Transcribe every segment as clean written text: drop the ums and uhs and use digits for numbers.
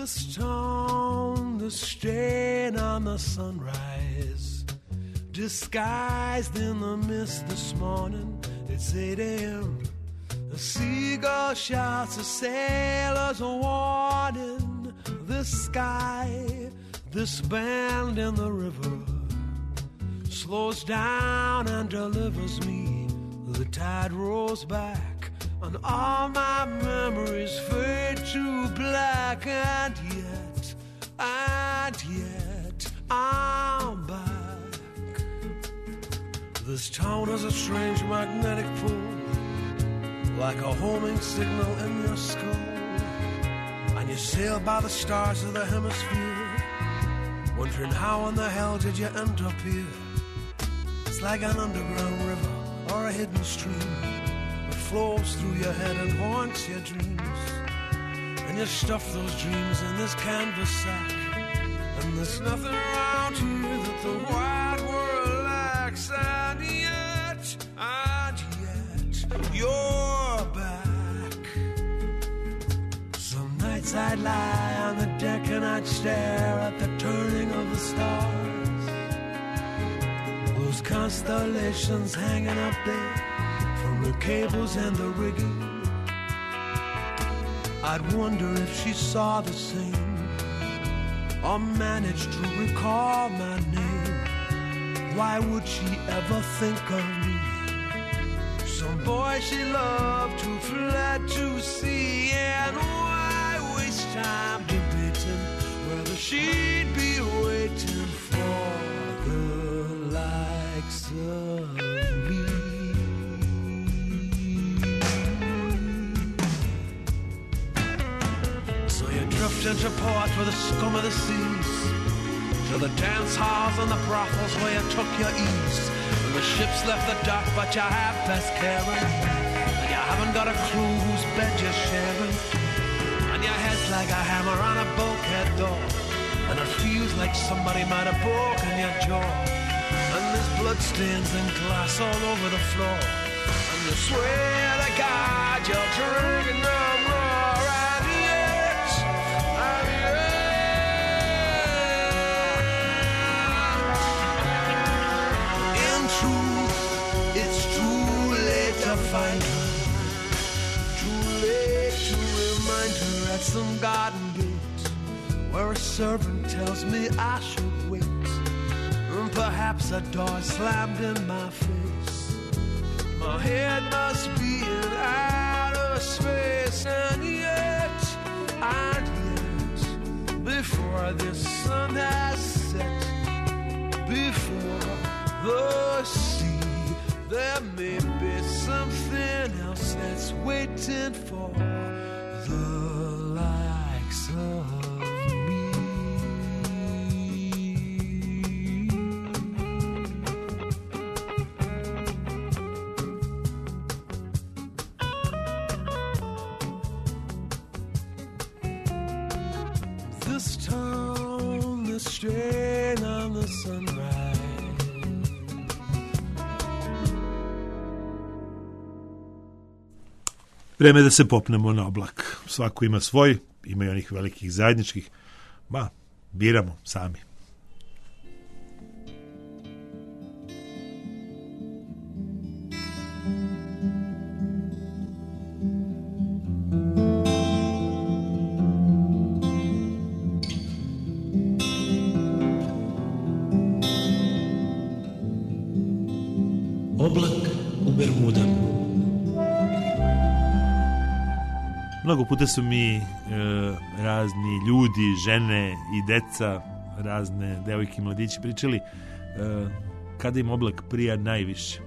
This town, the stain on the sunrise, disguised in the mist this morning. It's 8 a.m. A seagull shouts, a sailor's a warning. This sky, this bend in the river, slows down and delivers me. The tide rolls back and all my memories fade to black. And yet I'm back. This town is a strange magnetic pull, like a homing signal in your skull. And you sail by the stars of the hemisphere, wondering how in the hell did you end up here. It's like an underground river or a hidden stream that flows through your head and haunts your dreams. And you stuff those dreams in this canvas sack, and there's nothing around here that the wide world lacks. And yet you're back. Some nights I'd lie on the deck and I'd stare at the turning of the stars, those constellations hanging up there from the cables and the rigging. I'd wonder if she saw the same or managed to recall my name. Why would she ever think of me? Some boy she loved who fled to sea. And why waste time debating whether she'd be waiting for the likes of me? So you drift into port for the scum of the seas, to the dance halls and the brothels where you took your ease. And the ship's left the dock, but you have best caring, and you haven't got a clue whose bed you're sharing. And your head's like a hammer on a bulkhead door, and it feels like somebody might have broken your jaw. And there's bloodstains and glass all over the floor, and you swear to God you're drinking no more. Find her, too late to remind her at some garden gate where a servant tells me I should wait, and perhaps a door slammed in my face. My head must be in outer space. And yet, before the sun has set, before the sea, there may be something else that's waiting for the likes of me. This town, the strain on the sunrise. Vreme da se popnemo na oblak. Svako ima svoj, ima i onih velikih zajedničkih. Biramo sami. Oblak u Bermudama. Mnogo puta su mi razni ljudi, žene i deca, razne devojke i mladići pričali kada im oblak prija najviše.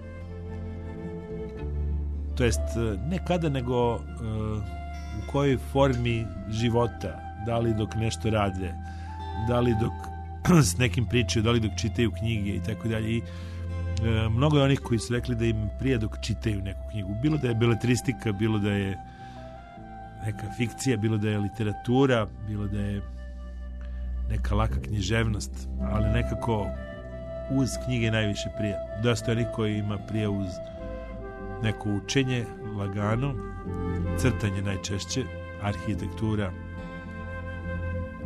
To jest, ne kada, nego u kojoj formi života, da li dok nešto rade, da li dok s nekim pričaju, da li dok čitaju knjige i tako dalje. I mnogo je onih koji su rekli da im prija dok čitaju neku knjigu. Bilo da je beletristika, bilo da je neka fikcija, bilo da je literatura, bilo da je neka laka književnost, ali nekako uz knjige najviše prija. Dosta je onih koji ima prija uz neko učenje, lagano, crtanje najčešće, arhitektura,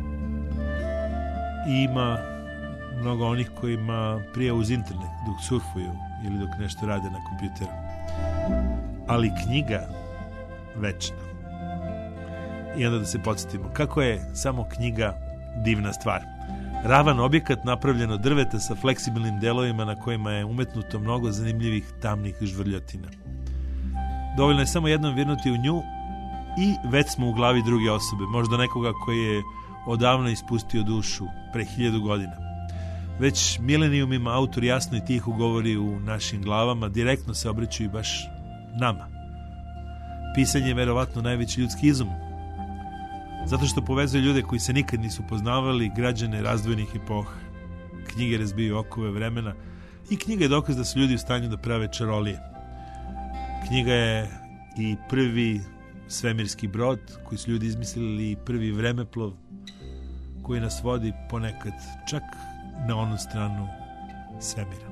I ima mnogo onih kojima prije uz internet dok surfuju ili dok nešto rade na kompjuteru. Ali knjiga večna. I onda da se podsjetimo kako je samo knjiga divna stvar. Ravan objekat napravljen od drveta sa fleksibilnim delovima na kojima je umetnuto mnogo zanimljivih tamnih žvrljotina. Dovoljno je samo jednom virnuti u nju i već smo u glavi druge osobe, možda nekoga koji je odavno ispustio dušu pre 1000 godina. Već milenijumima autor jasno i tiho govori u našim glavama, direktno se obraću i baš nama. Pisanje je verovatno najveći ljudski izum, zato što povezuje ljude koji se nikad nisu poznavali, građane razdvojenih epoha. Knjige razbiju okove vremena i knjiga je dokaz da su ljudi u stanju da prave čarolije. Knjiga je i prvi svemirski brod koji su ljudi izmislili i prvi vremeplov koji nas vodi ponekad čak na onu stranu svemira.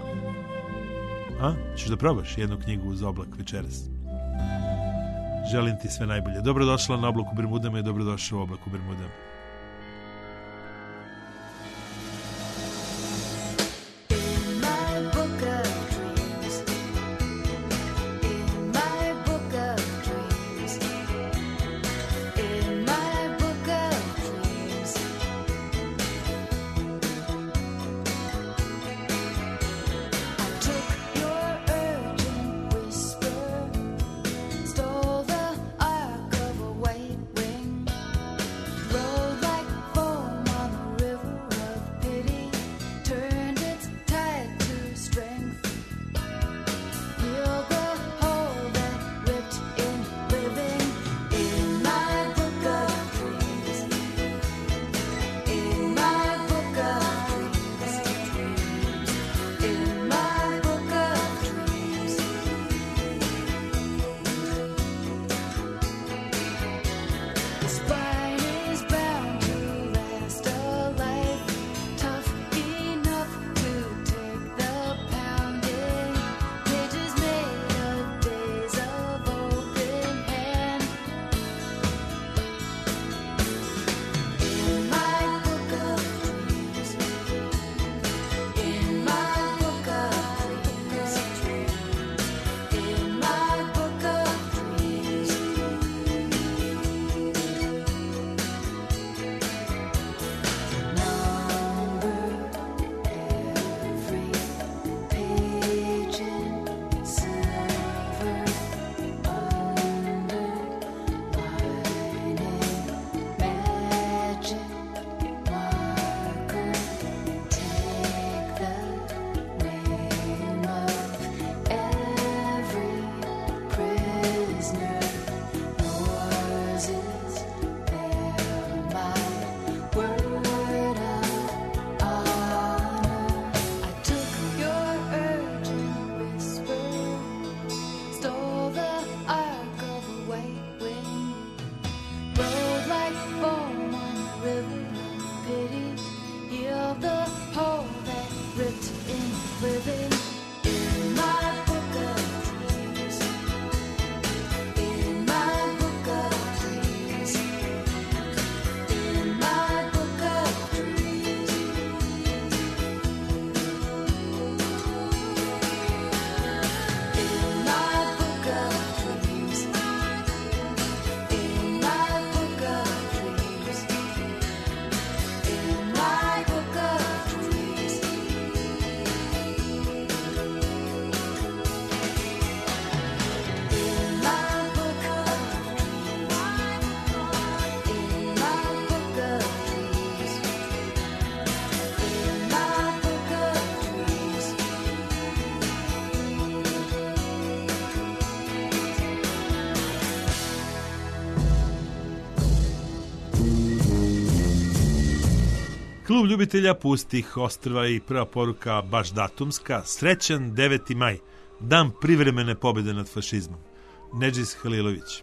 Ćeš da probaš jednu knjigu uz oblak večeras? Želim ti sve najbolje. Dobrodošla na Oblak u Bermudama i dobrodošao u Oblak u Bermudama. Klub ljubitelja pustih ostrva i prva poruka baš datumska. Srećan 9. maj, dan privremene pobjede nad fašizmom. Nedžis Halilović.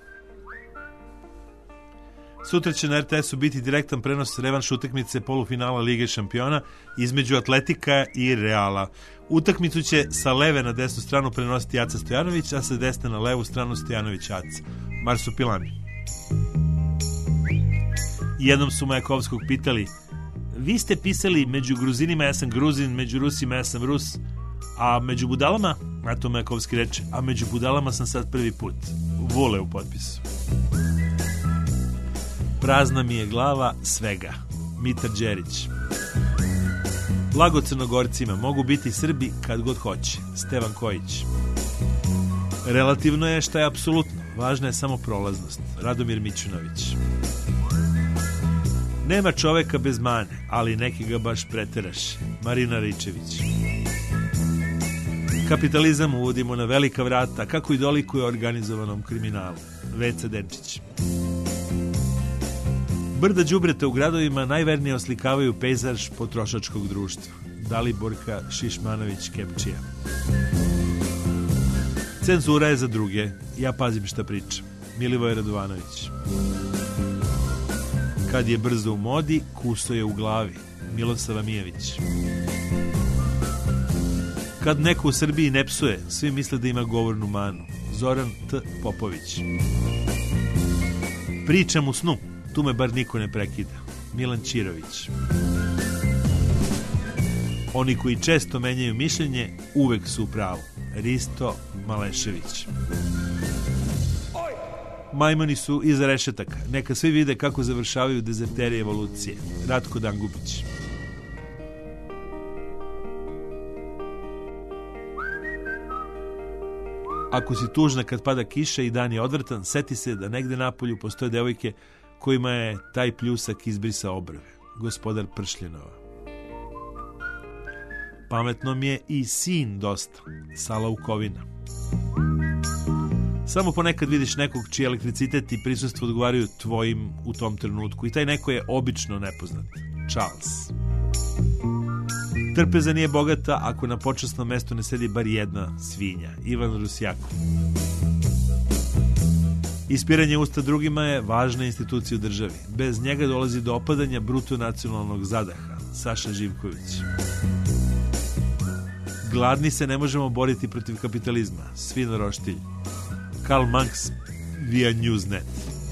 Sutra će na RTS-u biti direktan prenos revanš utakmice polufinala Lige šampiona između Atletika i Reala. Utakmicu će sa leve na desnu stranu prenositi Aca Stojanović, a sa desne na levu stranu Stojanović Aca. Marsupilami. Jednom su Majakovskog pitali: vi ste pisali među Gruzinima ja sam Gruzin, među Rusima ja sam Rus, a među budalama, Ato Majakovski reče, a među budalama sam sad prvi put. Vole u potpisu. Prazna mi je glava svega. Mitar Đerić. Blago Crnogorcima, mogu biti Srbi kad god hoće. Stevan Kojić. Relativno je šta je apsolutno, važna je samo prolaznost. Radomir Mićunović. Nema čoveka bez mane, ali neki ga baš preteraš. Marina Ričević. Kapitalizam uvodimo na velika vrata, kako i dolikuje organizovanom kriminalu. Veca Denčić. Brda đubreta u gradovima najvernije oslikavaju pejzaž potrošačkog društva. Daliborka Šišmanović-Kepčija. Cenzura je za druge, ja pazim šta pričam. Milivoj Radovanović. Kad je brzo u modi, kuso je u glavi. Milosava Mijević. Kad neko u Srbiji ne psuje, svi misle da ima govornu manu. Zoran T. Popović. Pričam u snu, tu me bar niko ne prekida. Milan Ćirović. Oni koji često menjaju mišljenje, uvek su u pravu. Risto Malešević. Majmoni su iza rešetaka. Neka svi vide kako završavaju dezerteri evolucije. Ratko Dangubić. Ako si tužna kad pada kiša i dan je odvrtan, seti se da negde napolju postoje devojke kojima je taj pljusak izbrisao obrve. Gospodar Pršljenova. Pametno mi je i sin dosta. Sala Ukovina. Samo ponekad vidiš nekog čiji elektricitet i prisustvo odgovaraju tvojim u tom trenutku i taj neko je obično nepoznat. Charles. Trpeza nije bogata ako na počasnom mestu ne sedi bar jedna svinja. Ivan Rusjakov. Ispiranje usta drugima je važna institucija u državi. Bez njega dolazi do opadanja bruto nacionalnog zadaha. Saša Živković. Gladni se ne možemo boriti protiv kapitalizma. Svino Roštilj. Karl Marx via Newsnet.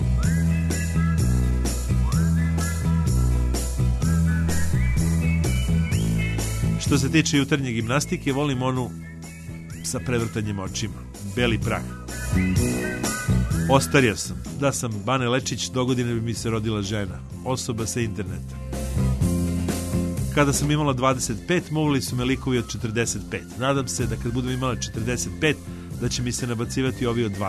Što se tiče jutarnje gimnastike, volim onu sa prevrtanjem očima. Beli prah. Ostario sam. Da sam Bane Lečić, dogodine bi mi se rodila žena. Osoba sa interneta. Kada sam imala 25, molili su me likovi od 45. Nadam se da kad budem imala 45, da će mi se nabacivati ovi od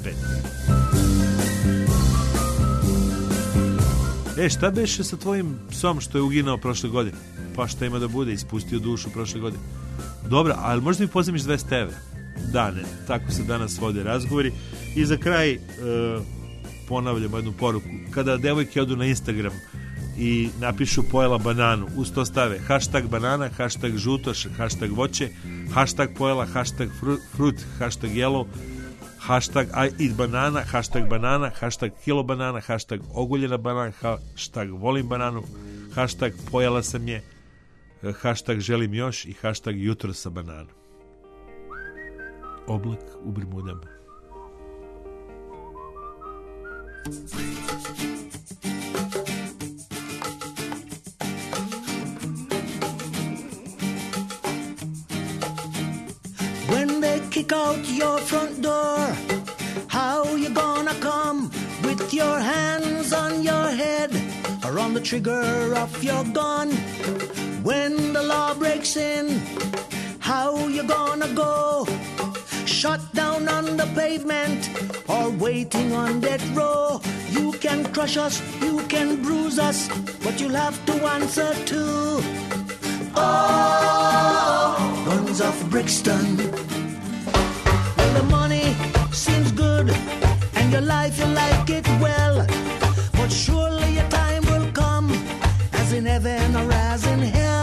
25. Šta beše sa tvojim psom što je uginao prošle godine? Pa šta ima da bude, ispustio dušu prošle godine. Dobro, ali možda mi pozemiš 200 evra? Da, ne, tako se danas vode razgovori. I za kraj ponavljamo jednu poruku. Kada devojke odu na Instagram i napišu pojela bananu, uz to stave hashtag banana, hashtag žuto, hashtag voće, hashtag pojela, hashtag fruit, hashtag yellow, hashtag I eat banana, hashtag kilo banana, hashtag oguljena banana, hashtag volim bananu, hashtag pojela sam je, hashtag želim još i hashtag jutro sa bananom. Oblak u Bermudama. When they kick out your front door, how you gonna come with your hands on your head or on the trigger of your gun? When the law breaks in, how you gonna go? Shut down on the pavement or waiting on death row. You can crush us, you can bruise us, but you'll have to answer to guns of Brixton. Well, the money seems good and your life you like it well, but surely your time will come, as in heaven or as in hell.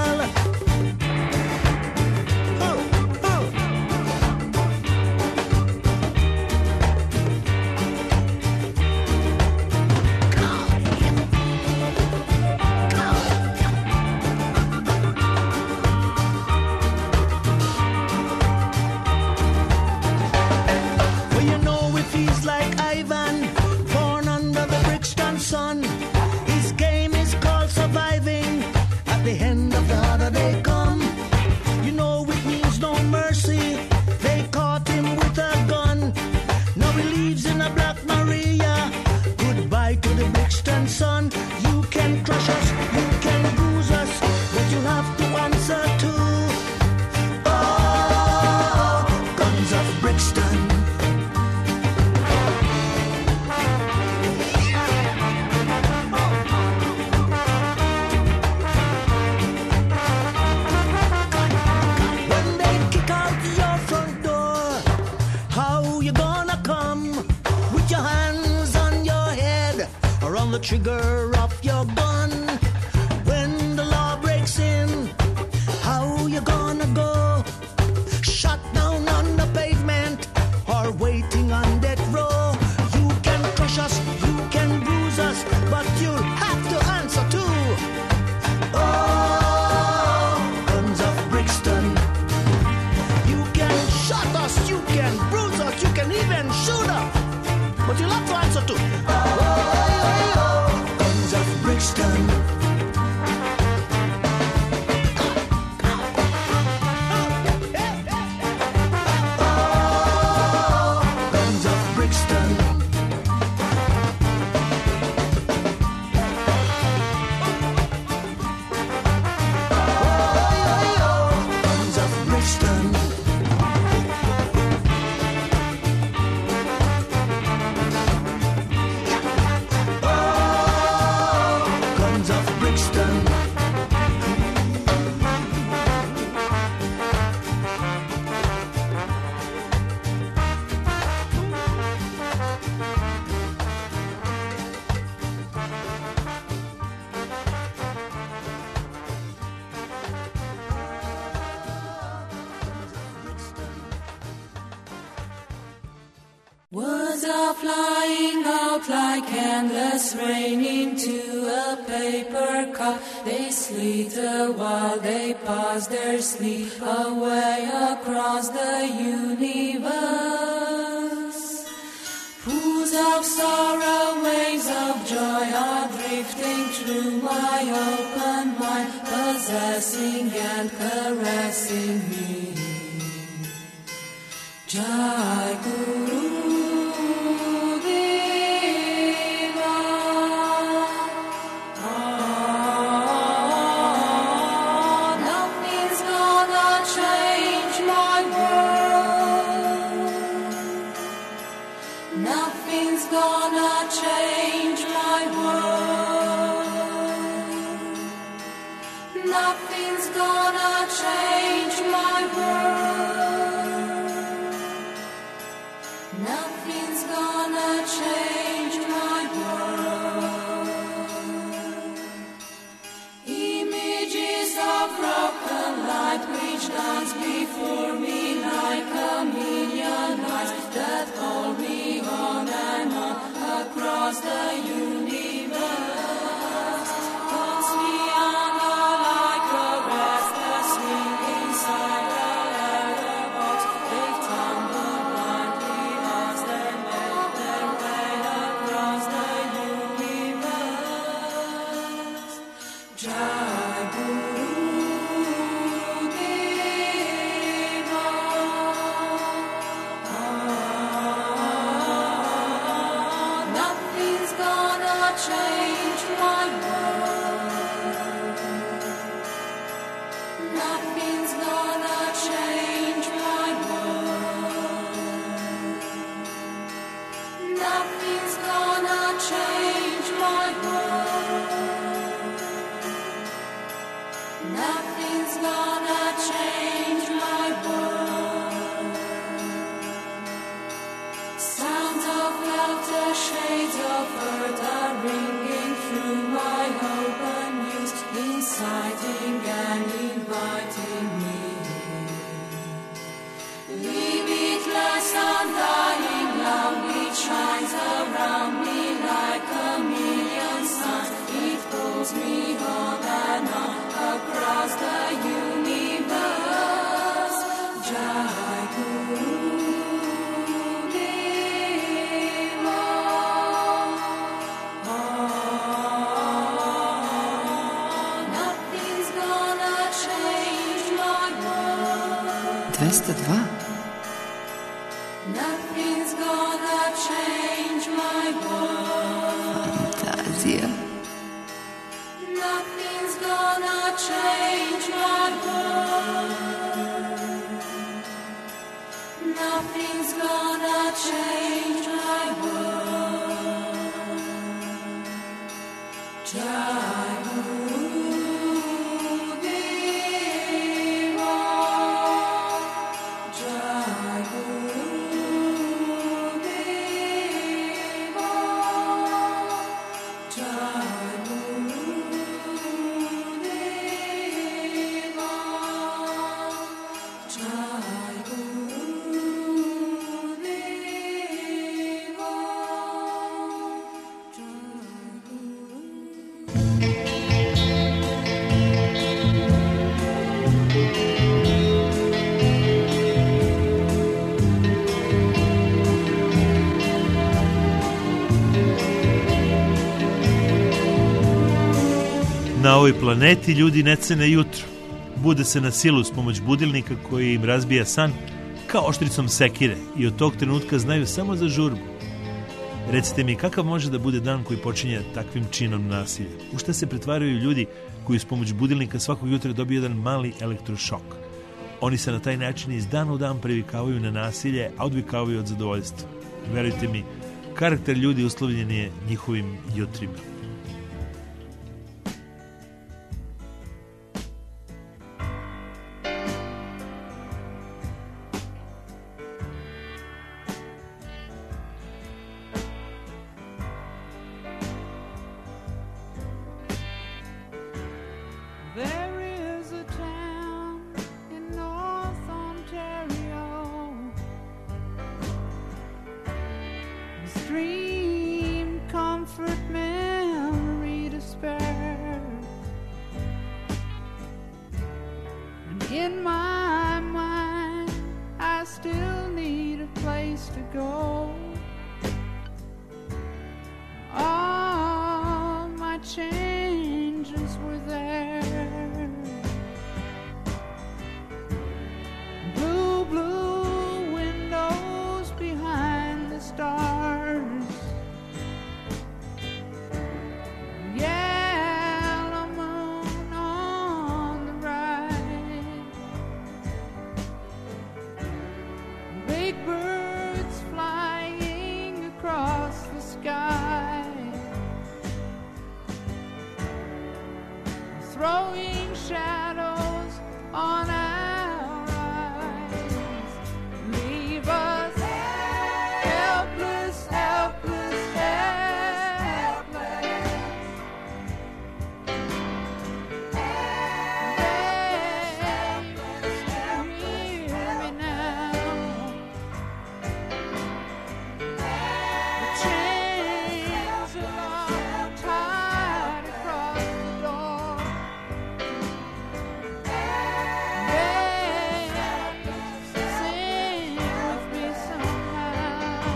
on the trigger of your gun. When the law breaks in, how you gonna go? Shot down on the pavement or waiting on death row. You can crush us, you can bruise us, but you'll have to answer too. Oh, guns of Brixton. You can shot us, you can bruise us, you can even shoot us, but you'll have to answer too. Oh, guns of Brixton. Words are flying out like endless rain into a paper cup. They slither while they pass their sleep away across the universe. Pools of sorrow, waves of joy are drifting through my open mind, possessing and caressing me. Jai Guru. Nothing's gonna change my world. Nothing's gonna change my world. Nothing's gonna change my world. Images of broken light which dance before me like a million eyes that hold me on and on across the universe. Pulls me under like a restless swing inside a letterbox. They tumble blindly as they make their way across the universe. Jai Guru. Change my world. Nothing's gonna change my world. Nothing's gonna change my world. Nothing's gonna change my world. Sounds of laughter, shades of earth are ringing through my open ears, inciting and inviting me. Limitless, undying love which shines around me like a million suns. It pulls me on and on across the universe. Jai Guru. Nothing's gonna change my world. Fantazija. Nothing's gonna change my world. Nothing's gonna change my world. Jai Guru. Jai ovoj planeti ljudi ne cene jutro. Bude se na silu s pomoć budilnika koji im razbija san kao oštricom sekire i od tog trenutka znaju samo za žurbu. Recite mi, kakav može da bude dan koji počinje takvim činom nasilja? U šta se pretvaraju ljudi koji s pomoć budilnika svakog jutra dobiju jedan mali elektrošok? Oni se na taj način iz dana u dan privikavaju na nasilje, a odvikavaju od zadovoljstva. Verujte mi, karakter ljudi uslovljen je njihovim jutrima. In my mind, I still need a place to go. All my changes were there. Blue, blue windows behind the stars. Yellow moon on the right. Big birds flying across the sky, throwing shadows on our eyes. Leave us helpless, helpless, helpless. Baby, hear me now. The chains are all tied across the door. Sing with me somehow.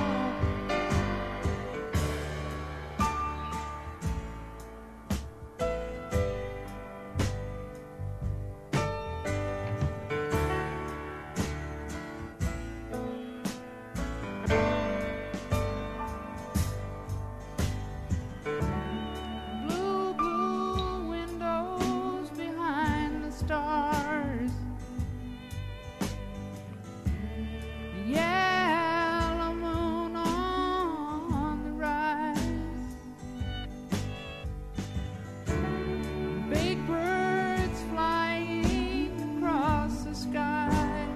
Blue, blue windows behind the stars. Yellow moon on the rise. Big birds flying across the sky,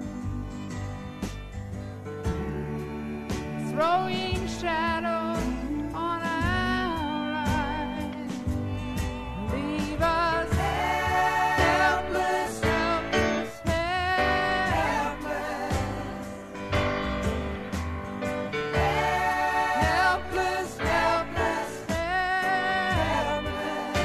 throwing shadows on our eyes. Leave us helpless, helpless, helpless. Helpless, helpless, helpless.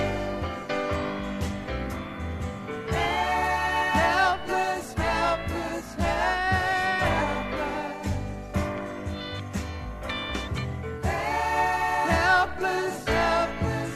Helpless, helpless, helpless. Helpless, helpless,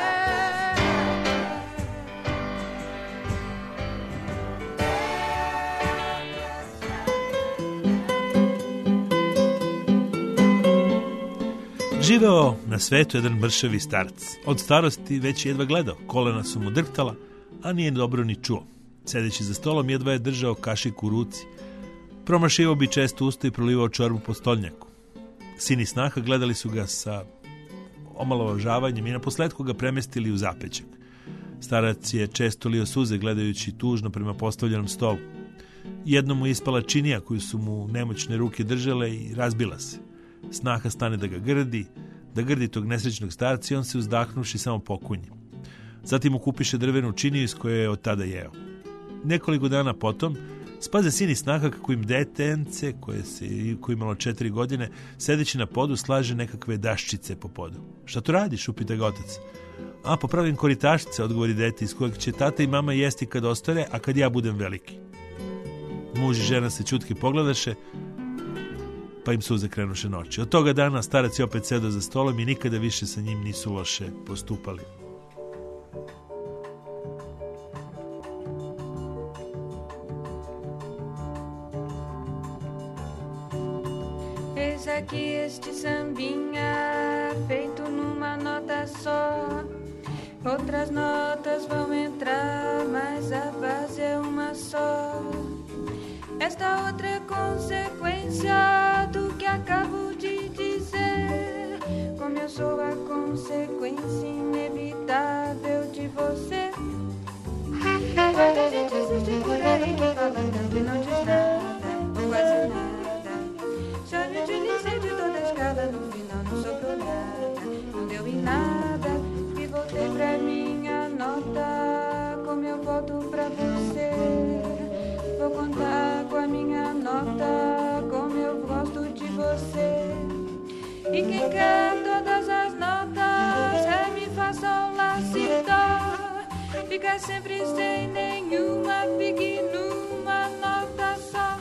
Živeo na svetu jedan mršavi starac. Od starosti već jedva gledao, kolena su mu drhtala, a nije dobro ni čuo. Sedeći za stolom jedva je držao kašik u ruci. Promašivao bi često usta i prolivao čorbu po stolnjaku. Sin i snaha gledali su ga sa omalovažavanjem i naposletku ga premestili u zapećak. Starac je često lio suze gledajući tužno prema postavljenom stolu. Jednom mu je ispala činija koju su mu nemoćne ruke držale i razbila se. Snaha stane da ga grdi tog nesrećnog starca i on se uzdahnuši samo pokunji. Zatim mu kupiše drvenu činiju iz koje je od tada jeo. Nekoliko dana potom spaze sin i snaha kako im detence, koje imalo 4 godine, sedeći na podu slaže nekakve daščice po podu. Šta to radiš, upita ga otac. A, popravim koritašice, odgovori dete, iz kojeg će tata i mama jesti kad ostare, a kad ja budem veliki. Muž i žena se čutke pogledaše, pa im suze krenuše noći. Od toga dana starac je opet sedao za stolom i nikada više sa njim nisu loše postupali. Eis aqui este sambinha feito numa nota só. Outras notas vão entrar, mas a base é uma só. Esta outra é consequência do que acabo de dizer. Como eu sou a consequência inevitável de você. Quanta gente existe por aí que fala tanto e não diz nada, quase nada. Já me utilizei de toda a escala, no final não sobrou nada, não deu em nada. E voltei pra minha nota, como eu volto pra você. Vou contar com a minha nota, como eu gosto de você. E quem quer todas as notas, ré, mi, fá, sol, lá, si, dó, fica sempre sem nenhuma, fique numa nota só.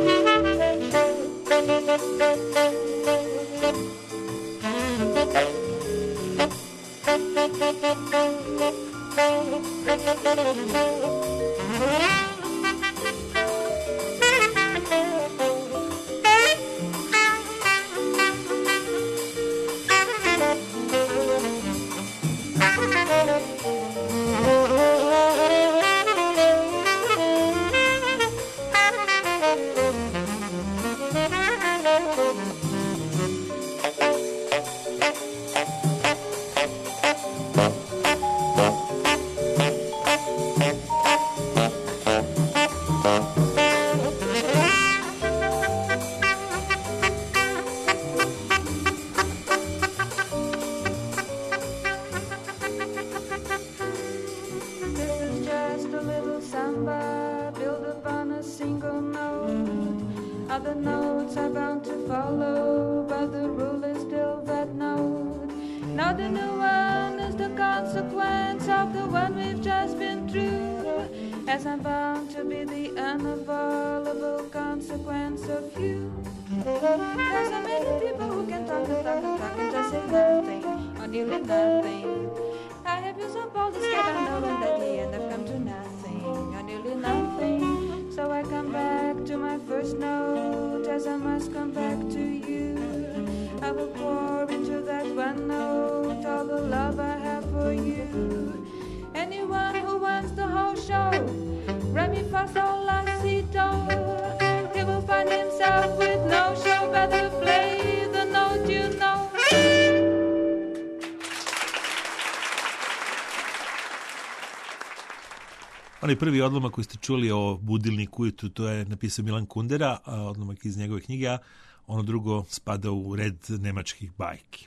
Other notes are bound to follow, but the rule is still that note. Now the new one is the consequence of the one we've just been through, as I'm bound to be the unavoidable consequence of you. There's so many people who can talk and talk and talk and just say nothing, or nearly nothing. I have used up all the stuff I know, and at the end I've come to nothing, or nearly nothing. So I come back to my first note, as I must come back to you. I will pour into that one note all the love I have for you. Anyone who wants the whole show, re, mi, fa, sol, la, si, do, he will find himself with no show. Better play the note you know. Onaj prvi odlomak koji ste čuli o budilniku, to je napisao Milan Kundera, odlomak iz njegove knjige, a ono drugo spada u red nemačkih bajki.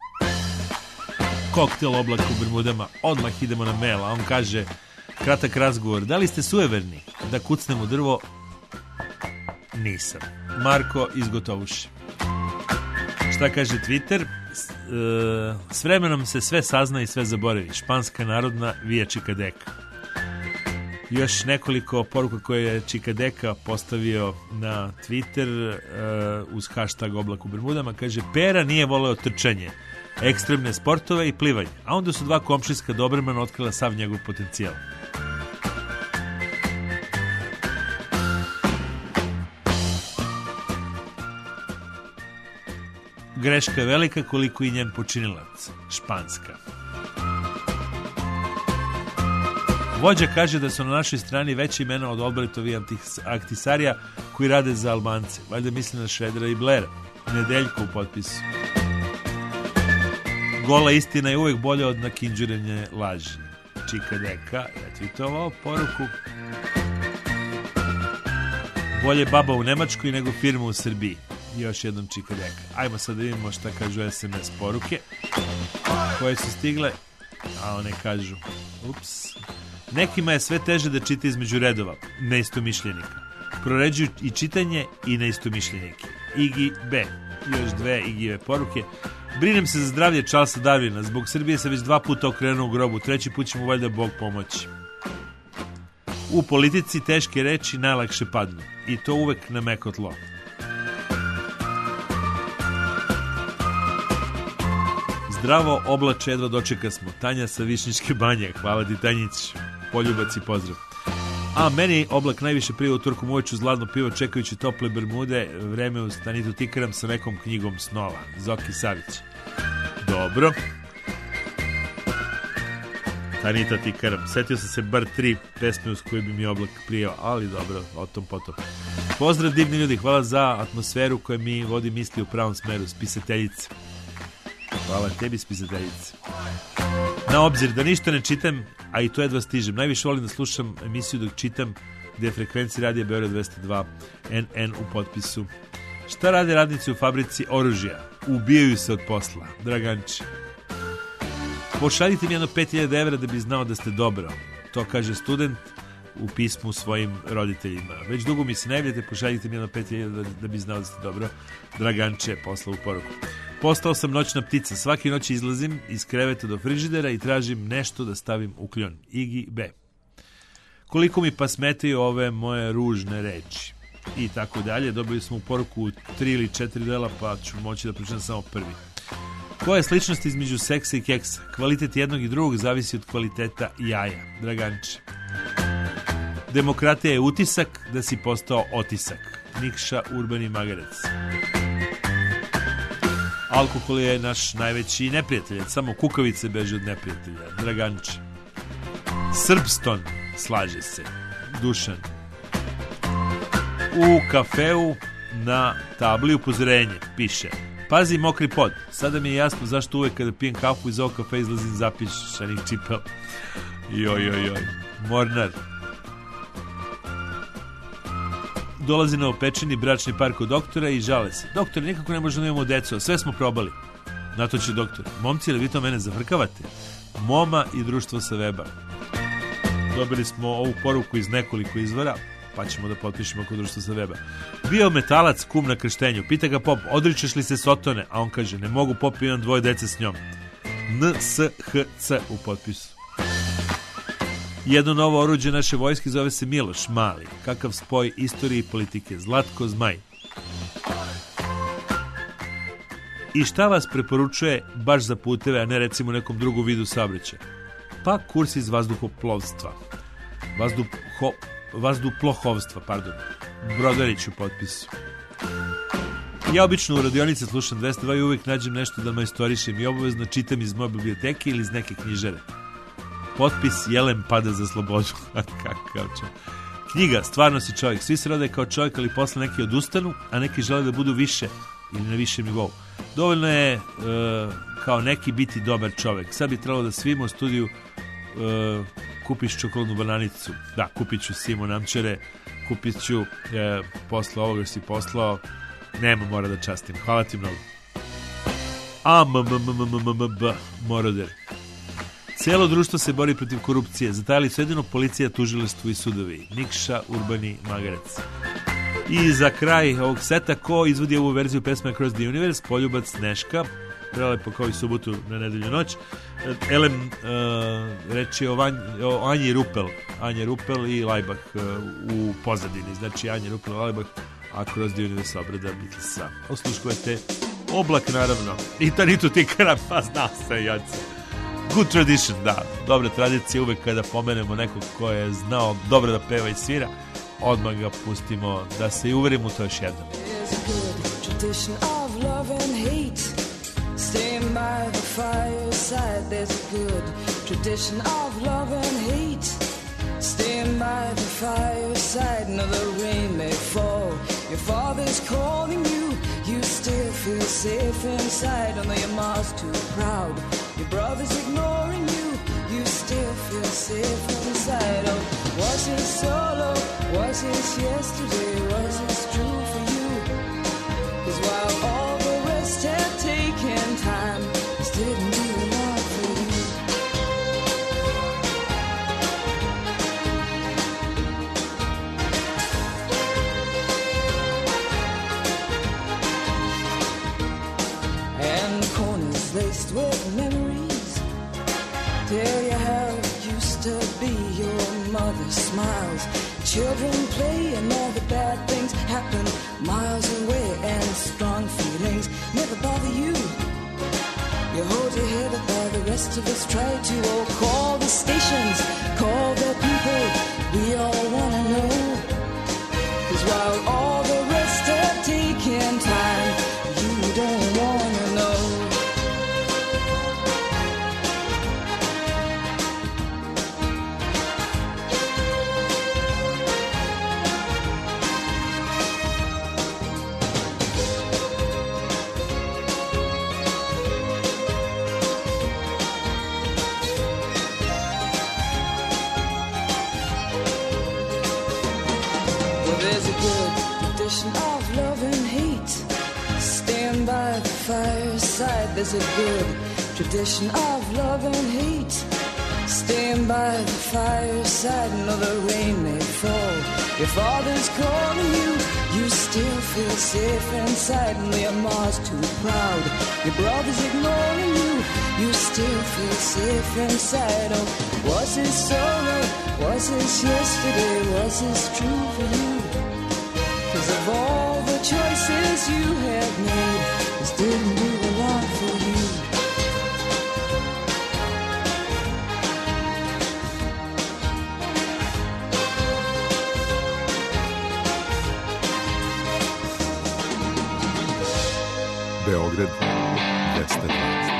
Koktel oblak u Bermudama, odmah idemo na mail, a on kaže, kratak razgovor, da li ste sujeverni? Da kucnem u drvo? Nisam. Marko iz Gotovuše. Šta kaže Twitter? S vremenom se sve sazna i sve zaboravi. Španska narodna via čikadeka. Još nekoliko poruka koje je Čikadeka postavio na Twitter uz hashtag oblak u Bermudama. Kaže, Pera nije voleo trčanje, ekstremne sportove i plivanje, a onda su dva komšijska dobremana otkrila sav njegov potencijal. Greška je velika koliko i njen počinilac, španska. Vođa kaže da su na našoj strani veće imena od Albrechtovih aktisarija koji rade za Albance. Valjda misli na Šredera i Blaira. Nedeljko u potpisu. Gola istina je uvijek bolja od nakinđurenje laži. Čikadeka je tweetovao poruku. Bolje baba u Nemačkoj nego firma u Srbiji. Još jednom Čikadeka. Ajmo sad da vidimo šta kažu SMS poruke koje su stigle. A one kažu, ups. Nekima je sve teže da čita između redova, neistomišljenika. Proređuju i čitanje i neistomišljenike. Igi B. Još dve Igive poruke. Brinem se za zdravlje Charlesa Darwina. Zbog Srbije se već 2 puta okrenuo u grobu. 3. put će mu valjda Bog pomoći. U politici teške reči najlakše padnu. I to uvek na meko tlo. Zdravo, oblače, jedva dočeka smo. Tanja sa Višnjičke banje. Hvala ti, Tanjić. Poljubac i pozdrav. A meni oblak najviše prije u Turkom uveću zladno pivo čekajući tople bermude, vreme uz Tanitu Tikaram sa nekom knjigom snova. Zoki Savić. Dobro. Tanita Tikaram. Setio sam se bar 3 pesme uz koje bi mi oblak prijao, ali dobro, o tom potom. Pozdrav divni ljudi, hvala za atmosferu koja mi vodi misli u pravom smeru. Spisateljice. Hvala tebi, spisateljice. Na obzir da ništa ne čitam, a i to jedva stižem. Najviše volim da slušam emisiju dok čitam, gdje je frekvencija radija Beograd 202 NN u potpisu. Šta rade radnici u fabrici oružja? Ubijaju se od posla. Draganči. Pošaljite mi jedno 5000 evra da bi znao da ste dobro. To kaže student u pismu svojim roditeljima. Već dugo mi se ne javljate, pošaljite mi jedno 5000 da bi znao da ste dobro. Draganče je poslao u poruku. Postao sam noćna ptica. Svaki noć izlazim iz kreveta do frižidera i tražim nešto da stavim u kljon. Igi B. Koliko mi pa smetaju ove moje ružne reči. I tako dalje. Dobili smo u poruku 3 ili 4 dela, pa ću moći da pričam samo prvi. Koja je sličnost između seksa i keksa? Kvalitet jednog i drugog zavisi od kvaliteta jaja. Draganče. Demokratija je utisak da si postao otisak. Nikša Urbani Magarac. Alkohol je naš najveći neprijatelj. Samo kukavice beže od neprijatelja. Draganče. Srpston. Slaže se. Dušan. U kafeu na tabli upozorenje piše: pazi mokri pod. Sada mi je jasno zašto uvek kada pijem kafu iz ovog kafe izlazim zapišanih čipel. Joj. Mornar. Dolazi na opečeni bračni par kod doktora i žale se: doktor, nikako ne možemo da imamo decu, a sve smo probali. Na to će doktor: momci, ili vi to mene zavrkavate? Moma i društvo sa weba. Dobili smo ovu poruku iz nekoliko izvora, pa ćemo da potpišemo kod društva sa weba. Bio metalac kum na krštenju. Pita ga pop: odričeš li se Sotone? A on kaže: ne mogu, pop, imam 2 dece s njom. NSHC u potpisu. Jedno novo oruđe naše vojske zove se Miloš Mali. Kakav spoj istorije i politike. Zlatko Zmaj. I šta vas preporučuje baš za puteve, a ne recimo nekom drugom vidu saobraćaja? Pa kurs iz vazduhoplovstva. Vazduhoplovstva, pardon. Brodarić u potpisu. Ja obično u radionici slušam 202 i uvijek nađem nešto da majstorišem i obavezno čitam iz moje biblioteke ili iz neke knjižare. Potpis: Jelen pada za slobodu. Kakav čovjek. Knjiga: Stvarno si čovjek. Svi se rode kao čovjek, ali posle neki odustanu, a neki žele da budu više ili na višem nivou. Dovoljno je kao neki biti dobar čovjek. Sad bi trebalo da svima u studiju kupiš čokoladnu bananicu. Da, kupit ću Simo Namčere, kupit ću posle ovoga si poslao. Nema, mora da častim. Hvala ti mnogo. Moroder. Cijelo društvo se bori protiv korupcije. Zatajali su jedino policija, tužilaštvo i sudovi. Nikša Urbani Magarac. I za kraj ovog seta, ko izvodi ovu verziju pesme Across the Universe? Poljubac Neška. Prelepo kao i subotu na nedelju noć. Elem reči o Anji Rupel. Anja Rupel i Lajbah u pozadini. Znači Anja Rupel i Lajbah, Across the Universe obrada Beatlesa. Osluškujete Oblak, naravno. I Tanitu Tikaram, pa znao se, Joca. Good tradition, da. Dobra tradicija, uvek kada pomenemo nekog ko je znao dobro da peva i svira, odmah ga pustimo da se i uverimo u to još jednom. There's a good tradition of love and hate. Staying by the fireside. There's a good tradition of love and hate. Staying by the fireside. Now the rain may fall. Your father's calling you. You still feel safe inside. Although your mom's too proud. Your brother's ignoring you. You still feel safe inside. Oh, was it solo? Was it yesterday? Was it true for you? 'Cause while all the rest had taken time, this didn't do enough for you. And corners laced with memories tell you how it used to be. Your mother smiles, children play, and all the bad things happen miles away. And strong feelings never bother you. You hold your head up while the rest of us try to. Oh, call the stations, call the people. We all want fireside, there's a good tradition of love and hate. Staying by the fireside, know the rain may fall. Your father's calling you, you still feel safe inside. And your mom's too proud, your brother's ignoring you, you still feel safe inside. Oh, was this sorrow, was this yesterday, was this true for you? 'Cause of all the choices you have made, this didn't do a lot for you. Beograd 212.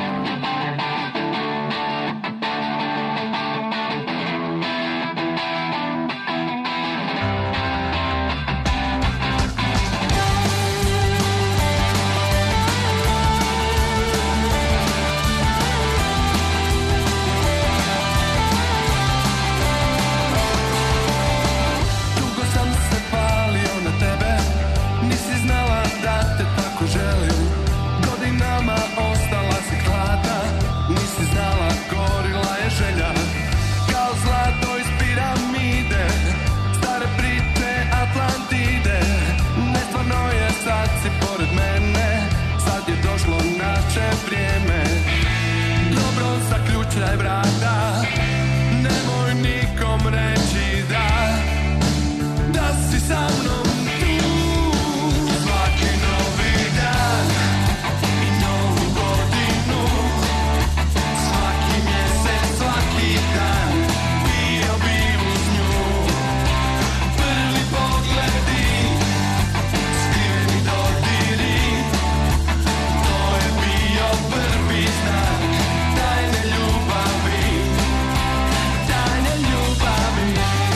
Zaključaj vrata, nemoj nikom reći da si sa mnom tu. Svaki novi dan i novu godinu, svaki mjesec, svaki dan, bio bi uz nju. Prvi pogledi, skriveni dodiri, to je bio prvi znak. Tajne ljubavi, tajne ljubavi.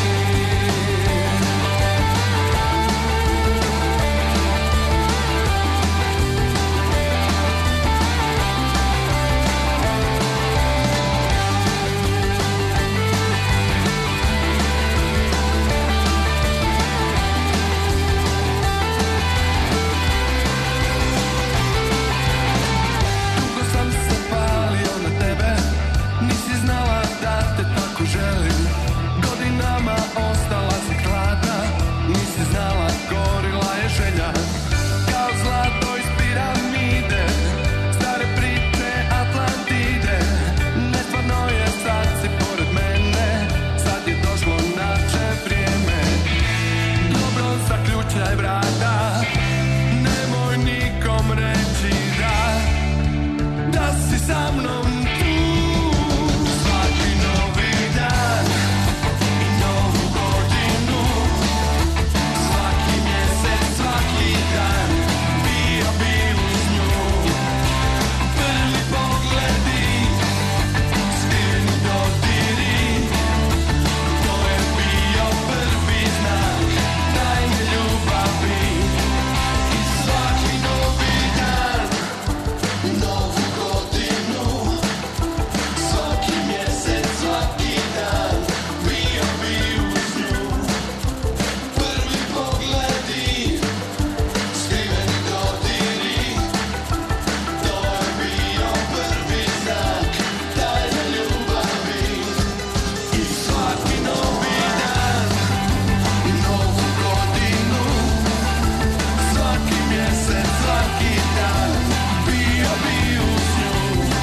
Dugo sam se palio na tebe, nisi znala da te tako želim. Godinama ostala si hladna, nisi znala gorila je želja. Kao zlato iz piramide, stare priče Atlantide. Nestvarno je, sad si pored mene, sad je došlo naše vrijeme. Dobro, zaključaj vrata, nemoj nikom reći da si sa mnom tu. Svaki novi dan i novu godinu, svaki mjesec, svaki dan, bio bi uz nju. Prvi pogledi, skriveni dodiri, to je bio prvi znak. Tajne ljubavi i svaki novi dan, novu godinu, svaki mjesec, svaki dan, bio bi uz nju. Prvi pogledi, skriveni dodiri, to je bio prvi znak. Tajne ljubavi i svaki novi dan, novu godinu, svaki mjesec, svaki dan, bio bi uz nju.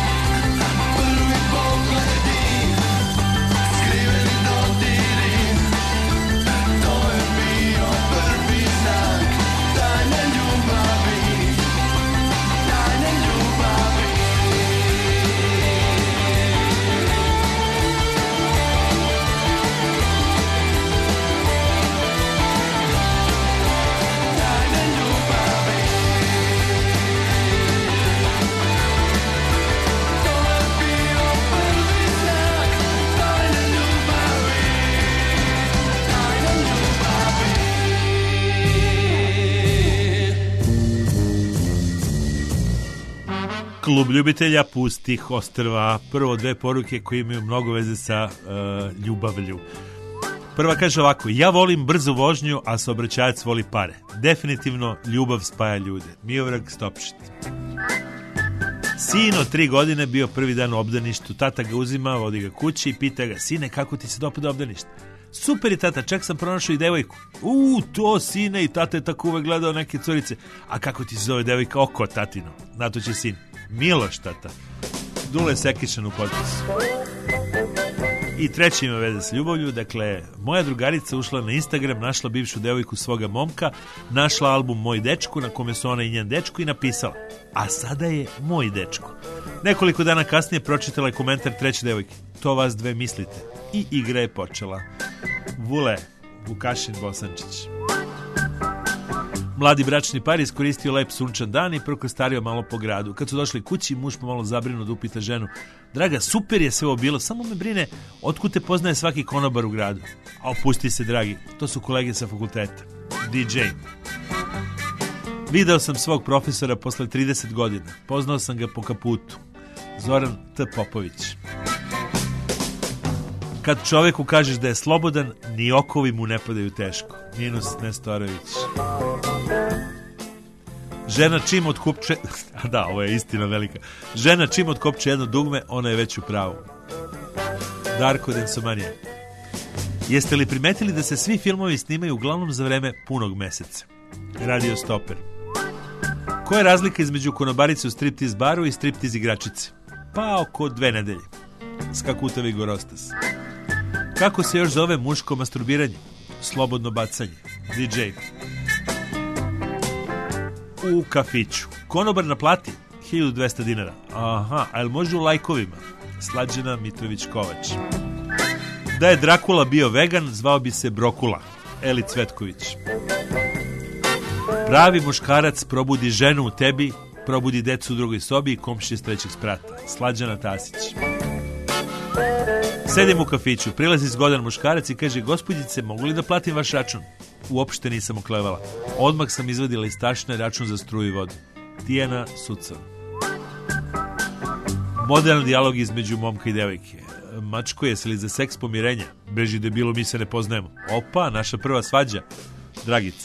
Prvi pogledi, skriveni dodiri, to je bio prvi znak. Tajne ljubavi, tajne ljubavi. Tajne ljubavi, to je bio prvi znak. Tajne ljubavi, tajne ljubavi. Klub ljubitelja pustih ostrva. Prvo dve poruke koje imaju mnogo veze sa ljubavlju. Prva kaže ovako: ja volim brzu vožnju, a saobraćajac voli pare. Definitivno ljubav spaja ljude. Miodrag Stopšit. Sin od 3 godine bio prvi dan u obdaništu. Tata ga uzima, vodi ga kući i pita ga: sine, kako ti se dopada obdanište? Super je, tata, čak sam pronašao i devojku. To sine, i tata je tako uvek gledao neke curice. A kako ti se zove devojka? Oko, tatino. Na to će sin: Miloš, tata. Dule Sekićan u potpisu. I treći ima veze s ljubavlju. Dakle, moja drugarica ušla na Instagram, našla bivšu devojku svoga momka, našla album Moj dečko, na kome su ona i njen dečko, i napisala: a sada je moj dečko. Nekoliko dana kasnije pročitala je komentar treće devojke: to vas dve mislite. I igra je počela. Vule Vukašin Bosančić. Mladi bračni par iskoristio lep sunčan dan i prokrstario malo po gradu. Kad su došli kući, muž pomalo zabrinut da upita ženu: draga, super je sve ovo bilo, samo me brine otkud te poznaje svaki konobar u gradu. A opusti se, dragi, to su kolege sa fakulteta. DJ. Video sam svog profesora posle 30 godina. Poznao sam ga po kaputu. Zoran T. Popović. Kad čoveku kažeš da je slobodan, ni okovi mu ne padaju teško. Ninus Nestorović. Žena čim otkopče... da, ovo je istina velika. Žena čim otkopče jedno dugme, ona je već u pravu. Darko Densomanija. Jeste li primetili da se svi filmovi snimaju uglavnom za vreme punog meseca? Radio Stoper. Koja je razlika između konobarice u striptiz baru i striptiz igračice? Pa oko 2 nedelje. Skakutavi Gorostas. Kako se još zove muško masturbiranje? Slobodno bacanje. DJ. U kafiću. Konobar naplati 1200 dinara. Aha, a jel može u lajkovima? Slađana Mitrović Kovač. Da je Drakula bio vegan, zvao bi se Brokula. Eli Cvetković. Pravi muškarac probudi ženu u tebi, probudi decu u drugoj sobi i komšije s trećeg sprata. Slađana Tasić. Sedim u kafiću, prilazi zgodan muškarac i kaže: gospođice, mogu li da platim vaš račun? Uopšte nisam oklevala. Odmah sam izvadila iz tašne račun za struju i vodu. Tijana Sucov. Modern dijalog između momka i devojke. Mačko, jesi li za seks pomirenja? Beži debilu, mi se ne poznajemo. Opa, naša prva svađa. Dragica.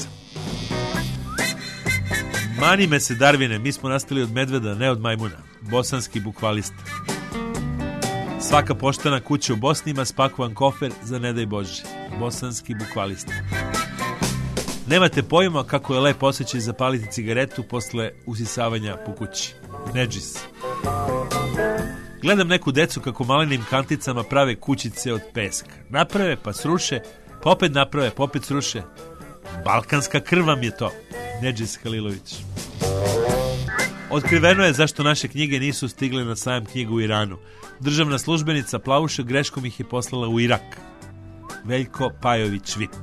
Mani me se, Darvine, mi smo nastali od medveda, ne od majmuna. Bosanski bukvalista. Svaka poštena kuća u Bosni ima spakovan kofer za ne daj Bože. Bosanski bukvalista. Nemate pojma kako je lep osjećaj zapaliti cigaretu posle usisavanja po kući. Nedžis. Gledam neku decu kako malenim kanticama prave kućice od peska. Naprave pa sruše, pa opet naprave, pa opet sruše. Balkanska krv vam je to. Nedžis Halilović. Otkriveno je zašto naše knjige nisu stigle na sajam knjiga u Iranu. Državna službenica Plavuša greškom ih je poslala u Irak. Veljko Pajović Vip.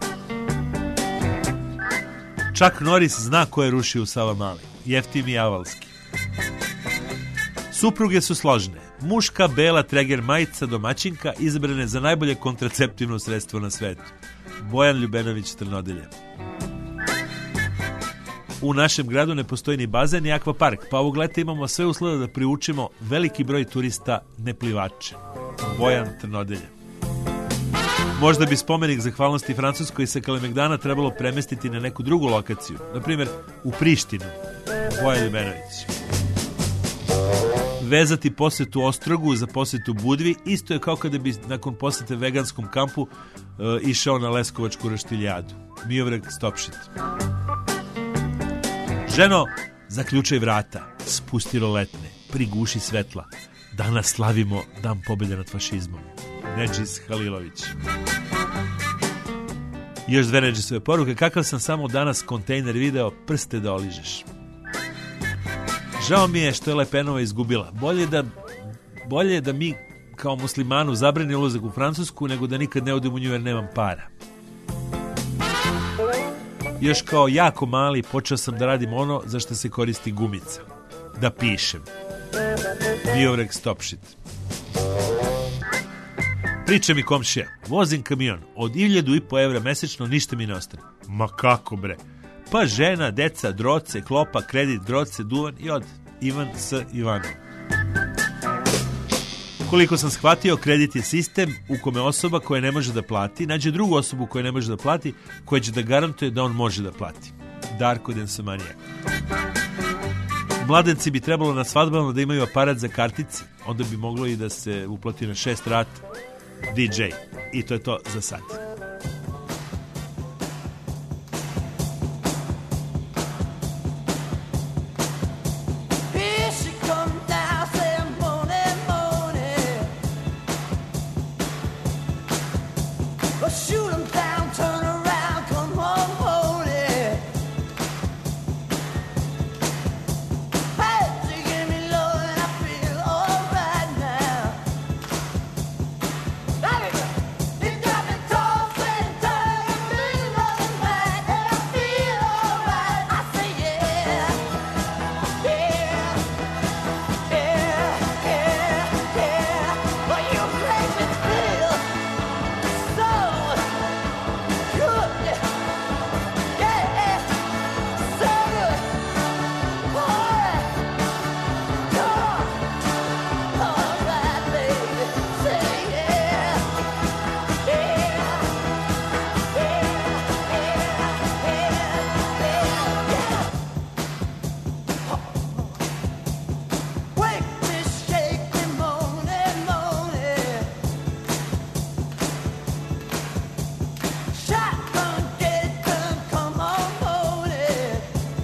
Chuck Norris zna ko je rušio u Savamali. Jeftimi Avalski. Supruge su složne. Muška, bela treger majica, domaćinka, izabrane za najbolje kontraceptivno sredstvo na svetu. Bojan Ljubenović Trnodelje. U našem gradu ne postoji ni bazen ni akvapark, pa ovog leta imamo sve uslove da priučimo veliki broj turista neplivače. Bojan Trnodelje. Možda bi spomenik zahvalnosti Francuskoj sa Kalemegdana trebalo premestiti na neku drugu lokaciju, na primjer u Prištinu. Bojan Ljubenović. Vezati posetu Ostrogu za posetu Budvi isto je kao kada bi nakon posete veganskom kampu išao na Leskovačku raštiljadu. Miovrag Stopšit. Ženo, zaključaj vrata, spusti roletne, priguši svetla. Danas slavimo Dan pobjede nad fašizmom. Nedžis Halilović. Još 2 Nedžisove poruke. Kakav sam samo danas kontejner video, prste da oližeš. Žao mi je što je Le Penova izgubila. Bolje je da mi kao muslimanu zabrani ulazak u Francusku nego da nikad ne odem u nju jer nemam para. Još kao jako mali počeo sam da radim ono za što se koristi gumica. Da pišem. Miovrag Stopšit. Priča mi komšija. Vozim kamion. Od 1.500 evra mesečno ništa mi ne ostane. Ma kako bre? Pa žena, deca, droce, klopa, kredit, droce, duvan i od Ivan S. Ivanov. Koliko sam shvatio, kredit je sistem u kome osoba koja ne može da plati nađe drugu osobu koja ne može da plati, koja će da garantuje da on može da plati. Darko Densomanija. Mladenci bi trebalo na svadbama da imaju aparat za kartice, onda bi moglo i da se uplati na 6 rat DJ. I to je to za sad. Here she comes now, saying morning, morning. Well, shoot 'em down, turn around, come home, morning. Hey, she give me love and I feel alright now. You got me tossing, turning, middle of the night, and I feel alright. I say yeah. Well, you make me feel so good. Yeah, so good. Alright, come on. Alright, baby. Say yeah. Wake me, shake me, moaning, moaning. Shotgun, get it done, come on, moaning.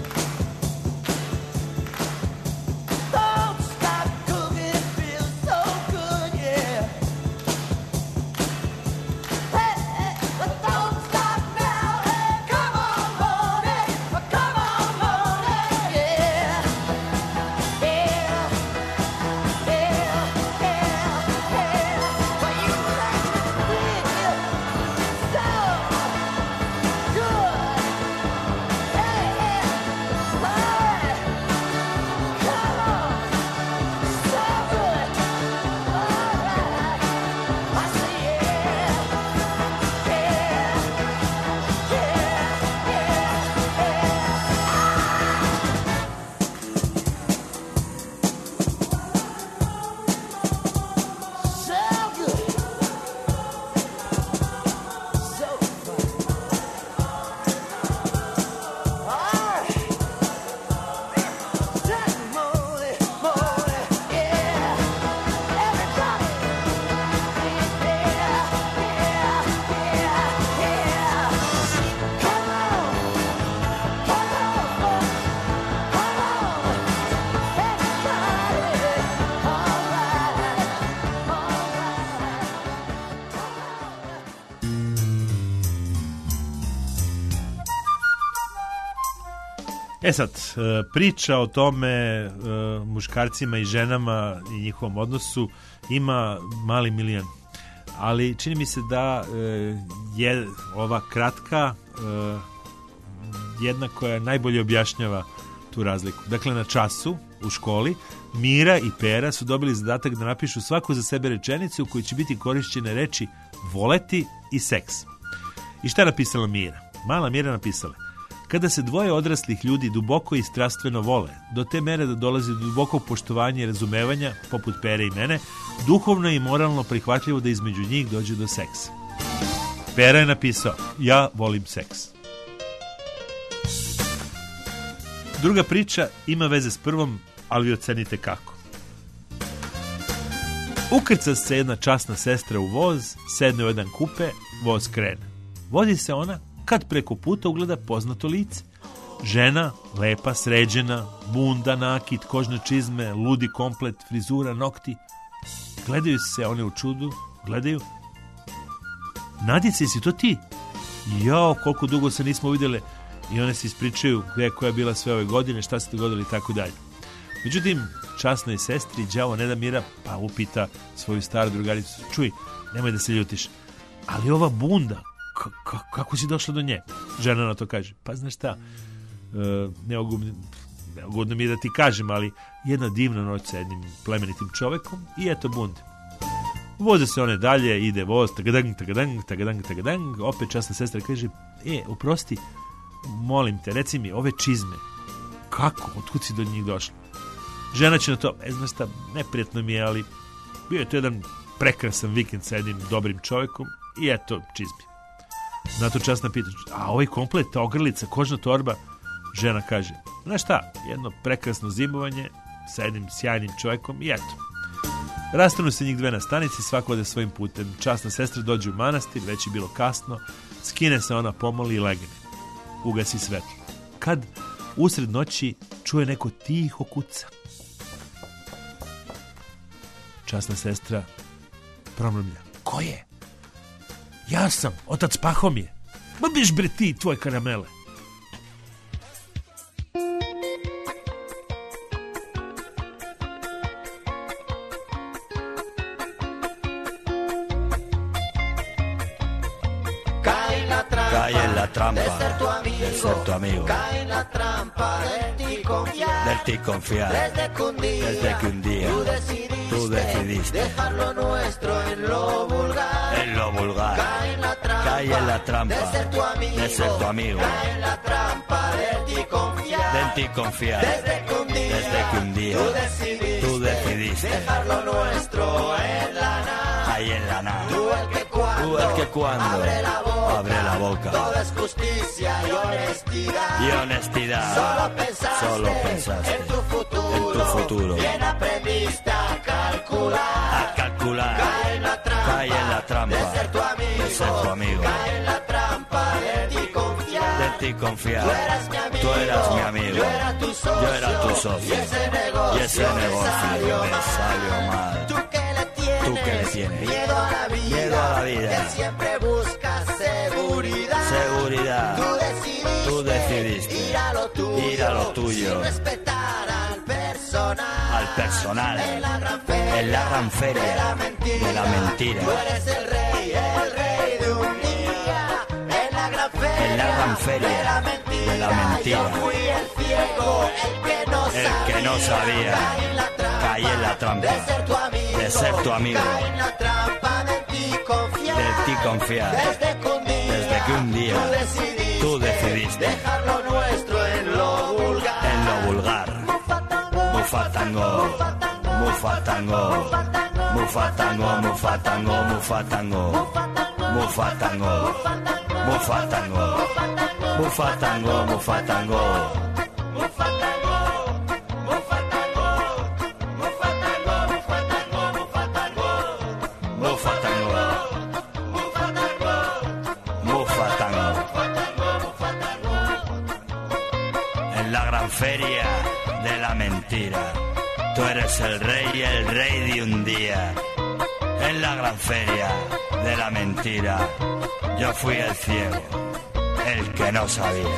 Don't stop cooking, it feels so good, yeah. Hey, but don't stop now, hey, come on, moaning, yeah. Well, you make me feel so good. Alright, come on, so good. Alright, I say so good. So fun. Alright. Just moaning, moaning, yeah. Everybody. Yeah. Come on. Come on. Everybody. E sad, priča o tome, muškarcima i ženama i njihovom odnosu ima mali milion. Ali čini mi se da je ova kratka jedna koja najbolje objašnjava tu razliku. Dakle, na času u školi Mira i Pera su dobili zadatak da napišu svaku za sebe rečenicu u kojoj će biti korišćene reči voleti i seks. I šta je napisala Mira? Mala Mira napisala: kada se dvoje odraslih ljudi duboko i strastveno vole, do te mere da dolazi do dubokog poštovanja i razumevanja, poput Pere i mene, duhovno i moralno prihvatljivo da između njih dođe do seksa. Pera je napisao: ja volim seks. Druga priča ima veze s prvom, ali vi ocenite kako. Ukrca se jedna časna sestra u voz, sedne u jedan kupe, voz krene. Vozi se ona, kad preko puta ugleda poznato lice. Žena, lepa, sređena, bunda, nakit, kožne čizme, ludi komplet, frizura, nokti. Gledaju se one u čudu, gledaju. Nadice, si to ti? Jao, koliko dugo se nismo vidjeli. I one se ispričaju gdje koja je bila sve ove godine, šta se dogodilo i tako dalje. Međutim, časnoj sestri đavo ne da mira, pa upita svoju staru drugaricu: čuj, nemoj da se ljutiš, ali ova bunda, kako si došla do nje? Žena na to kaže: pa znaš šta, neugodno mi je da ti kažem, ali jedna divna noć sa jednim plemenitim čovekom i eto bunde. Voze se one dalje, ide voz, tagadang, tagadang, tagadang, tagadang, opet časna sestra kaže: oprosti, molim te, reci mi, ove čizme, kako, otkud si do njih došla? Žena će na to: znaš šta, neprijatno mi je, ali bio je to jedan prekrasan vikend sa jednim dobrim čovjekom i eto čizmi. Na to časna pita: a ovaj komplet, ta ogrlica, kožna torba? Žena kaže: Znaš šta, jedno prekrasno zimovanje sa jednim sjajnim čovjekom i eto. Rastanu se njih dve na stanici, svako ode svojim putem. Časna sestra dođe u manastir, već je bilo kasno, skine se ona, pomoli i legne. Ugasi svetlo. Kad usred noći čuje neko tiho kuca. Časna sestra promrmlja. Ko je? Ja sam, otac Pahomije. Ma biš bre ti, tvoje karamele. Cae en la trampa de ser tu amigo. Cae en la trampa del ti confiar. Desde que un día tú decidiste dejar lo nuestro en lo vulgar. En lo vulgar. Cae en la trampa de ser tu amigo. Cae en la trampa del ti confiar. Desde que un día tú decidiste dejar lo nuestro en la nada. ahí en la nada. Tú el que cuando abre la boca todo es justicia y honestidad. Solo pensaste en tu futuro. Bien aprendiste a calcular. Cae en la trampa de ser tu amigo. Cae en la trampa de ti confiar. Tú eras mi amigo. Yo era tu socio. Y ese negocio me salió mal. Tú que le tienes miedo a la vida. Que siempre buscas seguridad. Tú decidiste ir a lo tuyo. Sin respetar al personal. En la gran feria de la mentira. Tú eres el rey de un día. En la gran feria de la mentira. Yo fui el ciego, el que no sabía. Caí en la trampa de ser tu amigo. Caí en la trampa de ti confiar. Desde que un día tú decidiste dejar lo nuestro en lo vulgar. Mufatango. Mufatango. Mufatango. Mufatango. Mufatango. Mufatango. Mufatango. Mufatango. Mufatango. Feria de la mentira. Tú eres el rey de un día. En la gran feria de la mentira. Yo fui el ciego, el que no sabía.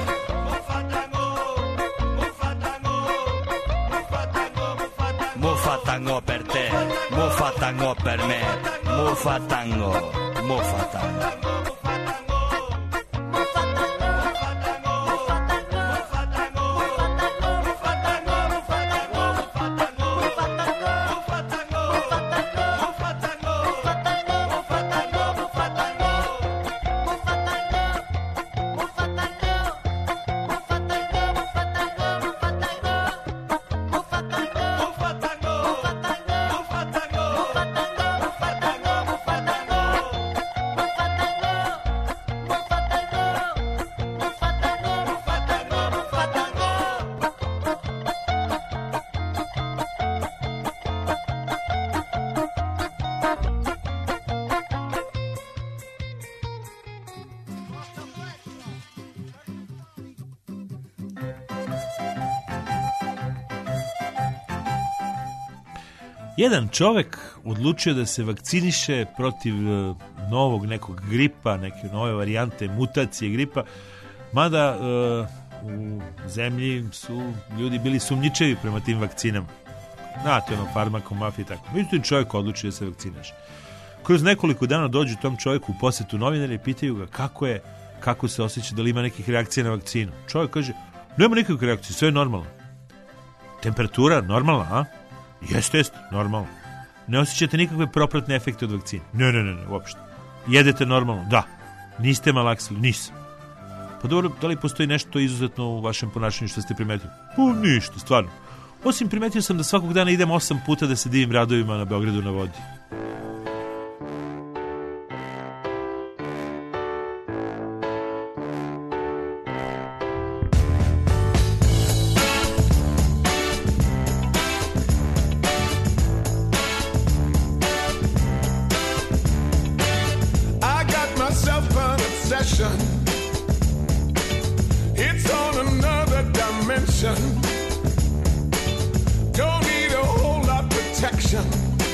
Mufatango per te, mufatango per me, mufatango, mufatango. Jedan čovek odlučio da se vakciniše protiv novog nekog gripa, neke nove varijante, mutacije gripa, mada u zemlji su ljudi bili sumnjičevi prema tim vakcinama. Znate, ono, farmakom, mafija i tako. Međutim, čovjek odlučio da se vakcinaše. Kroz nekoliko dana dođu tom čovjeku u posetu novinari i pitaju ga kako se osjeća, da li ima nekih reakcija na vakcinu. Čovjek kaže, nema nikakvih reakcija, sve je normalno. Temperatura normalna, a? Jeste, normalno. Ne osjećate nikakve propratne efekte od vakcine? Ne, uopšte. Jedete normalno? Da. Niste malaksili? Nisam. Pa dobro, da li postoji nešto izuzetno u vašem ponašanju što ste primetili? Ništa, stvarno. Osim primetio sam da svakog dana idem 8 puta da se divim radovima na Beogradu na vodi. satisfaction.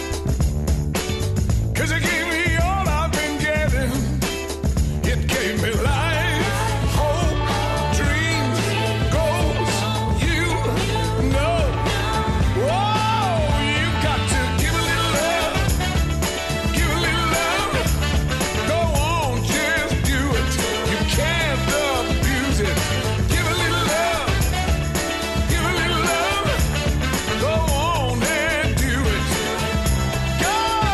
'Cause it gave me all I've been getting. It gave me life, hope, dreams, goals, you know. Whoa, you got to give a little love, give a little love. Go on, just do it. You can't abuse it. Give a little love, give a little love. Go on and do it. Go!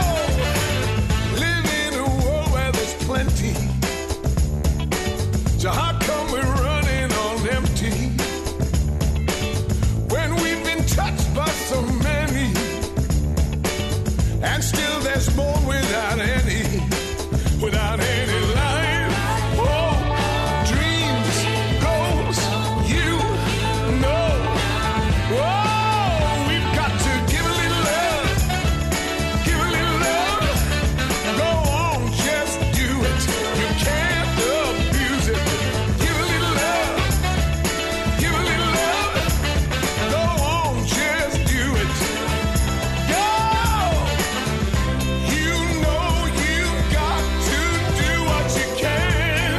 Live in a world where there's plenty. So how come we're running on empty? When we've been touched by so many, and still there's more without any life. Oh, dreams, goals, you know. Whoa, we've got to give a little love, give a little love. Go on, just do it. You can't abuse it. Give a little love, give a little love. Go on, just do it. Go! You know you've got to do what you can.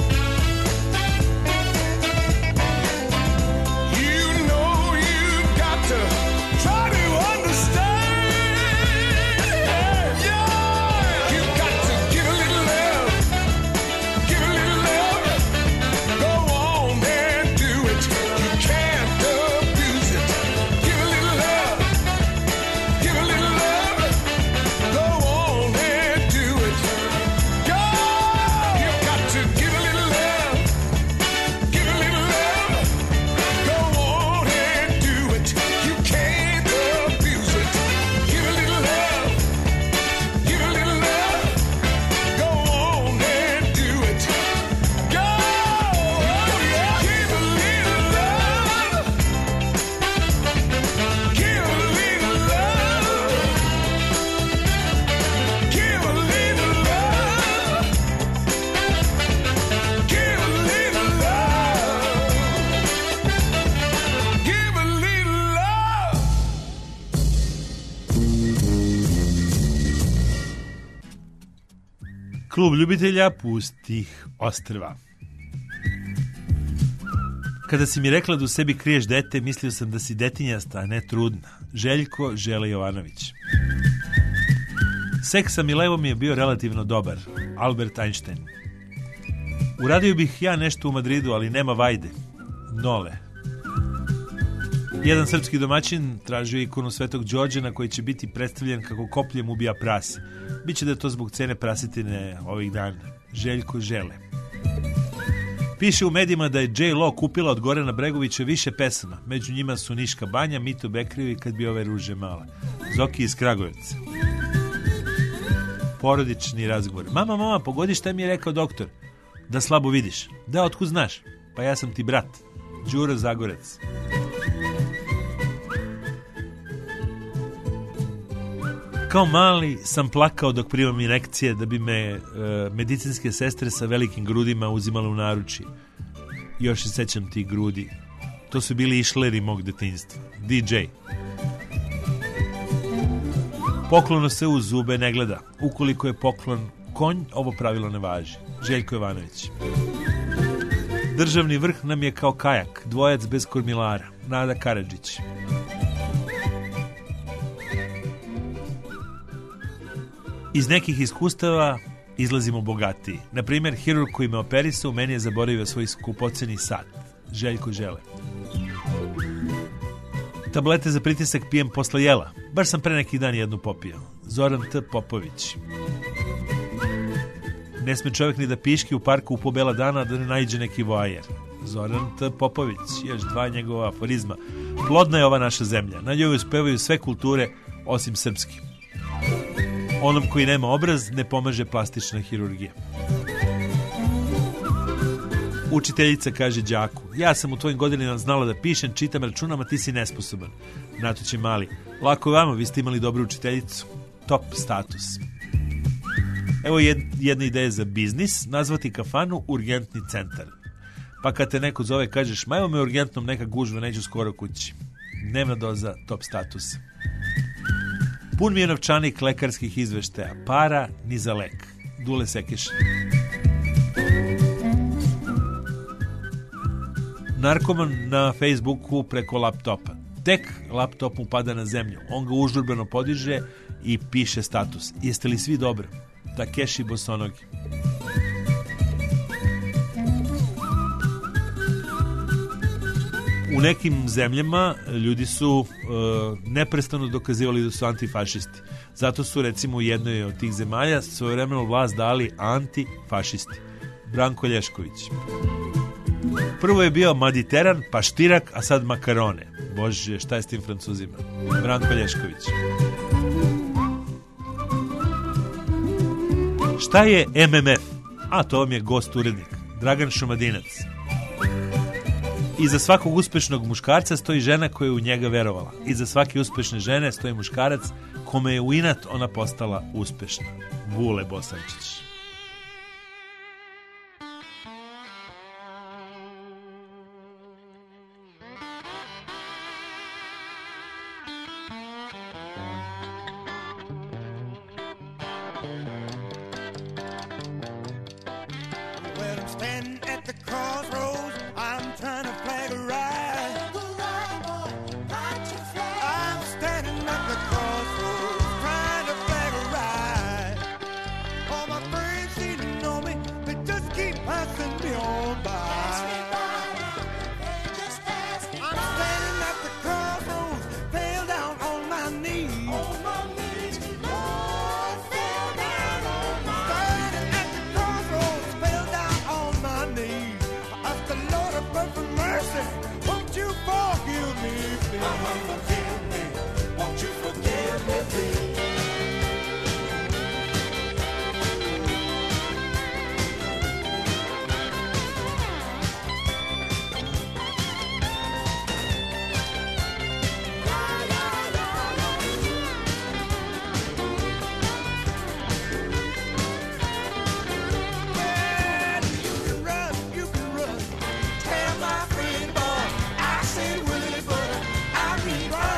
You know you've got to try to understand. Yeah, you've got to give a little love, give a little love. Go on and do it. You can't abuse it. Give a little love, give a little love. Go on and do it. Go! You've got to give a little love, give a little love. Go on and do it. You can't abuse it. Give a little love, give a little love. Go on and do it. Go! Yeah. Give a little love, give a little love, give a little love, give a little love, give a little love. Klub ljubitelja pustih ostrva. Kada si mi rekla da u sebi kriješ dete, mislio sam da si detinjasta, a ne trudna. Željko Žele Jovanović. Seks sa Milevom je bio relativno dobar. Albert Einstein. Uradio bih ja nešto u Madridu, ali nema vajde. Nole. Jedan srpski domaćin tražio ikonu Svetog Đorđa na koji će biti predstavljen kako kopljem ubija prase. Biće da je to zbog cene prasetine ovih dana. Željko Žele. Piše u medijima da je J.Lo kupila od Gorana Bregovića više pesama. Među njima su Niška banja, Mito Bekrijevi, Kad bi ove ruže mala. Zoki iz Kragujevca. Porodični razgovor. Mama, pogodi šta mi je rekao doktor? Da slabo vidiš. Da, otkud znaš? Pa ja sam ti brat. Đuro Zagorec. Kao mali sam plakao dok primam injekcije da bi me medicinske sestre sa velikim grudima uzimale u naručje. Još se sećam tih grudi. To su bili išleri mog detinjstva. DJ. Poklono se u zube ne gleda. Ukoliko je poklon konj, ovo pravilo ne važi. Željko Jovanović. Državni vrh nam je kao kajak, dvojac bez kormilara. Nada Karadžić. Iz nekih iskustava izlazimo bogatiji. Na primjer, hirurg koji me operisao, meni je zaboravio svoj skupoceni sat. Željko Žele. Tablete za pritisak pijem posle jela. Baš sam pre neki dan jednu popio. Zoran T. Popović. Ne sme čovjek ni da piški u parku u po bela dana da ne naiđe neki voajer. Zoran T. Popović. Još dva njegova aforizma. Plodna je ova naša zemlja. Na njoj uspevaju sve kulture osim srpski. Onom koji nema obraz ne pomaže plastična hirurgija. Učiteljica kaže đaku: ja sam u tvojim godinama znala da pišem, čitam, računam, a ti si nesposoban. Natuće mali: lako vama, vi ste imali dobru učiteljicu. Top status. Evo jedna ideja za biznis: nazvati kafanu urgentni centar. Pa kad te neko zove kažeš: ma evo me urgentnom neka gužva, neću skoro kući. Dnevna doza top statusa. Pun mi je novčanik lekarskih izveštaja. Para ni za lek. Dule Sekeš. Narkoman na Facebooku preko laptopa. Tek laptop mu pada na zemlju. On ga užurbeno podiže i piše status. Jeste li svi dobro? Takeshi Bosonogi. U nekim zemljama ljudi su neprestano dokazivali da su antifašisti. Zato su recimo u jednoj od tih zemalja svojevremeno vlast dali antifašisti. Branko Lješković. Prvo je bio Mediteran, pa štirak, a sad makarone. Bože, šta je s tim Francuzima? Branko Lješković. Šta je MMF? A to vam je gost urednik Dragan Šumadinac. Iza svakog uspešnog muškarca stoji žena koja je u njega verovala. Iza svake uspešne žene stoji muškarac kome je u inat ona postala uspešna. Vule Bosančić. Willie, but I read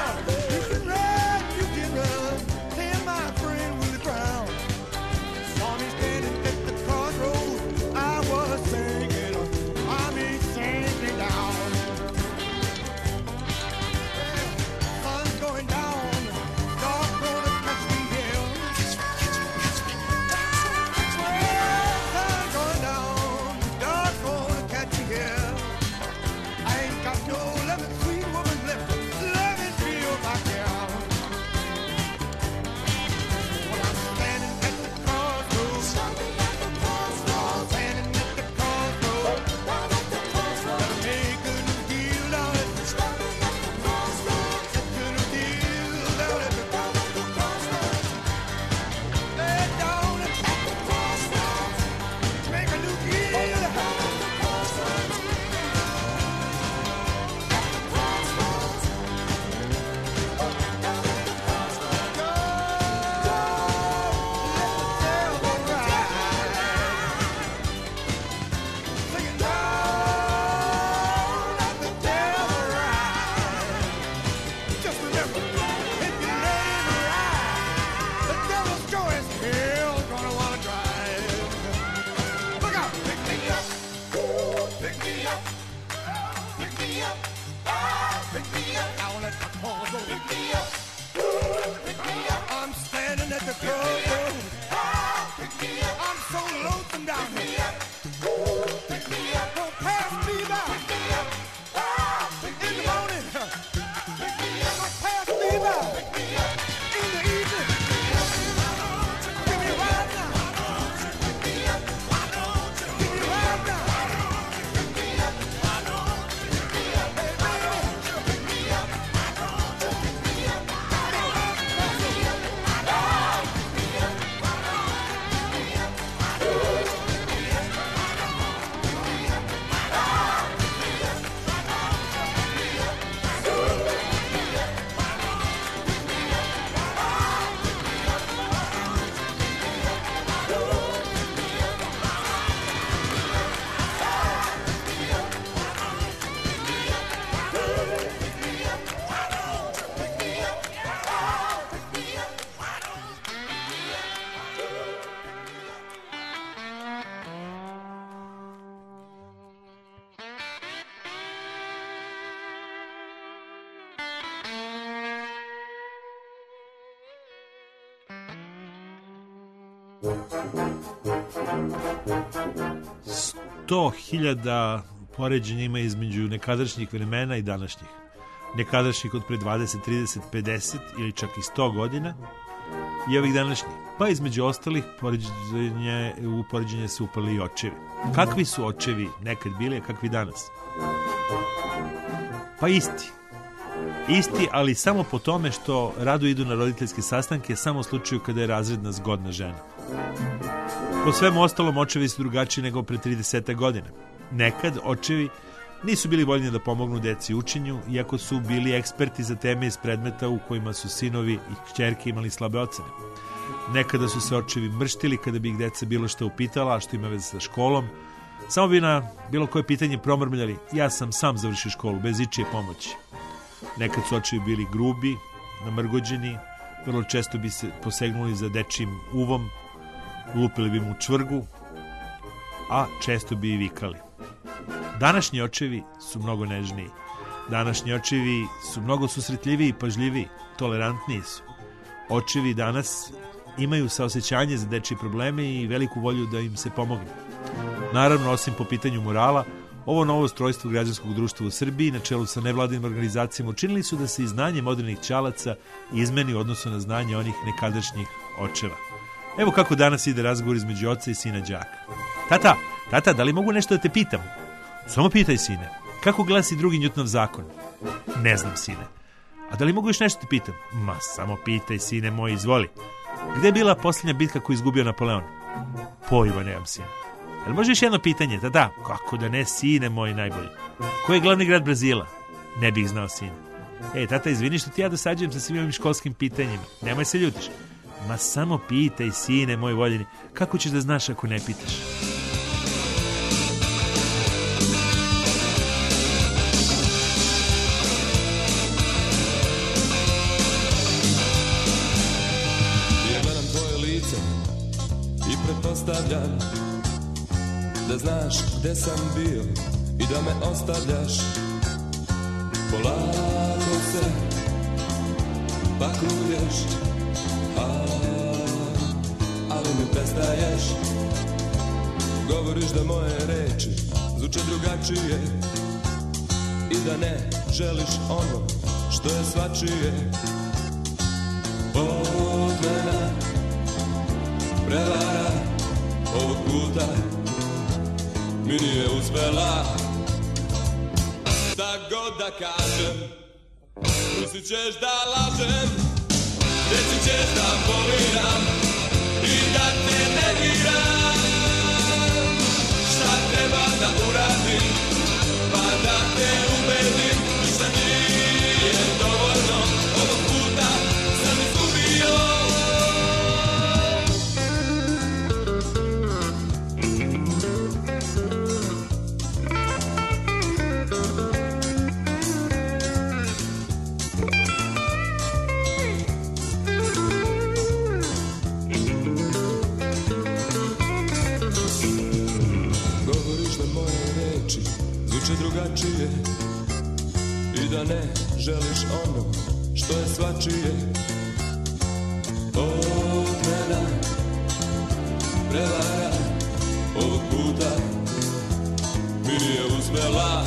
100.000 poređenja ima između nekadašnjih vremena i današnjih. Nekadašnjih od pre 20, 30, 50 ili čak i 100 godina i ovih današnjih. Pa između ostalih u poređenje su upali i očevi. Kakvi su očevi nekad bili, a kakvi danas? Pa isti. Isti, ali samo po tome što rado idu na roditeljske sastanke, samo u slučaju kada je razredna zgodna žena. Po svemu ostalom, očevi su drugačiji nego pre 30 godina. Nekad očevi nisu bili voljni da pomognu deci u učenju, iako su bili eksperti za teme iz predmeta u kojima su sinovi i kćerke imali slabe ocene. Nekada su se očevi mrštili kada bi ih deca bilo što upitala, a što ima veze sa školom. Samo bi na bilo koje pitanje promrmljali: ja sam sam završio školu, bez ičije pomoći. Nekad su očevi bili grubi, namrgođeni, vrlo često bi se posegnuli za dečijim uvom, lupili bi mu čvrgu, a često bi i vikali. Današnji očevi su mnogo nežniji. Današnji očevi su mnogo susretljiviji i pažljiviji, tolerantniji su. Očevi danas imaju saosećanje za dečije probleme i veliku volju da im se pomogne. Naravno, osim po pitanju morala, ovo novo ustrojstvo građanskog društva u Srbiji na čelu sa nevladinim organizacijama učinili su da se i znanje modernih ćalaca izmeni u odnosu na znanje onih nekadašnjih očeva. Evo kako danas ide razgovor između oca i sina đaka. Tata, da li mogu nešto da te pitam? Samo pitaj, sine. Kako glasi drugi Newtonov zakon? Ne znam, sine. A da li mogu još nešto te pitam? Ma, samo pitaj, sine moj, izvoli. Gde je bila posljednja bitka koju izgubio Napoleon? Pojma nemam, sine. Ali može još jedno pitanje, tata? Kako da ne, sine moj najbolji. Koji je glavni grad Brazila? Ne bih znao, sine. Tata, izvini što ti ja dosađujem sa svim ovim školskim pitanjima. Nemoj se ljutiš. Ma samo pitaj, sine moj voljeni. Kako ćeš da znaš ako ne pitaš? Ja gledam tvoje lice i pretpostavljam da znaš gde sam bio i da me ostavljaš. Polako se pakuješ, ali ne prestaješ. Govoriš da moje reči zvuče drugačije i da ne želiš ono što je svačije. Odmena, prevara, ovog puta mi nije uspela. Šta god da kažem, mislit ćeš da lažem, reći ćeš da poliram i da te negiram. Šta treba da uradim, pa da te ubedim, ništa nije dovoljno, ovog puta sam izgubio. Drugačije i da ne želiš ono što je svačije. Odmena, prevara, ovog puta mi nije uspela.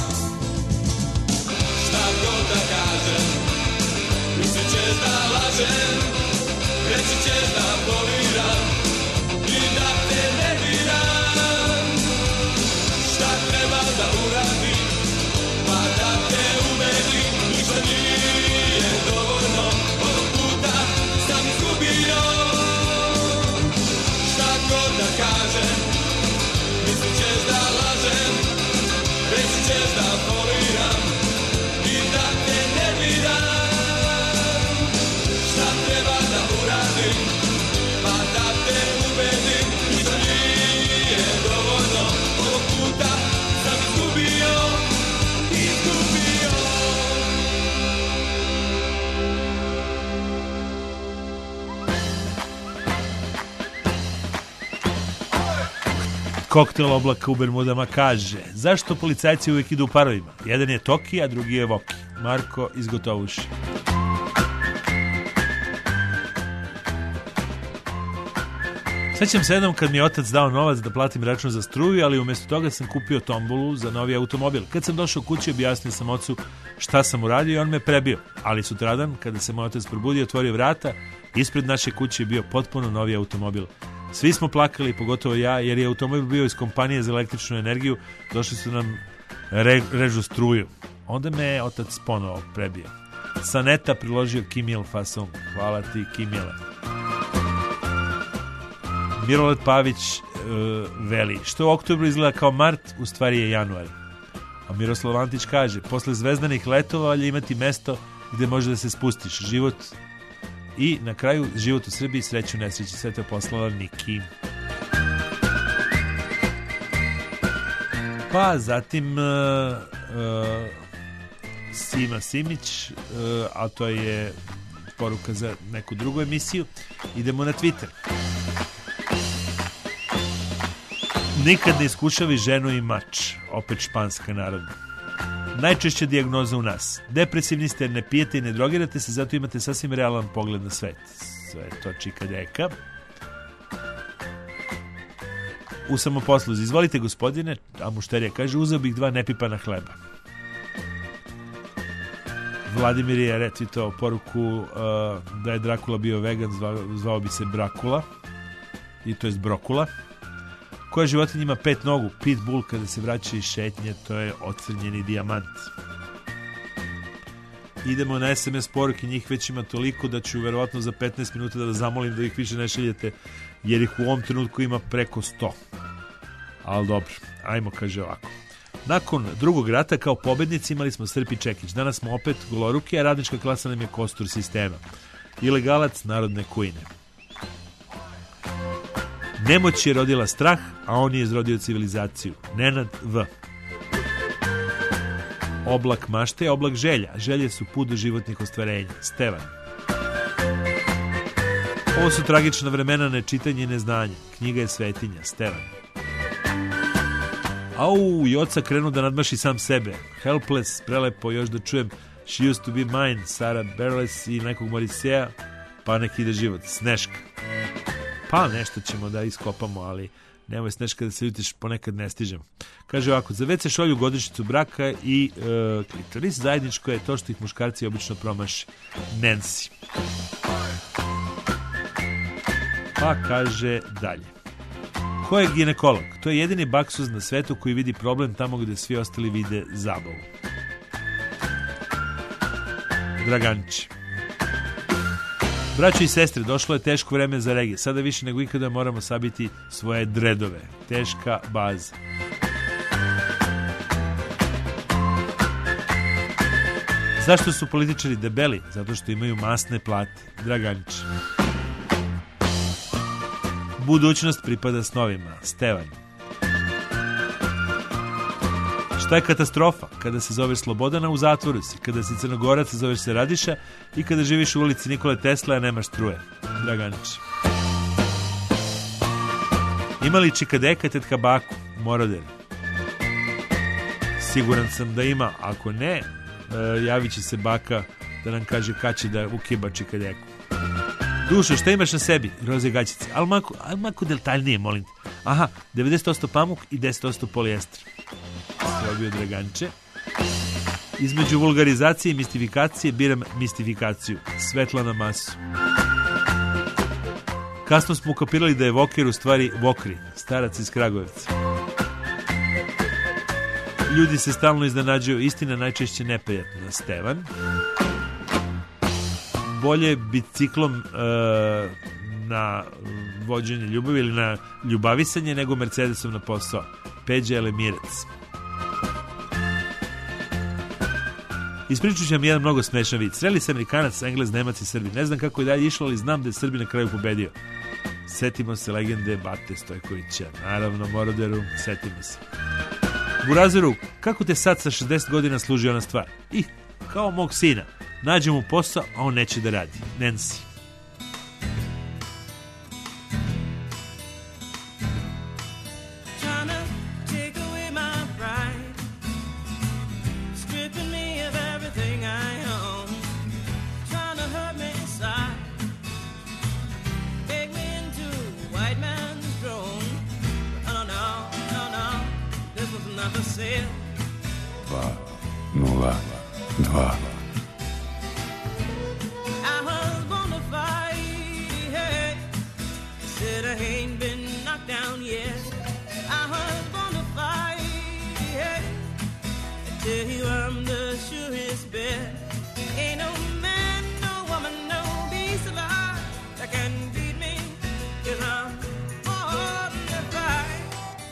Šta god da kažem, mislit ćeš da lažem, reći ćeš da poliram i da te negiram. Šta treba da uradim, pa da te ubedim, ništa nije dovoljno, ovog puta sam izgubio. Šta god da kažem, mislit ćeš da lažem, reći ćeš da poliram i da te nerviram. Šta treba da uradim, pa da te ubedim, ništa nije dovoljno, ovog puta sam izgubio. Koktel oblaka u Bermudama kaže: zašto policajci uvijek idu u parovima? Jedan je Toki, a drugi je Voki. Marko iz Gotovuši. Sećam se jednom kad mi je otac dao novac da platim račun za struju, ali umjesto toga sam kupio tombolu za novi automobil. Kad sam došao kući, objasnio sam ocu šta sam uradio i on me prebio. Ali sutradan, kada se moj otac probudio i otvorio vrata, ispred naše kuće je bio potpuno novi automobil. Svi smo plakali, pogotovo ja, jer je automobil bio iz kompanije za električnu energiju. Došli su nam režu struju. Onda me je otac ponovo prebio. Sa neta priložio Kimil fason. Hvala ti, Kimile. Milorad Pavić veli, što u oktobru izgleda kao mart, u stvari je januar. A Miroslav Antić kaže, posle zvezdanih letova valja imati mesto gde može da se spustiš. Život i na kraju život u Srbiji, sreću nesreći. Sve to je poslala Niki. Pa zatim Sima Simić, a to je poruka za neku drugu emisiju. Idemo na Twitter. Nikad ne iskušavi ženu i mač, opet španska narodna. Najčešća dijagnoza u nas. Depresivni ste, ne pijete i ne drogirate se, zato imate sasvim realan pogled na svet. Sve to čika deka. U samoposluzi. Izvolite gospodine, a mušterija kaže, uzeo bih 2 nepipana hleba. Vladimir je retvitao poruku da je Drakula bio vegan, zvao bi se Brakula, i to jest Brokula. Koja životinja ima 5 nogu? Pitbull kada se vraća iz šetnje, to je ocrnjeni dijamant. Idemo na SMS poruke, njih već ima toliko da ću verovatno za 15 minuta da vas zamolim da ih više ne šaljete, jer ih u ovom trenutku ima preko 100. Ali dobro, ajmo, kaže ovako. Nakon drugog rata kao pobednici imali smo Srp i Čekić. Danas smo opet goloruki, a radnička klasa nam je kostur sistema. Ilegalac narodne kujine. Nemoć je rodila strah, a on je izrodio civilizaciju. Nenad V. Oblak mašte je oblak želja. Želje su put do životnih ostvarenja. Stevan. Ovo su tragična vremena, nečitanje i neznanje. Knjiga je svetinja. Stevan. Au, i oca krenu da nadmaši sam sebe. Helpless, prelepo, još da čujem She Used to Be Mine, Sara Bareilles i nekog Morisea, pa nek ide život. Sneška. Pa nešto ćemo da iskopamo, ali nemoj Sneška da se ljutiš, ponekad ne stižemo. Kaže ovako, za WC šolju, godišnjicu braka i klitoris, zajedničko je to što ih muškarci obično promaše. Nancy. Pa kaže dalje. Ko je ginekolog? To je jedini baksuz na svetu koji vidi problem tamo gde svi ostali vide zabavu. Draganić. Braćo i sestre, došlo je teško vreme za regije. Sada više nego ikada moramo sabiti svoje dredove. Teška baza. Zašto su političari debeli? Zato što imaju masne plate. Draganić. Budućnost pripada snovima. Stevan. Šta je katastrofa? Kada se zoveš Slobodana, u zatvoru si. Kada si Crnogorac, zoveš se Radiša. I kada živiš u ulici Nikole Tesla, a nemaš struje. Draganić. Ima li čikadeka tetka baku? Moroder. Siguran sam da ima. Ako ne, javit će se baka da nam kaže kad će da ukiba čikadeku. Dušo, šta imaš na sebi? Roze gaćice. Ali mako detaljnije, molim te. Aha, 90% pamuk i 10% polijester. Dobio Draganče. Između vulgarizacije i mistifikacije biram mistifikaciju. Svetlana Masu. Kasno smo ukapirali da je Voker u stvari Vokri, starac iz Kragujevca. Ljudi se stalno iznenađuju, istina najčešće neprijatna. Stevan. Bolje biciklom na vođenje ljubavi ili na ljubavisanje nego Mercedesom na posao. Peđa Elemirac. Ispričat ću vam jedan mnogo smešan vid. Sreli se Amerikanac, Englez, Nemac i Srbi. Ne znam kako je dalje išlo, ali znam da je Srbi na kraju pobedio. Setimo se legende Bate Stojkovića. Naravno, Moroderu, setimo se. Burazeru, kako te sad sa 60 godina služi ona stvar? Kao mog sina. Nađem mu posao, a on neće da radi. Nancy. White man never said. 202. I was born to fight, hey. Said I ain't been knocked down yet. I was born to fight, hey. I tell you I'm the surest bet. Ain't no man, no woman, no beast alive that can beat me, 'cause I'm born to fight.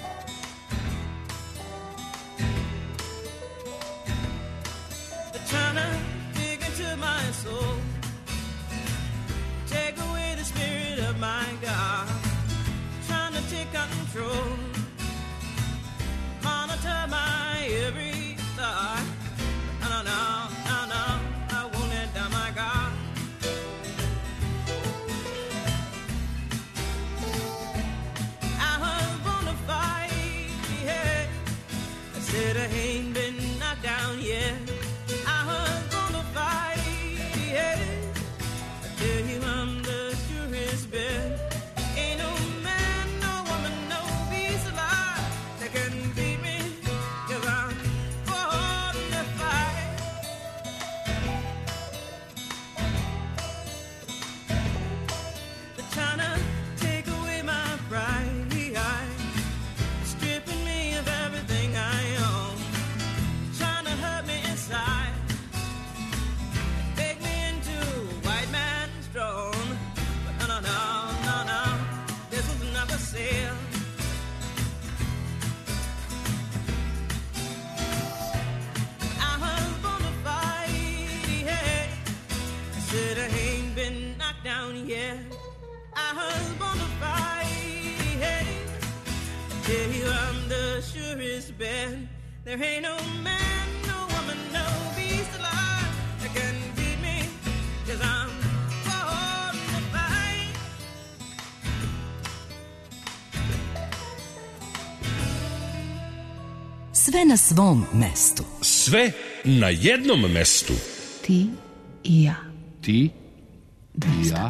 They're trying to dig into my soul, take away the spirit of my God, trying to take control, monitor my every thought. No, no, no, no, I won't let down my God. I was born to fight, yeah. I said I ain't been knocked down yet. I was born to fight, yeah. I tell you I'm the surest bet. Ain't no man, no woman, no beast alive that can beat me, 'cause I'm born to fight. They're trying to take away my pride, stripping me of everything I own, trying to hurt me inside, take me into white man's throne. But no, no, no, no, no, this was never said. I was born to fight, yeah. I said I ain't been knocked down yet. I was born to fight, yeah. I tell you I'm the surest bet. There ain't no man, no woman, no beast alive that can beat me, 'cause I'm born to fight. Sve na svom mestu. Sve na jednom mestu. Ti i ja. Ti i ja.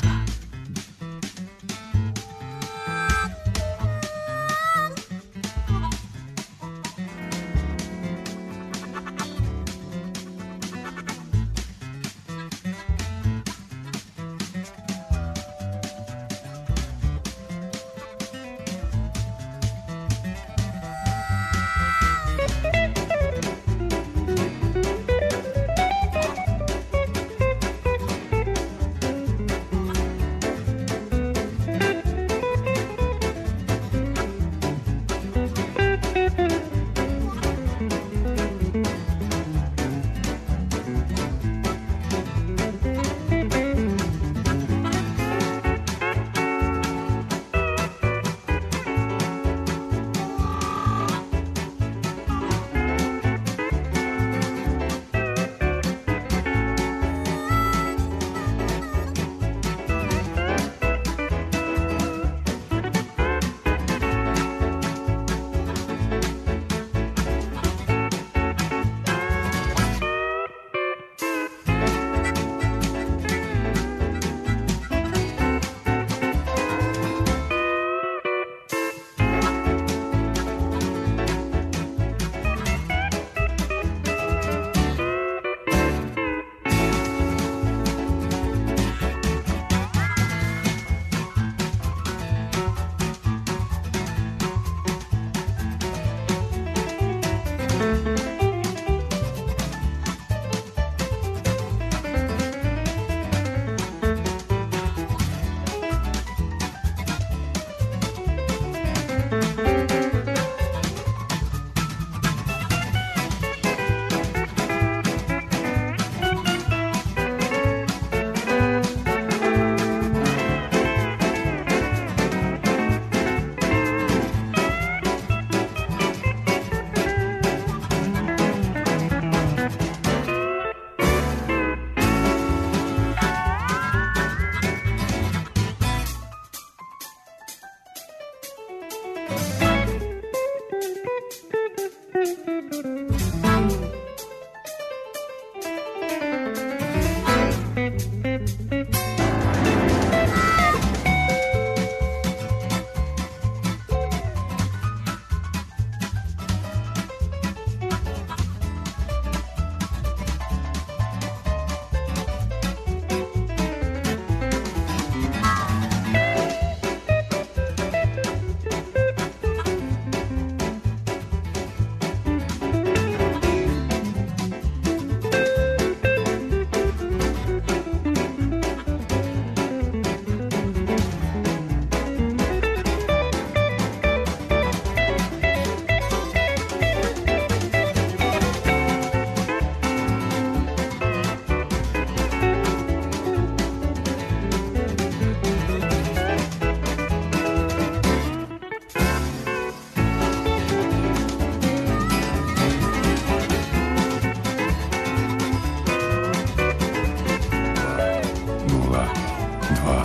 2.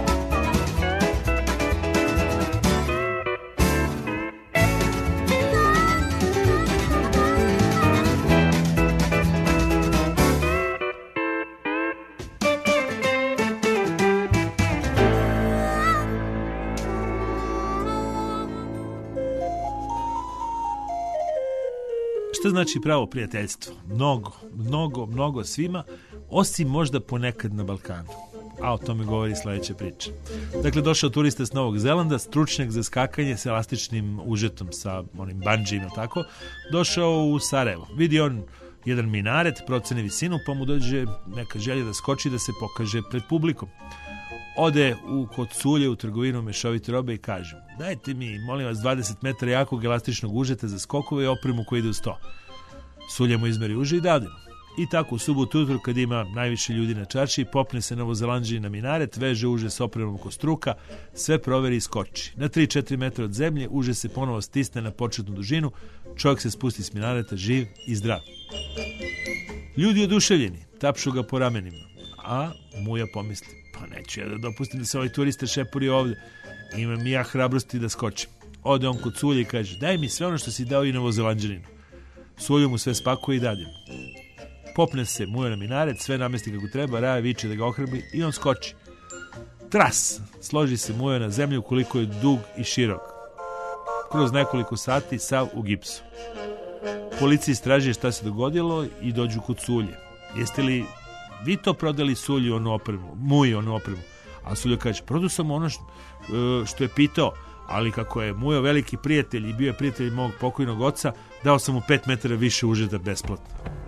Šta znači pravo prijateljstvo? Mnogo svima, osim možda ponekad na Balkanu. A o tome govori sledeća priča. Dakle, došao turista s Novog Zelanda, stručnjak za skakanje sa elastičnim užetom, sa onim bandžijima, tako, došao u Sarajevo. Vidi on jedan minaret, procene visinu, pa mu dođe neka želja da skoči, da se pokaže pred publikom. Ode kod Sulje u trgovinu mešovite robe i kaže: dajte mi, molim vas, 20 metara jakog elastičnog užeta za skokove i opremu koja ide u 100. Sulja mu izmeri uže i dade. I tako u subotu ujutro, kad ima najviše ljudi na čaršiji, popne se Novozelanđani na minaret, veže uže s opremom ko struka, sve proveri i skoči. Na 3-4 metra od zemlje uže se ponovo stisne na početnu dužinu, čovjek se spusti s minareta živ i zdrav. Ljudi oduševljeni, tapšu ga po ramenima, a Muja pomisli: pa neću ja da dopustim da se ovaj turista šepuri ovde, imam i ja hrabrosti da skočim. Ode on kod Sulje i kaže: daj mi sve ono što si dao i Novozelanđaninu. Sulju mu sve spakuje i dadje. Popne se Muja na minaret, sve namesti kako treba, Raja viče da ga ohrabri i on skoči. Tras! Složi se Muja na zemlju koliko je dug i širok. Kroz nekoliko sati sav u gipsu. Policija istražuje šta se dogodilo i dođu kod Sulje. Jeste li vi to prodali Sulju onu opremu, Muji onu opremu? A Sulja kaže: prodao sam ono što je pitao, ali kako je Mujo veliki prijatelj i bio je prijatelj mog pokojnog oca, dao sam mu 5 metara više užeta besplatno.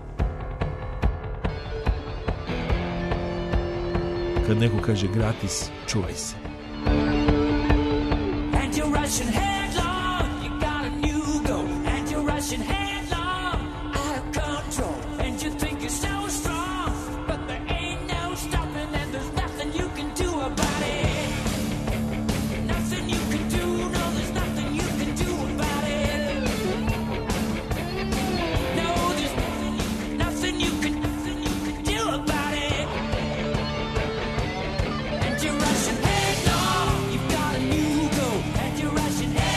Kad neko kaže gratis, čuvaj se. And you're rushing headlong, you got a new goal. And you're rushing headlong, out of control. And you think you're so strong, but there ain't no stopping, and there's nothing you can do about it. Nothing you can do, no, there's nothing you can do about it. No, there's nothing you can do about it. And you're rushing headlong, you've got a new goal. And you're rushing headlong.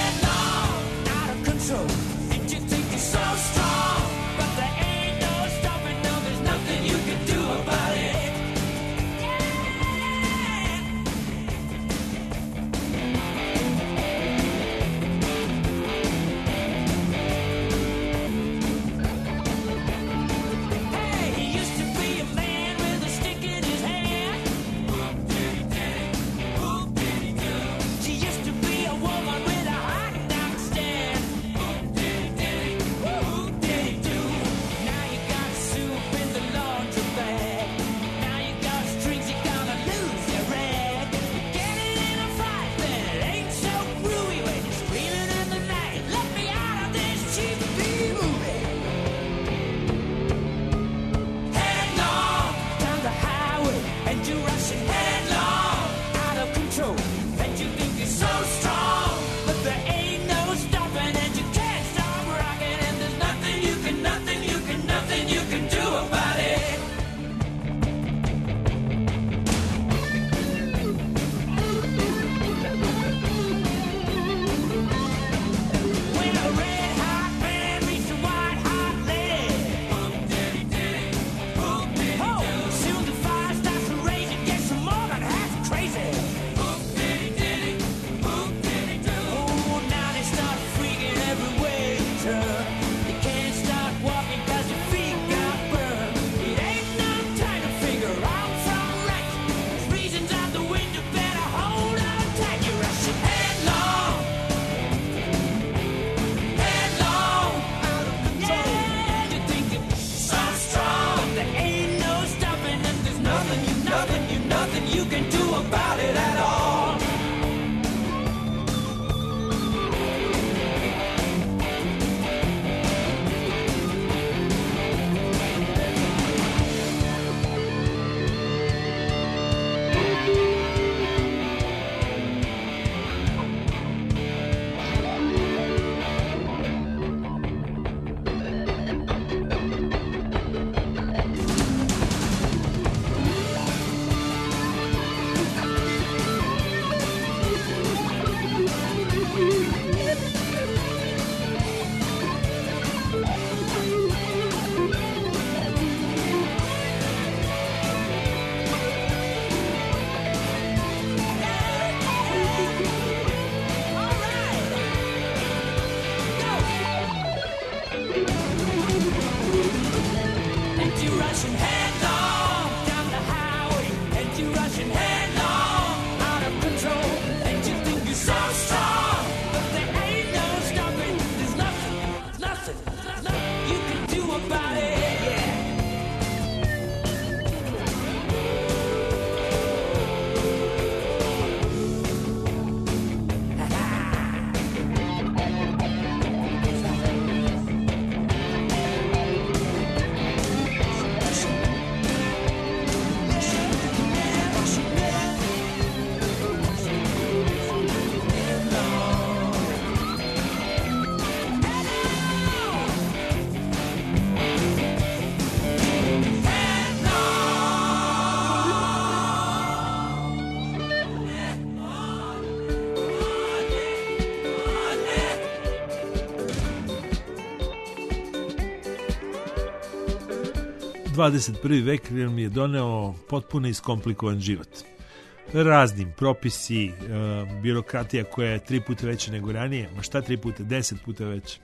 21. vek nam je doneo potpuno iskomplikovan život. Raznim propisi, birokratija koja je 3 puta veća nego ranije, ma šta 3 puta, 10 puta veća.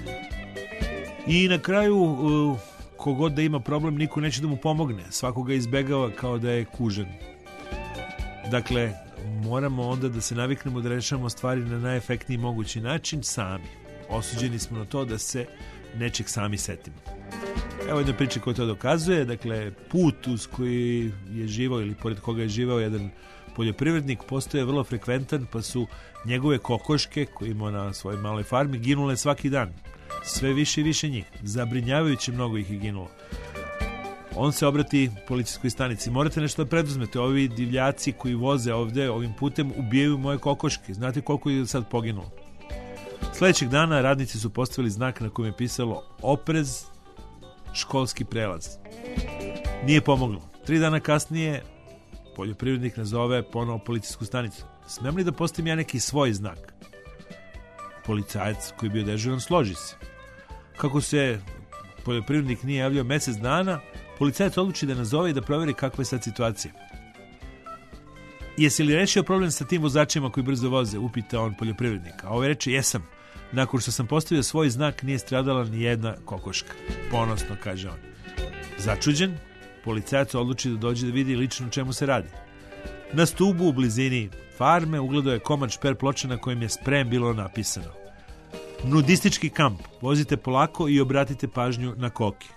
I na kraju, kogod da ima problem, niko neće da mu pomogne. Svako ga izbegava kao da je kužan. Dakle, moramo onda da se naviknemo da rešavamo stvari na najefektniji mogući način sami. Osuđeni smo na to da se nečeg sami setimo. Evo jedna priča koja to dokazuje. Dakle, put uz koji je živao ili pored koga je živao jedan poljoprivrednik postoje vrlo frekventan, pa su njegove kokoške koje imao na svojoj maloj farmi ginule svaki dan. Sve više i više njih. Zabrinjavajuće mnogo ih je ginulo. On se obrati policijskoj stanici. Morate nešto da preduzmete. Ovi divljaci koji voze ovde ovim putem ubijaju moje kokoške. Znate koliko je sad poginulo? Sljedećeg dana radnici su postavili znak na kojem je pisalo oprez, školski prelaz. Nije pomoglo. 3 dana kasnije poljoprivrednik nazove ponovo policijsku stanicu. Smem li da postavim ja neki svoj znak? Policajac koji je bio dežuran složi se. Kako se poljoprivrednik nije javljao mjesec dana, policajac odluči da nazove i da proveri kakva je sad situacija. Jesi li rešio problem sa tim vozačima koji brzo voze? Upita on poljoprivrednika. A ovaj reče, jesam. Nakon što sam postavio svoj znak, nije stradala ni jedna kokoška. Ponosno, kaže on. Začuđen, policajac odluči da dođe da vidi lično o čemu se radi. Na stubu u blizini farme ugledao je komad šper ploče na kojem je sprem bilo napisano: nudistički kamp, vozite polako i obratite pažnju na koke.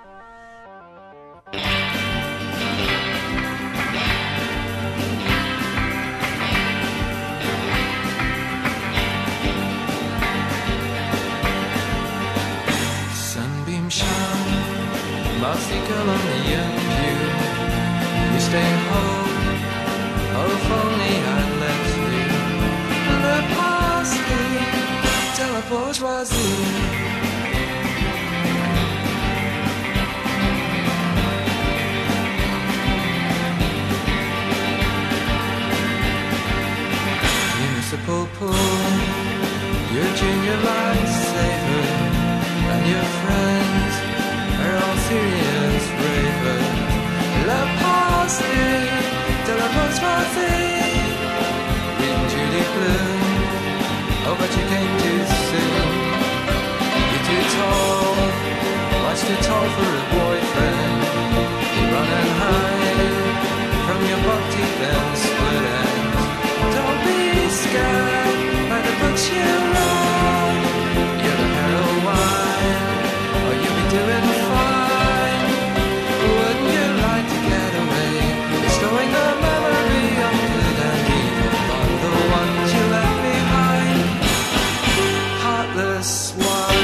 Sunbeam shine, mossy girl on the young view. You stay home, oh if only I'd let you. The past teleport was in. Municipal pool, your junior lifesaver, and your friends are all serious ravers. La Pasti, de la Bourgeoisie, reading Judy Blume. Oh, but you came too soon. You're too tall, much too tall for a boyfriend. You run and hide from your buck teeth and split ends. Don't be scared by the books you write. You're the heroine, or you'll be doing fine. Wouldn't you like to get away, restoring the memory of good and evil, but the ones you left behind? Heartless one.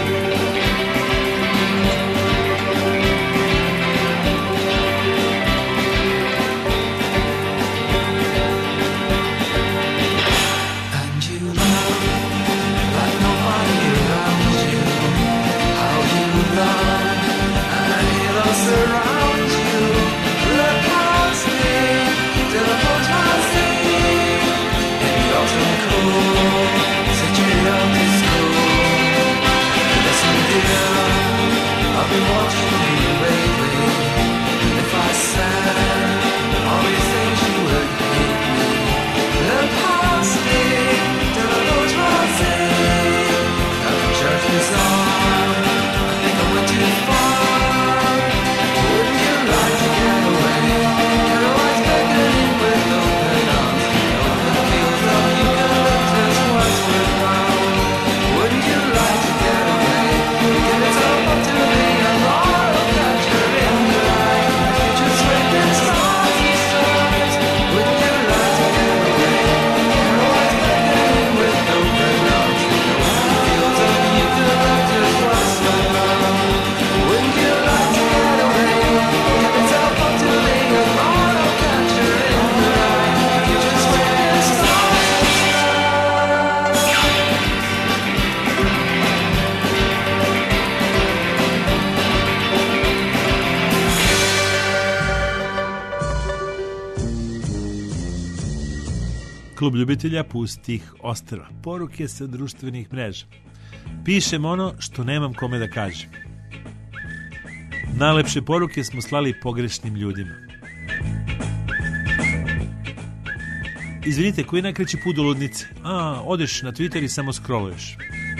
And you love like nobody around you. How you love, and he'll surround you. Look past me, to the bourgeoisie. In the autumn cool, sit you down to school. Listen dear, I've been watching you lately. And if I said all these things you would hate me. Look past me, to the bourgeoisie. After church is on, I think I went too far. Wouldn't you like to get away? Caroline's beckoning with open arms. Open fields of eucalyptus was worthwhile. Wouldn't you like to get away? Give it all up to me, and I'll capture in the light. Just wait and stars and stars. Wouldn't you like to get away? Caroline's beckoning with open arms. Open fields of eucalyptus was worthwhile. Wouldn't you like to get away? Give it all up to me, and I'll capture in the light. Just wait and stars and stars. Klub ljubitelja pustih ostrva. Poruke sa društvenih mreža. Pišem ono što nemam kome da kažem. Najlepše poruke smo slali pogrešnim ljudima. Izvinite, koji je najkraći put do ludnice? Odeš na Twitter i samo scrolluješ.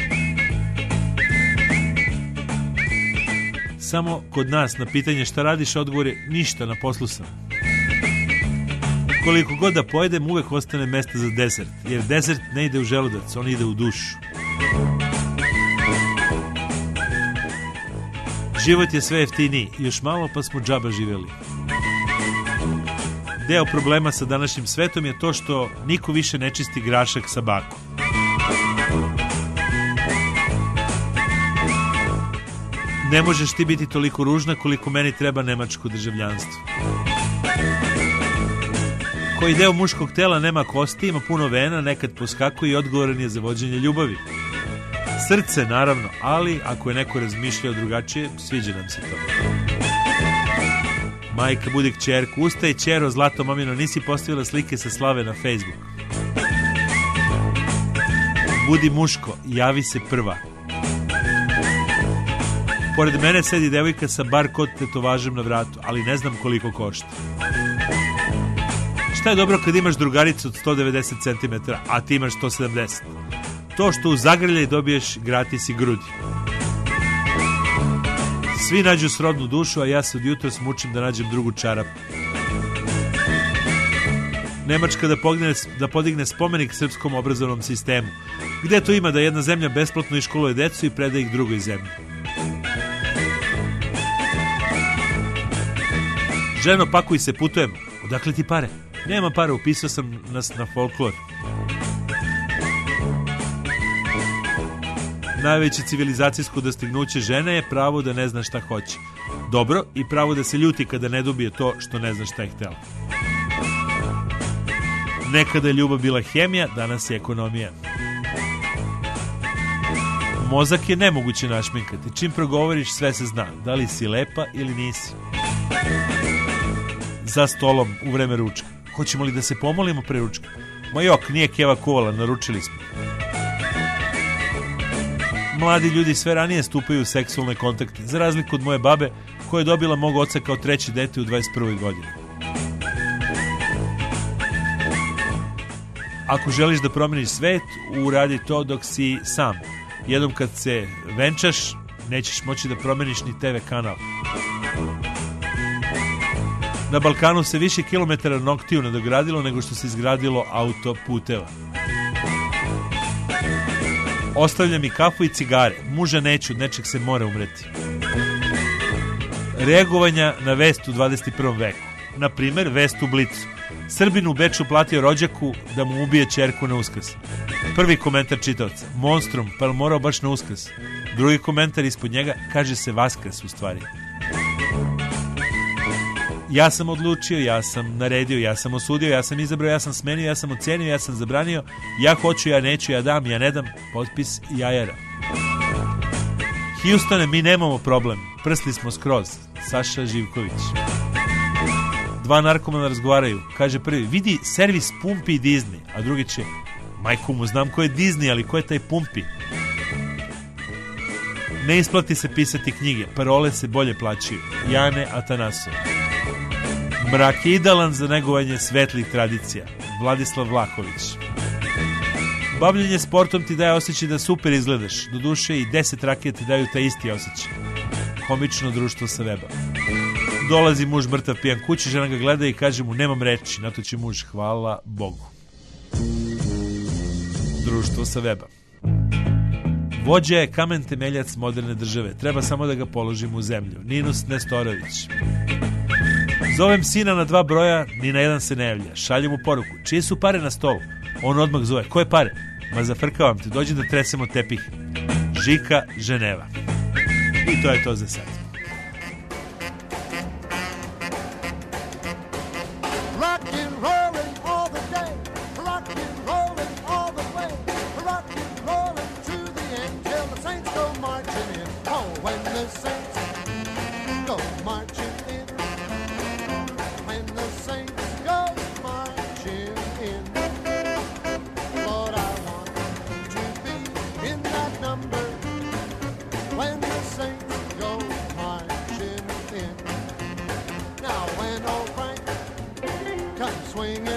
Samo kod nas na pitanje šta radiš, odgovor je ništa, na poslu sam. Koliko god da pojedem, uvek ostane mesta za desert, jer desert ne ide u želudac, on ide u dušu. Život je sve jeftiniji, još malo pa smo džaba živjeli. Deo problema sa današnjim svetom je to što niko više ne čisti grašak sa bakom. Ne možeš ti biti toliko ružna koliko meni treba nemačko državljanstvo. Koji deo muškog tela nema kosti, ima puno vena, nekad poskakuje i odgovoran je za vođenje ljubavi. Srce, naravno, ali ako je neko razmišljao drugačije, sviđa nam se to. Majka budi kćerku, ustaj ćero, zlato mamino, nisi postavila slike sa slave na Facebook. Budi muško, javi se prva. Pored mene sedi devojka sa barkod tetovažem na vratu, ali ne znam koliko košta. Šta je dobro kad imaš drugaricu od 190 cm, a ti imaš 170? To što u zagrljaj dobiješ gratis i grudi. Svi nađu srodnu dušu, a ja se od jutra smučim da nađem drugu čarapu. Nemačka da podigne spomenik srpskom obrazovnom sistemu. Gde to ima da jedna zemlja besplatno iškoluje decu i preda ih drugoj zemlji? Ženo, pakuj se, putujemo. Odakle ti pare? Nema pare, upisao sam nas na folklor. Najveće civilizacijsko dostignuće žene je pravo da ne zna šta hoće. Dobro, i pravo da se ljuti kada ne dobije to što ne zna šta je htjela. Nekada je ljubav bila hemija, danas je ekonomija. Mozak je nemoguće našminkati. Čim progovoriš, sve se zna. Da li si lepa ili nisi. Za stolom u vreme ručka. Hoćemo li da se pomolimo pre ručka? Ma jok, nije keva kovala, naručili smo. Mladi ljudi sve ranije stupaju u seksualne kontakte, za razliku od moje babe, koja je dobila mog oca kao treće dete u 21. godini. Ako želiš da promeniš svet, uradi to dok si sam. Jednom kad se venčaš, nećeš moći da promeniš ni TV kanal. Na Balkanu se više kilometara noktiju nadogradilo nego što se izgradilo autoputeva. Ostavljam i kafu i cigare. Muža neću, od nečeg se mora umreti. Reagovanja na vest u 21. veku. Na primjer, vest u Blicu. Srbin u Beču platio rođaku da mu ubije ćerku na Uskrs. Prvi komentar čitaoca. Monstrum, pa je morao baš na Uskrs. Drugi komentar ispod njega, kaže se Vaskrs u stvari. Ja sam odlučio, ja sam naredio, ja sam osudio, ja sam izabrao, ja sam smenio, ja sam ocenio, ja sam zabranio, ja hoću, ja neću, ja dam, ja ne dam, potpis jajara. Houstone, mi nemamo problem, prsli smo skroz. Saša Živković. Dva narkomana razgovaraju, kaže prvi, vidi servis Pumpi i Disney, a drugi će, majku mu, znam ko je Disney, ali ko je taj Pumpi? Ne isplati se pisati knjige, parole se bolje plaćaju. Jane Atanasov. Mrak je idealan za negovanje svetlih tradicija. Vladislav Vlahović. Bavljenje sportom ti daje osjećaj da super izgledaš. Doduše i 10 rakija ti daju taj isti osjećaj. Komično društvo sa weba. Dolazi muž mrtav pijan kući, žena ga gleda i kaže mu nemam reči. Na to će muž hvala Bogu. Društvo sa weba. Vođa je kamen temeljac moderne države. Treba samo da ga položimo u zemlju. Ninus Nestorović. Zovem sina na 2 broja, ni na jedan se ne javlja. Šaljem mu poruku. Čije su pare na stolu? On odmah zove. Koje pare? Ma zafrkavam te, dođi da tresemo tepih. Žika, Ženeva. I to je to za sad. When the saints go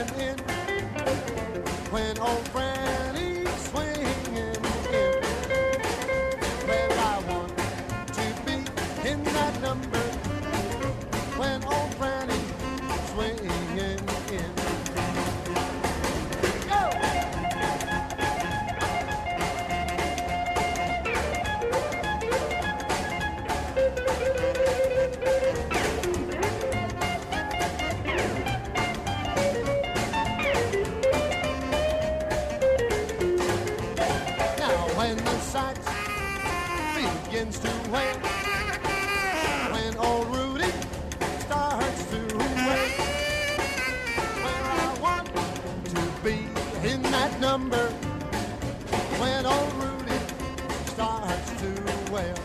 swinging in. When old Franny's swinging in. Well, I want to be in that number. When old Franny's swinging in. Begins to wail when old Rudy starts to wail. Well, I want to be in that number when old Rudy starts to wail.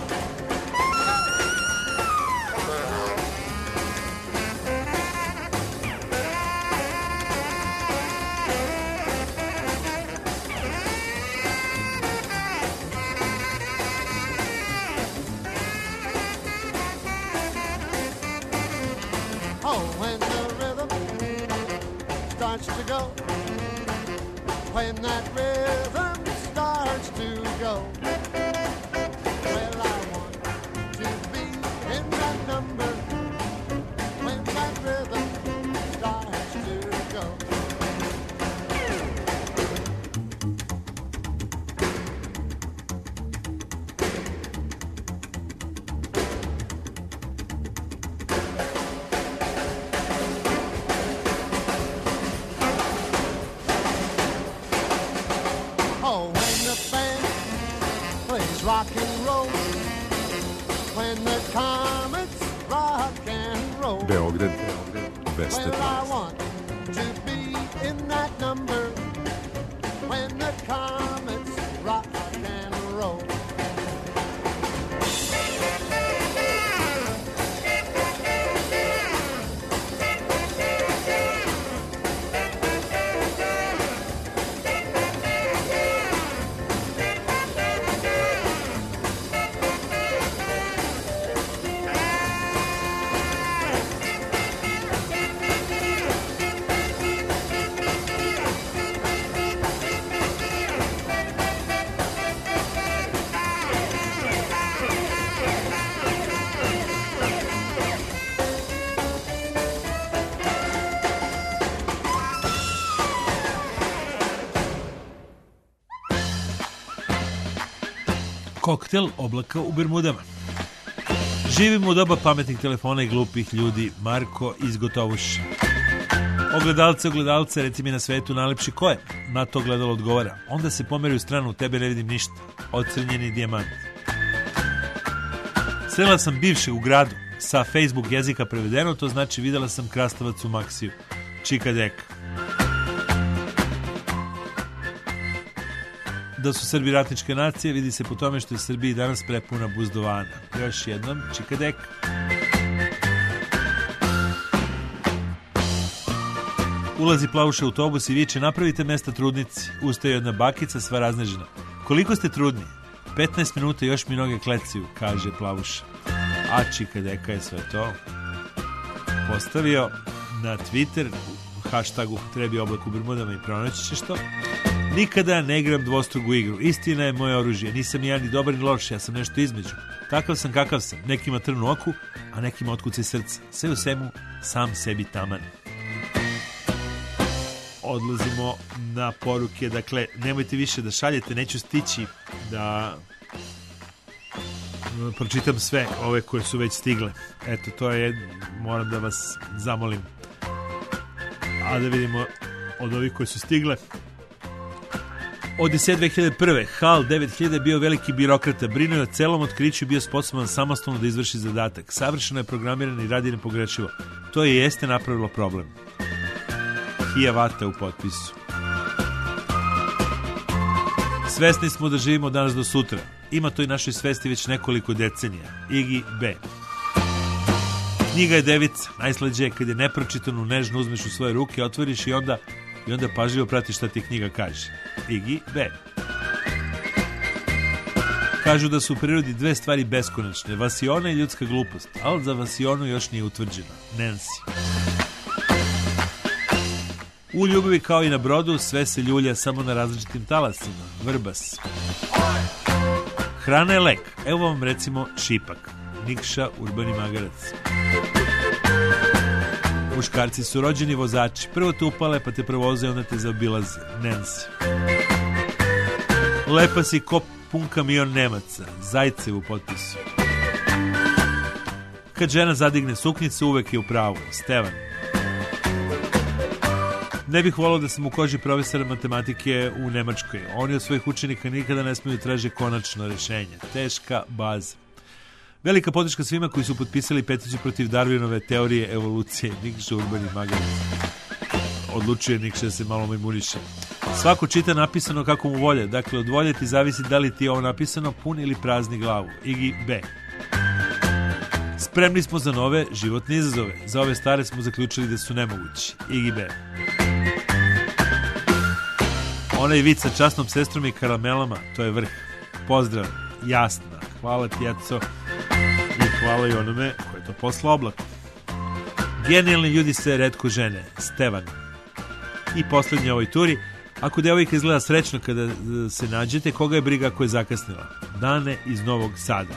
Oh, when the rhythm starts to go, when that rhythm starts to go, well, I want to be in that number, when that rhythm starts to go. Oh, when the band plays rock and roll, when the comets rock and roll, Beograd, Vestet. well, I want to be in that number, when the comets rock and roll. Koktel oblaka u Bermudama. Živimo u doba pametnih telefona i glupih ljudi. Marko iz Gotovuša. Ogledalce, reci mi na svetu najlepši ko je? Na to ogledalo odgovara. Onda se pomeri u stranu, u tebe ne vidim ništa. Ocrnjeni dijamant. Srela sam bivšeg u gradu. Sa Facebook jezika prevedeno, to znači videla sam krastavac u Maksiju. Čika deka. Da su Srbi ratničke nacije vidi se po tome što je Srbiji danas prepuna buzdovana. Još jednom, čikadek. Ulazi Plavuša u autobus i viče, napravite mesta trudnici. Ustaje jedna bakica, sva raznežena. Koliko ste trudni? 15 minuta, još mi noge kleciju, kaže Plavuša. A čikadeka je sve to postavio na Twitter u hashtagu trebi oblak u Bermudama i pronaći ćeš to. Nikada ne igram dvostrugu igru. Istina je moje oružje. Nisam ja ni dobar ni loš, ja sam nešto između. Takav sam kakav sam. Nekima trnu oku, a nekima otkucaj srca. Sve u svemu, sam sebi taman. Odlazimo na poruke. Dakle, nemojte više da šaljete. Neću stići da pročitam sve ove koje su već stigle. Eto, to je, moram da vas zamolim. A da vidimo od ovih koje su stigle. Odisej 2001. HAL 9000 je bio veliki birokrata, brinuo je o celom otkriću i bio sposoban samostalno da izvrši zadatak. Savršeno je programiran i radi nepogrešivo. To je jeste napravilo problem. Hijavata u potpisu. Svesni smo da živimo danas do sutra. Ima to i našoj svesti već nekoliko decenija. Igi B. Knjiga je devica. Najslađe je kad je nepročitanu nežno uzmeš u svoje ruke, otvoriš i onda pažljivo pratiš šta ti knjiga kaže. Igi B. Kažu da su u prirodi dve stvari beskonačne, vasiona i ljudska glupost, ali za vasionu još nije utvrđena. Nancy. U ljubavi kao i na brodu sve se ljulja samo na različitim talasima. Vrbas. Hrana je lek. Evo vam recimo šipak. Nikša Urbani Magarac. Muškarci su rođeni vozači. Prvo te upale pa te provoze, onda te zaobilaze. Nancy. Lepa si ko pun kamion Nemaca. Zajcev u potpisu. Kad žena zadigne suknjicu, uvek je u pravu. Stevan. Ne bih volao da sam u koži profesora matematike u Nemačkoj. Oni od svojih učenika nikada ne smiju traže konačno rešenje. Teška baza. Velika podrška svima koji su potpisali peticiju protiv Darwinove teorije evolucije. Nikša Urbani Magarac. Odlučuje Nikša da se malo majmuniše. Svako čita napisano kako mu volje. Dakle, od volje ti zavisi da li ti je ovo napisano pun ili prazni glavu. Igi B. Spremni smo za nove životne izazove. Za ove stare smo zaključili da su nemogući. Igi B. Onaj vid sa časnom sestrom i karamelama, to je vrh. Pozdrav, Jasna. Hvala ti, Jaco. I hvala i onome koji je to posla oblak. Genijalni ljudi se retko žene. Stevan. I posljednje ovoj turi. Ako devojka izgleda srećno kada se nađete, koga je briga ako je zakasnila? Dane iz Novog Sada.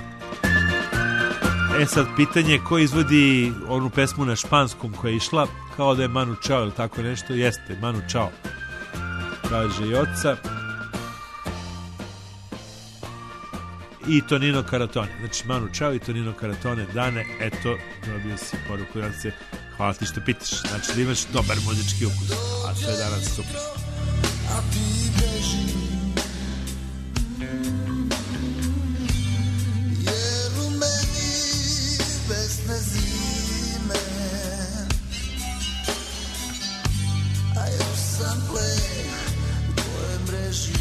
E sad, pitanje ko izvodi onu pesmu na španskom koja je išla, kao da je Manu Chao ili tako nešto. Jeste, Manu Chao. Kaže i oca. I Tonino Karatone. Znači Manu Chao i Tonino Karatone. Dane, eto, dobio si poruku. Hvala ti što pitaš. Znači da imaš dobar muzički ukus. A to je danas super. A ti beži, jer u meni besne zime, a još sam plen u tvojoj mreži.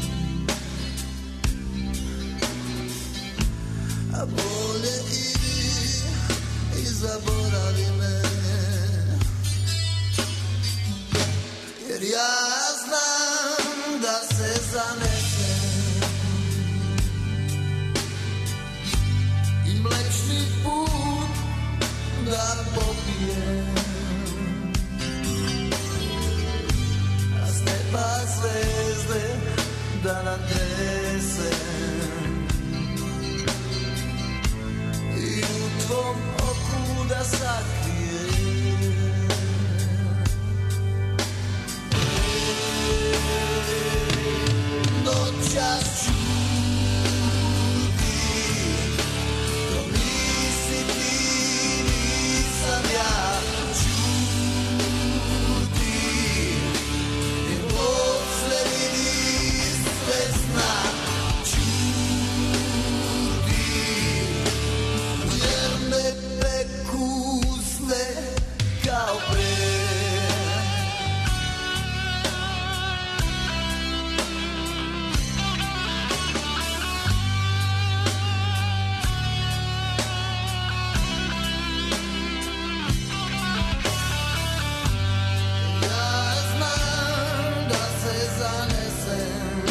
A bolje idi i zaboravi me, jer ja znam da se zanesem i mlečni put da popijem, a s neba zvezde da natresem. I u tvom oku da sakrijem. Noćas čudi, to nisi ti, nisam ja. Čudi, jer Bog sve vidi, sve zna. Kao pre. Ja znam da se zanesem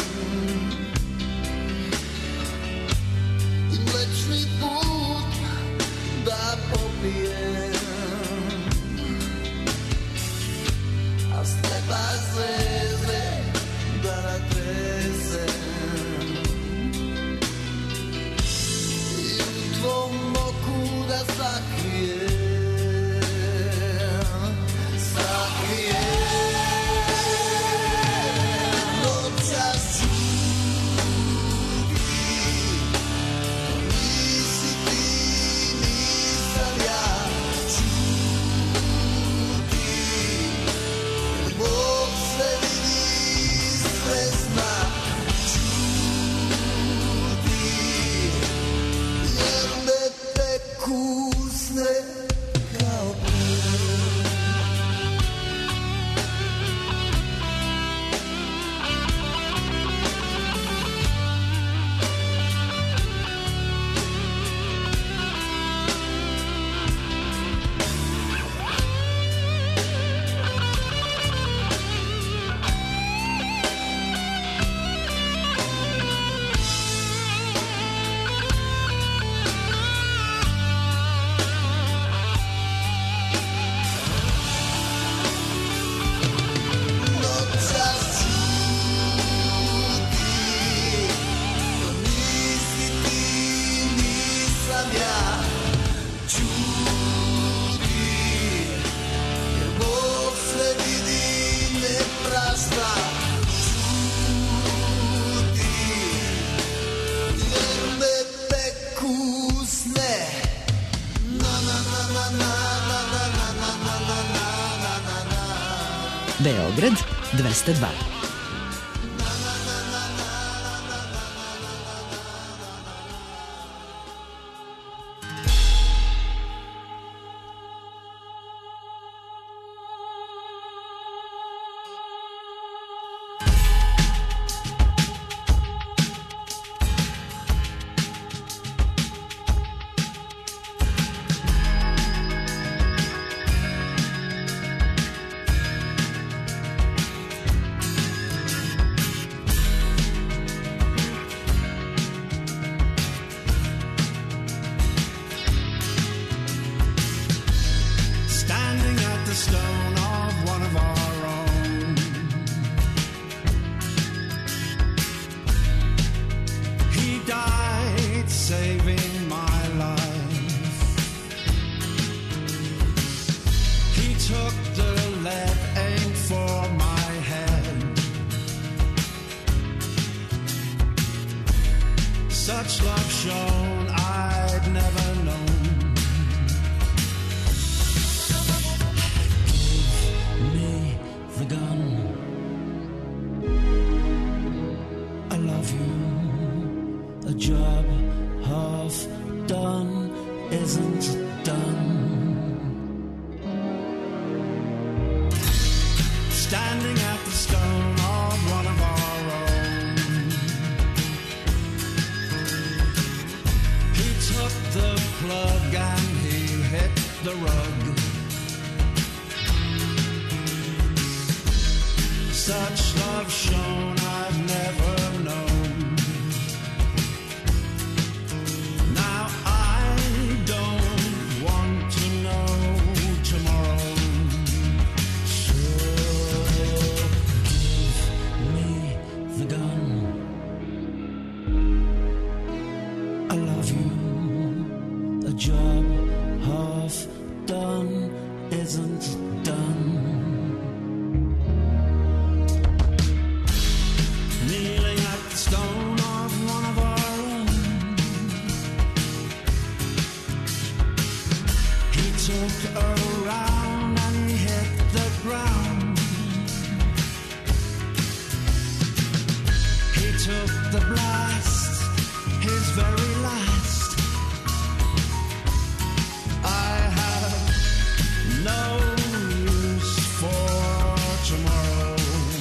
i mlečni put da popijem, a s neba zvezde da natresem. I u tvom oku da sakrijem, sakrijem. Noćas čudi, nisi ti, nisam ja. Čudi, Bog sve Beograd 202. Standing at the stone of one of our own, he died saving my life. He took the lead aimed for my head. Such love shown I'd never known. The gun. I love you. A job half done isn't done. Standing at the stone of one of our own, he took the plug and he hit the rug. Such love shown I've never known. Now I don't want to know tomorrow. So give me the gun. I love you. A job half done isn't done. Kneeling at the stone of one of our own, he took a round and he hit the ground. He took the blast, his very last. I have no use for tomorrow.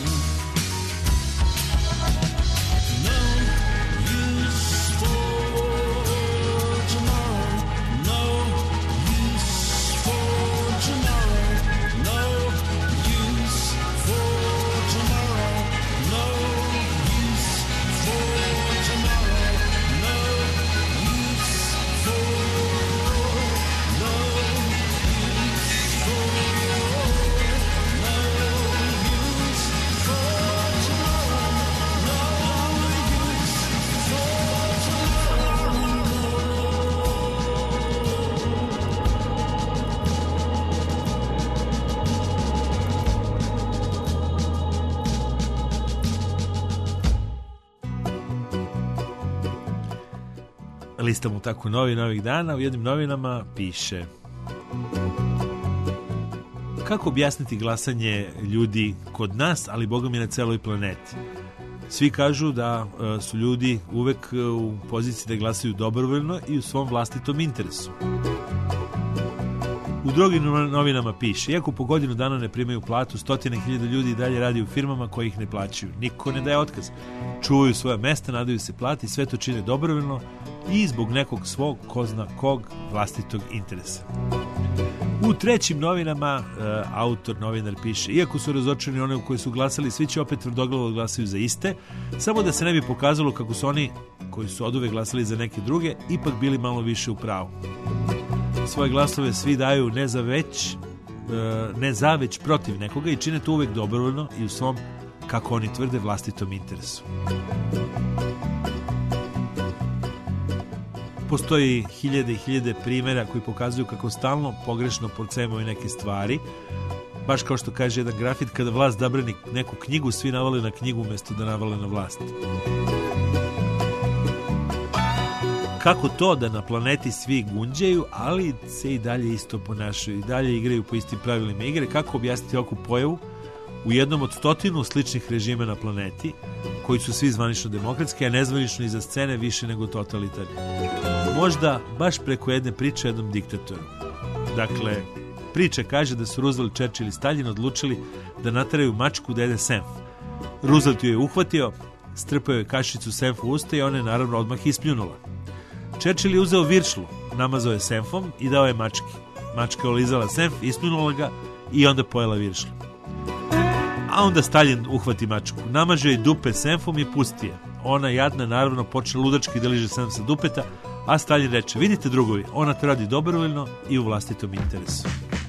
No use for tomorrow. No use for tomorrow. No use for tomorrow. No use for tomorrow. No use for. No use for. No use for tomorrow. No use Listam mu tako novih dana, u jednim novinama piše: kako objasniti glasanje ljudi kod nas, ali boga mi na celoj planeti? Svi kažu da su ljudi uvek u poziciji da glasaju dobrovoljno i u svom vlastitom interesu. U drugim novinama piše: iako po godinu dana ne primaju platu, 100.000 ljudi dalje radi u firmama koji ih ne plaćaju. Niko ne daje otkaz. Čuvaju svoja mesta, nadaju se plati, sve to čine dobrovoljno i zbog nekog svog, ko zna kog, vlastitog interesa. U trećim novinama novinar piše: iako su razočarani one u koje su glasali, svi će opet tvrdoglavo glasaju za iste, samo da se ne bi pokazalo kako su oni koji su oduvek glasali za neke druge ipak bili malo više u pravu. Svoje glasove svi daju ne za već protiv nekoga i čine to uvek dobrovoljno i u svom, kako oni tvrde, vlastitom interesu. Postoji hiljade i hiljade primjera koji pokazuju kako stalno pogrešno procenjuju neke stvari. Baš kao što kaže jedan grafit, kada vlast zabrani neku knjigu, svi navale na knjigu umjesto da navale na vlast. Kako to da na planeti svi gunđaju, ali se i dalje isto ponašaju, i dalje igraju po istim pravilima igre? Kako objasniti ovakvu pojavu u jednom od 100 sličnih režima na planeti, koji su svi zvanično demokratski, a nezvanično iza scene više nego totalitarni. Možda baš preko jedne priče o jednom diktatoru. Dakle, priča kaže da su Roosevelt, Churchill i Stalin odlučili da nateraju mačku da jede senf. Roosevelt ju je uhvatio, strpao je kašicu senfa u usta i ona je naravno odmah ispljunula. Churchill je uzeo viršlu, namazao je senfom i dao je mački. Mačka je olizala senf, ispljunula ga i onda pojela viršlu. A onda Stalin uhvati mačku, namaže je dupe senfom i pusti je. Ona jadna naravno počne ludački da liže senf sa dupeta, a Stalin reče: vidite drugovi, ona to radi dobrovoljno i u vlastitom interesu.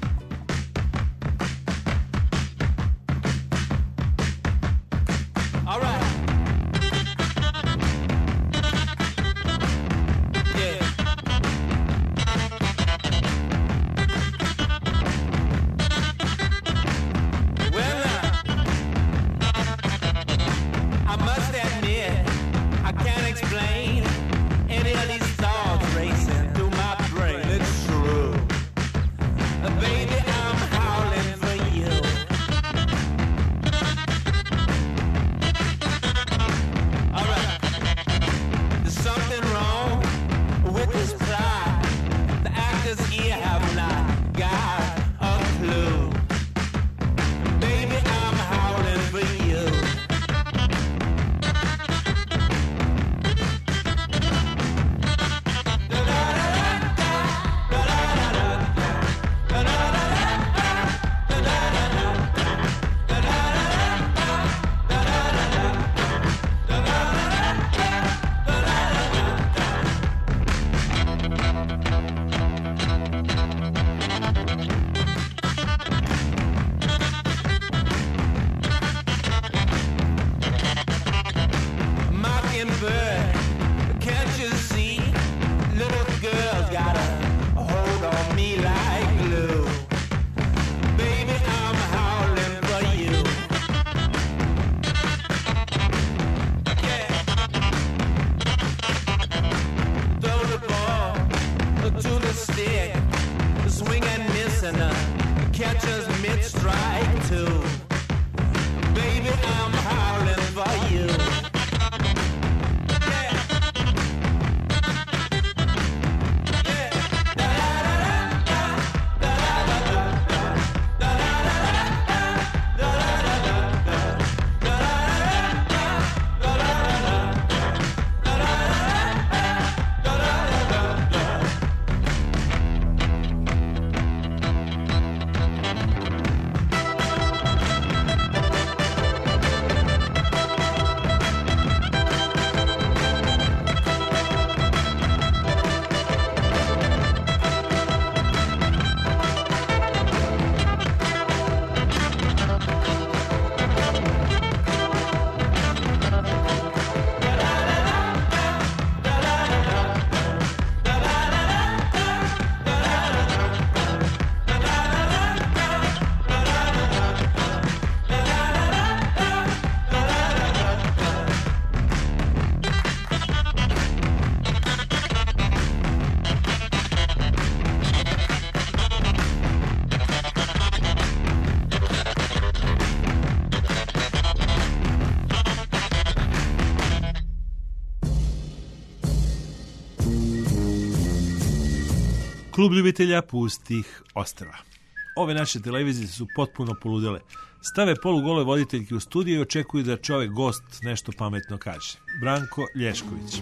Klub ljubitelja pustih ostrva. Ove naše televizije su potpuno poludele. Stave polugole voditeljke u studiju i očekuju da čovek gost nešto pametno kaže. Branko Lješković.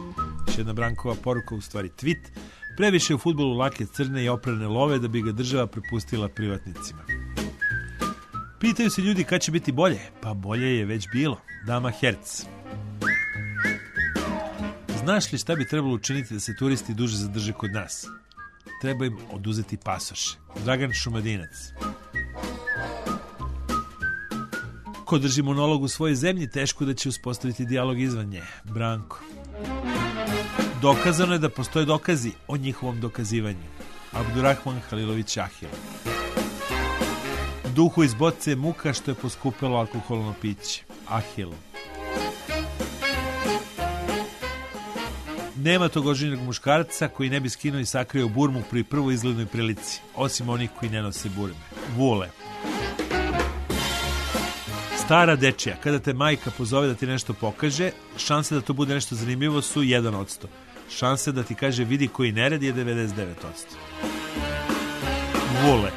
Još jedna Brankova poruka, u stvari tweet. Previše u fudbalu lake crne i oprane love da bi ga država prepustila privatnicima. Pitaju se ljudi kad će biti bolje. Pa bolje je već bilo. Dama Herc. Znaš li šta bi trebalo učiniti da se turisti duže zadrže kod nas? Treba im oduzeti pasoše. Dragan Šumadinac. Ko drži monolog u svojoj zemlji, teško da će uspostaviti dijalog izvan nje. Branko. Dokazano je da postoje dokazi o njihovom dokazivanju. Abdurrahman Halilović Ahil. Duhu iz boce muka što je poskupelo alkoholno piće. Ahil. Nema tog oženjenog muškarca koji ne bi skinuo i sakrio burmu pri prvoj izglednoj prilici, osim onih koji ne nose burme. Vule. Stara dečija, kada te majka pozove da ti nešto pokaže, šanse da to bude nešto zanimljivo su 1%. Šanse da ti kaže vidi koji nered je 99%. Vule.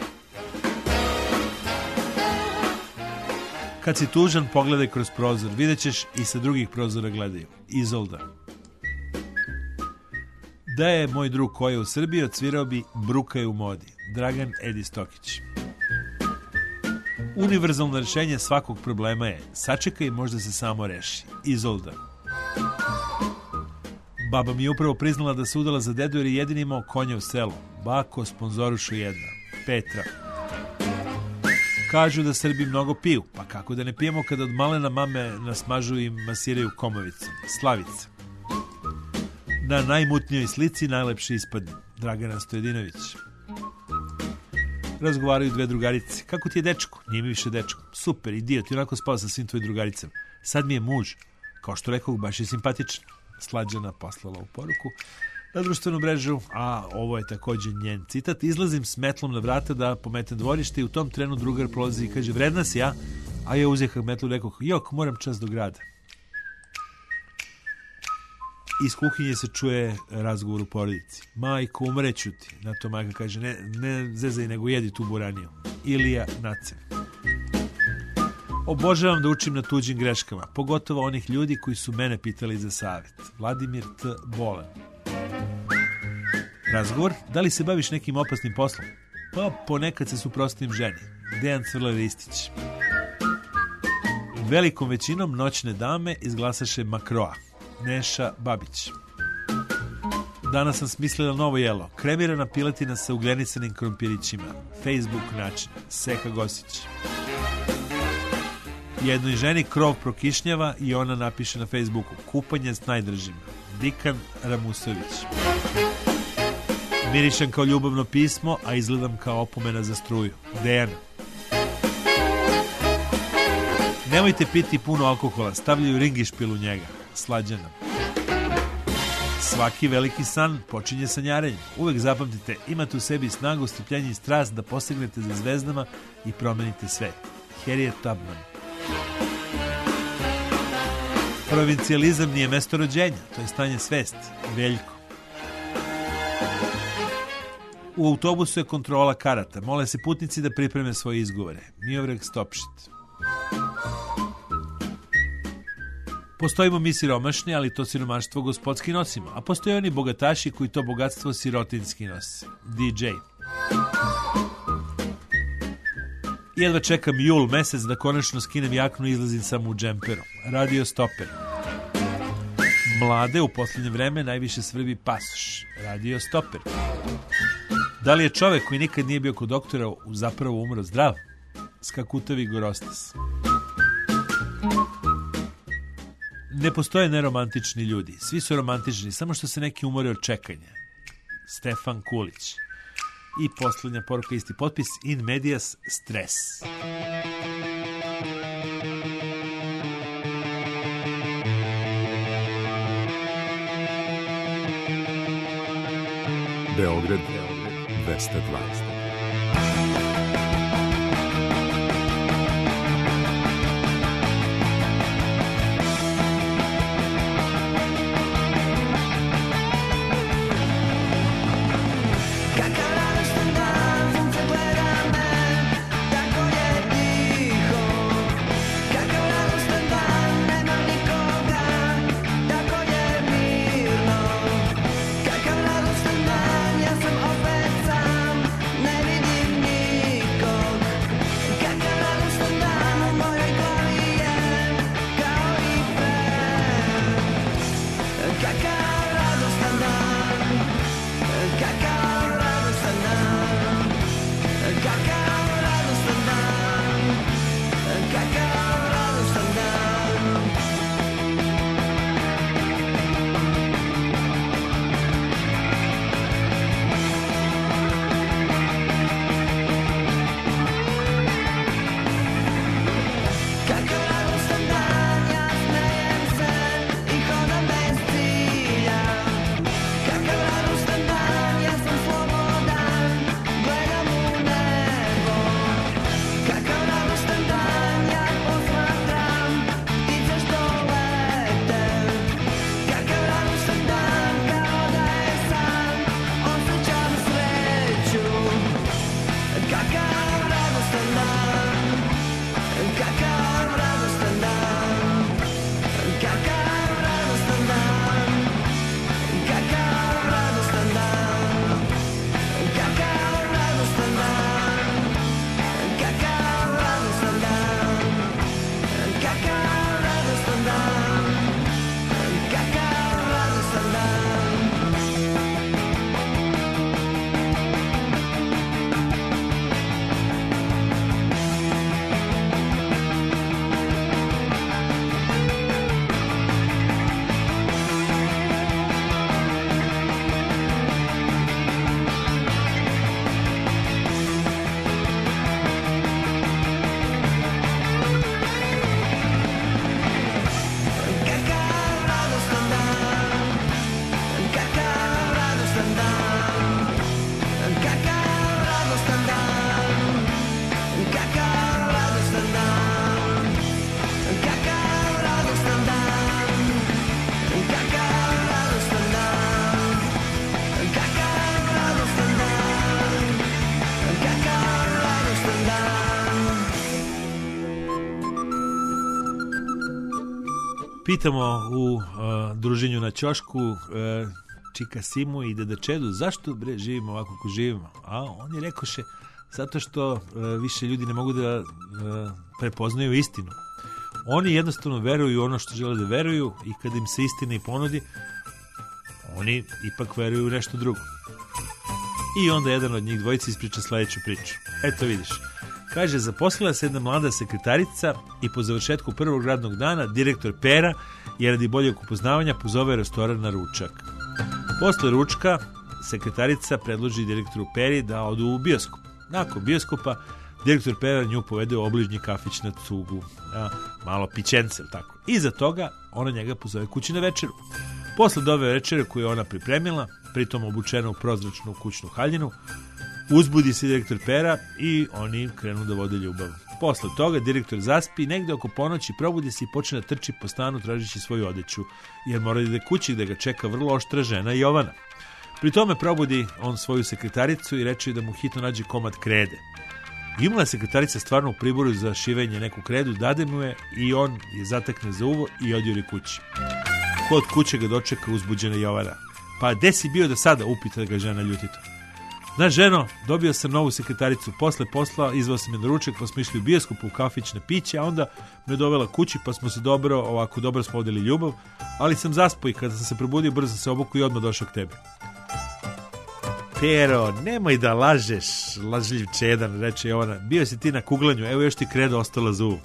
Kad si tužan, pogledaj kroz prozor. Vidjet ćeš i sa drugih prozora gledaju. Izolda. Da je moj drug koji je u Srbiji, odsvirao bi Bruka je u modi. Dragan Edi Stokić. Univerzalno rešenje svakog problema je sačekaj, možda se samo reši. Izolda. Baba mi je upravo priznala da se udala za dedu jer je jedini imao konja u selu. Bako, sponzorušu jedna. Petra. Kažu da Srbi mnogo piju, pa kako da ne pijemo kada od malena mame nasmažu i masiraju komovicom. Slavica. Na najmutnijoj slici najlepši ispadne. Dragana Stojedinović. Razgovaraju dve drugarice. Kako ti je dečko? Nije mi više dečko. Super, idiot, i onako spao sa svim tvojim drugaricama. Sad mi je muž. Kao što rekao, baš je simpatičan. Slađana poslala u poruku na društvenu mrežu, a ovo je također njen citat. Izlazim s metlom na vrata da pometem dvorište i u tom trenu drugar prolazi i kaže vredna si ja, a ja uzjeham metlu i rekao jok, moram čas do grada. Iz kuhinje se čuje razgovor u porodici. Majko, umreću ti. Na to majka kaže ne zezaj, nego jedi tu buraniju. Ilija Nacev. Obožavam da učim na tuđim greškama, pogotovo onih ljudi koji su mene pitali za savjet. Vladimir T. Bolan. Razgovor, da li se baviš nekim opasnim poslom? Pa ponekad se suprotstavim ženi. Dejan Cvrlar Ristić. Velikom većinom noćne dame izglasaše Makroa. Neša Babić. Danas sam smislila novo jelo. Kremirana piletina sa ugljenisanim krompirićima. Facebook način. Seka Gosić. Jednoj ženi krov prokišnjava i ona napiše na Facebooku kupanje s najdržima. Dikan Ramusović. Mirišem kao ljubavno pismo, a izgledam kao opomena za struju. Dejana. Nemojte piti puno alkohola, stavljaju ringišpil u njega. Slađana. Svaki veliki san počinje sanjarenjem. Uvek zapamtite, imate u sebi snagu, strpljenje i strast da postignete za zvezdama i promenite svet. Harriet Tubman. Provincijalizam nije mesto rođenja, to je stanje svesti. Veljko. U autobusu je kontrola karata. Mole se putnici da pripreme svoje izgovore. Miovreg Stopšit. Postojimo mi siromašni, ali to siromaštvo gospodski nosimo. A postoje oni bogataši koji to bogatstvo sirotinski nose. DJ. Jedva čekam jul mesec da konačno skinem jaknu i izlazim samo u džemperu. Radio Stoper. Mlade u posljednje vreme najviše svrbi pasoš. Radio Stoper. Da li je čovek koji nikad nije bio kod doktora zapravo umro zdrav? Skakutavi Gorostas. Ne postoje neromantični ljudi. Svi su romantični, samo što se neki umore od čekanja. Stefan Kulić. I posljednja poruka, isti potpis, in medias stres. Beograd 220. Kakav radostan dan, ja sam opet sam. Pitamo u druženju na ćošku čika Simu i deda Čedu, zašto bre živimo ovako kako živimo? A oni rekoše, zato što više ljudi ne mogu da prepoznaju istinu. Oni jednostavno veruju u ono što žele da veruju i kad im se istina i ponudi, oni ipak veruju u nešto drugo. I onda jedan od njih dvojica ispriča sledeću priču. Eto vidiš. Kaže, zaposlila se jedna mlada sekretarica i po završetku prvog radnog dana direktor Pera je radi boljeg upoznavanja pozove restoran na ručak. Posle ručka sekretarica predloži direktoru Peri da odu u bioskop. Nakon bioskopa direktor Pera nju povede u obližnji kafić na Cugu. Malo pićence, tako. Iza toga ona njega pozove kući na večeru. Posle dove večere koju je ona pripremila, pritom obučena u prozračnu kućnu haljinu, uzbudi se direktor Pera i oni krenu da vode ljubav. Posle toga direktor zaspi, negde oko ponoći probudi se i počne da trči po stanu tražići svoju odeću, jer mora da ide kući gde ga čeka vrlo oštra žena Jovana. Pri tome probudi on svoju sekretaricu i reče da mu hitno nađe komad krede. Imala sekretarica stvarno u priboru za šivenje neku kredu, dade mu je i on je zatekne za uvo i odjuri kući. Kod kuće ga dočeka uzbuđena Jovana. Pa gde si bio do sada, upita ga žena ljutito. Znaš ženo, dobio sam novu sekretaricu, posle posla izvao sam je na ručak, pa smo išli u bioskop u kafić na piće, a onda me dovela kući pa smo se dobro smo vodili ljubav, ali sam zaspao i kada sam se probudio brzo sam se obukao i odmah došao k tebi. Pero, nemoj da lažeš, lažljivče jedan, reče Jovana, bio si ti na kuglanju, evo još ti kredo ostala za uvo.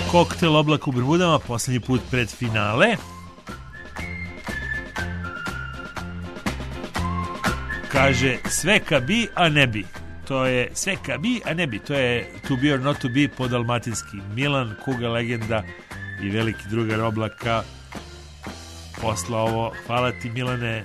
Koktel oblak u Bermudama, poslednji put pred finale. Kaže, sve ka bi, a ne bi. To je sve ka bi, a ne bi. To je to be or not to be po dalmatinski. Milan, Kuga, legenda i veliki drugar oblaka posla ovo. Hvala ti, Milane,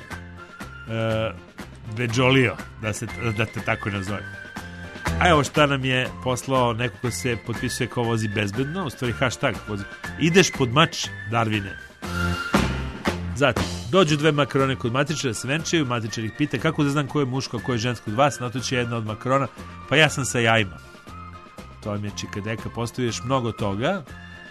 Beđolio, da te tako nazovem. A evo šta nam je poslao neko ko se potpisuje kao vozi bezbedno, u stvari hashtag vozi. Ideš pod mač, Darvine. Zatim, dođu dve makrone kod matičara, se venčaju, matičar ih pita kako da znam ko je muško, a ko je žensko od vas, na to će jedna od makrona, pa ja sam sa jajima. To vam je Čikadeka, postojiš mnogo toga.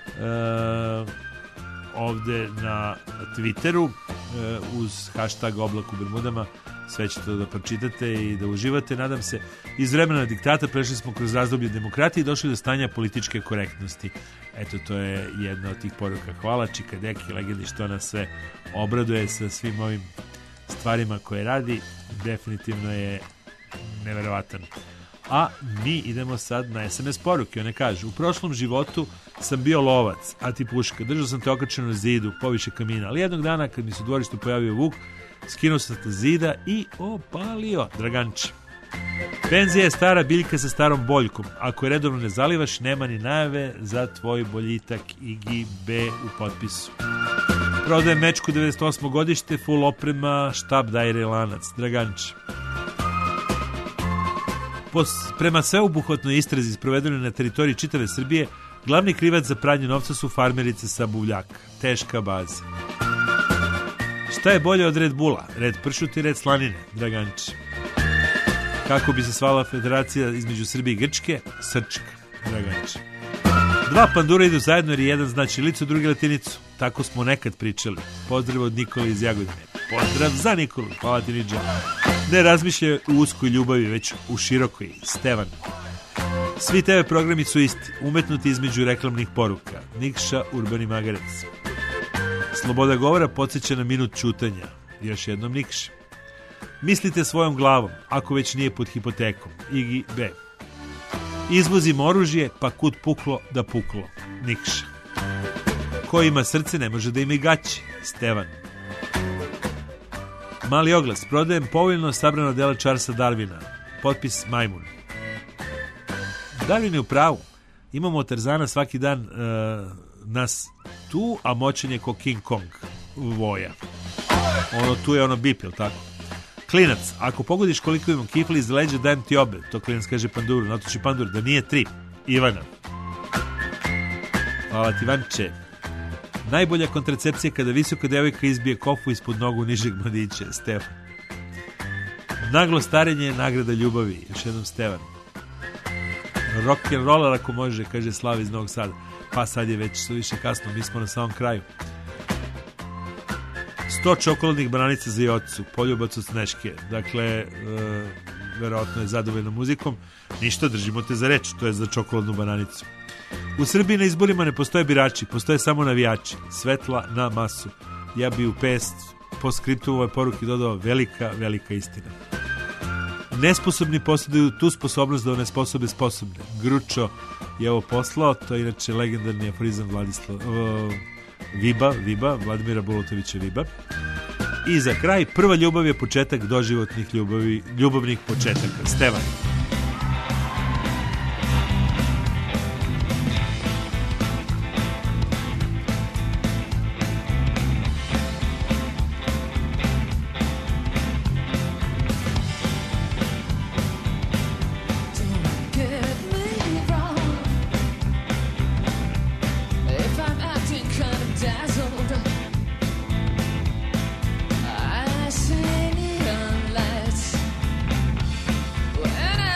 Ovde na Twitteru uz hashtag oblak u Bermudama sve ćete da pročitate i da uživate, nadam se. Iz vremena diktata prešli smo kroz razdoblje demokratije i došli do stanja političke korektnosti. Eto, to je jedna od tih poruka. Hvala Čikadeki, legendi, što nas sve obraduje sa svim ovim stvarima koje radi. Definitivno je neverovatan. A mi idemo sad na SMS poruke. One kažu, u prošlom životu sam bio lovac, a ti puška. Držao sam te okačeno na zidu, poviše kamina. Ali jednog dana, kad mi se u dvorištu pojavio vuk, skinuo sam te zida i opalio. Draganče. Penzija je stara biljka sa starom boljkom. Ako je redovno ne zalivaš, nema ni najave za tvoj boljitak. Igi B u potpisu. Prodajem mečku 98. godište, full oprema, štab, dajre, lanac. Draganče. Prema sveobuhvatnoj istrazi sprovedenoj na teritoriji čitave Srbije, glavni krivac za pranje novca su farmerice sa buvljaka. Teška baza. Šta je bolje od Red Bulla? Red pršuta i red slanine. Draganče. Kako bi se svala federacija između Srbije i Grčke? Srčka. Draganče. Dva pandura idu zajedno jer jedan zna ćirilicu, drugi latinicu. Tako smo nekad pričali. Pozdrav od Nikole iz Jagodine. Pozdrav za Nikolu. Hvala ti, Niđa. Ne razmišljaju u uskoj ljubavi, već u širokoj. Stevan. Svi TV programi su isti, umetnuti između reklamnih poruka. Nikša, Urbani Magarec. Sloboda govora podsjeća na minut ćutanja. Još jednom Nikša. Mislite svojom glavom, ako već nije pod hipotekom. Igi B. Izvozimo oružje, pa kud puklo da puklo. Nikša. Ko ima srce ne može da ima i gaće. Stevan. Mali oglas. Prodajem povoljno sabrano dela Charlesa Darwina. Potpis Majmun. Darwin je u pravu. Imamo od Tarzana svaki dan nas tu, a moćan je ko King Kong voja. Ono tu je ono bip, jel tako? Klinac, ako pogodiš koliko imam kifli iz leđa, dajem ti obe. To klinac kaže Panduru, natoči Pandur da nije 3. Ivana. Hvala ti, Vanče. Najbolja kontracepcija kada visoka devojka izbije kofu ispod nogu nižeg mladića. Stefan. Naglo starenje je nagrada ljubavi. Još jednom Stevan. Rock'n'roller ako može, kaže Slav iz Novog Sada. Pa sad je već više kasno, mi smo na samom kraju. 100 čokoladnih bananica za Jocu, poljubac od Sneške. Dakle, verovatno je zadovoljna muzikom. Ništa, držimo te za reč, to je za čokoladnu bananicu. U Srbiji na izborima ne postoje birači, postoje samo navijači. Svetla na masu. Ja bi u po skriptu ovoj poruki dodao velika istina. Nesposobni posjeduju tu sposobnost da onesposobe sposobne. Gručo je ovo poslao, to je inače legendarni aforizam Viba, Vladimira Bulutovića Viba. I za kraj, prva ljubav je početak doživotnih ljubavnih početaka. Stevan. When I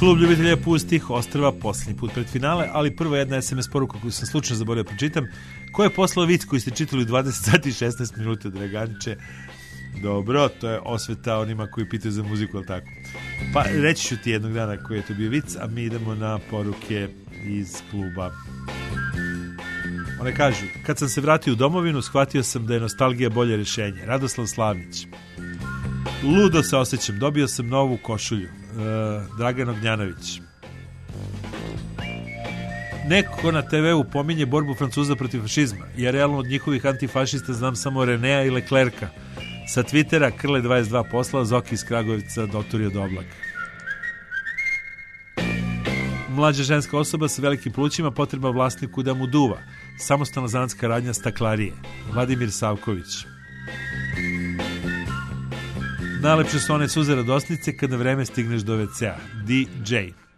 Klub ljubitelja pustih ostrva posljednji put pred finale, ali prvo jedna SMS poruka koju sam slučajno zaboravio pročitam. Ko je poslao vic koji ste čitali u 20 sati i 16 minuta, Draganiče? Dobro, to je osveta onima koji pitaju za muziku, ali tako. Pa reći ću ti jednog dana koji je to bio vic, a mi idemo na poruke iz kluba. One kažu, kad sam se vratio u domovinu, shvatio sam da je nostalgija bolje rješenje. Radoslav Slavnić. Ludo se osjećam, dobio sam novu košulju. Dragan Ognjanović. Neko na TV-u pominje borbu Francuza protiv fašizma. Ja realno od njihovih antifašista znam samo Renea i Leclerca. Sa Twittera Krle 22 poslao, Zoki iz Kragovica doturio do oblaka. Mlađa ženska osoba sa velikim plućima potreba vlasniku da mu duva. Samostalna zanatska radnja staklarije. Vladimir Savković. Najlepše su one suze radosnice kad na vreme stigneš do WC-a. DJ.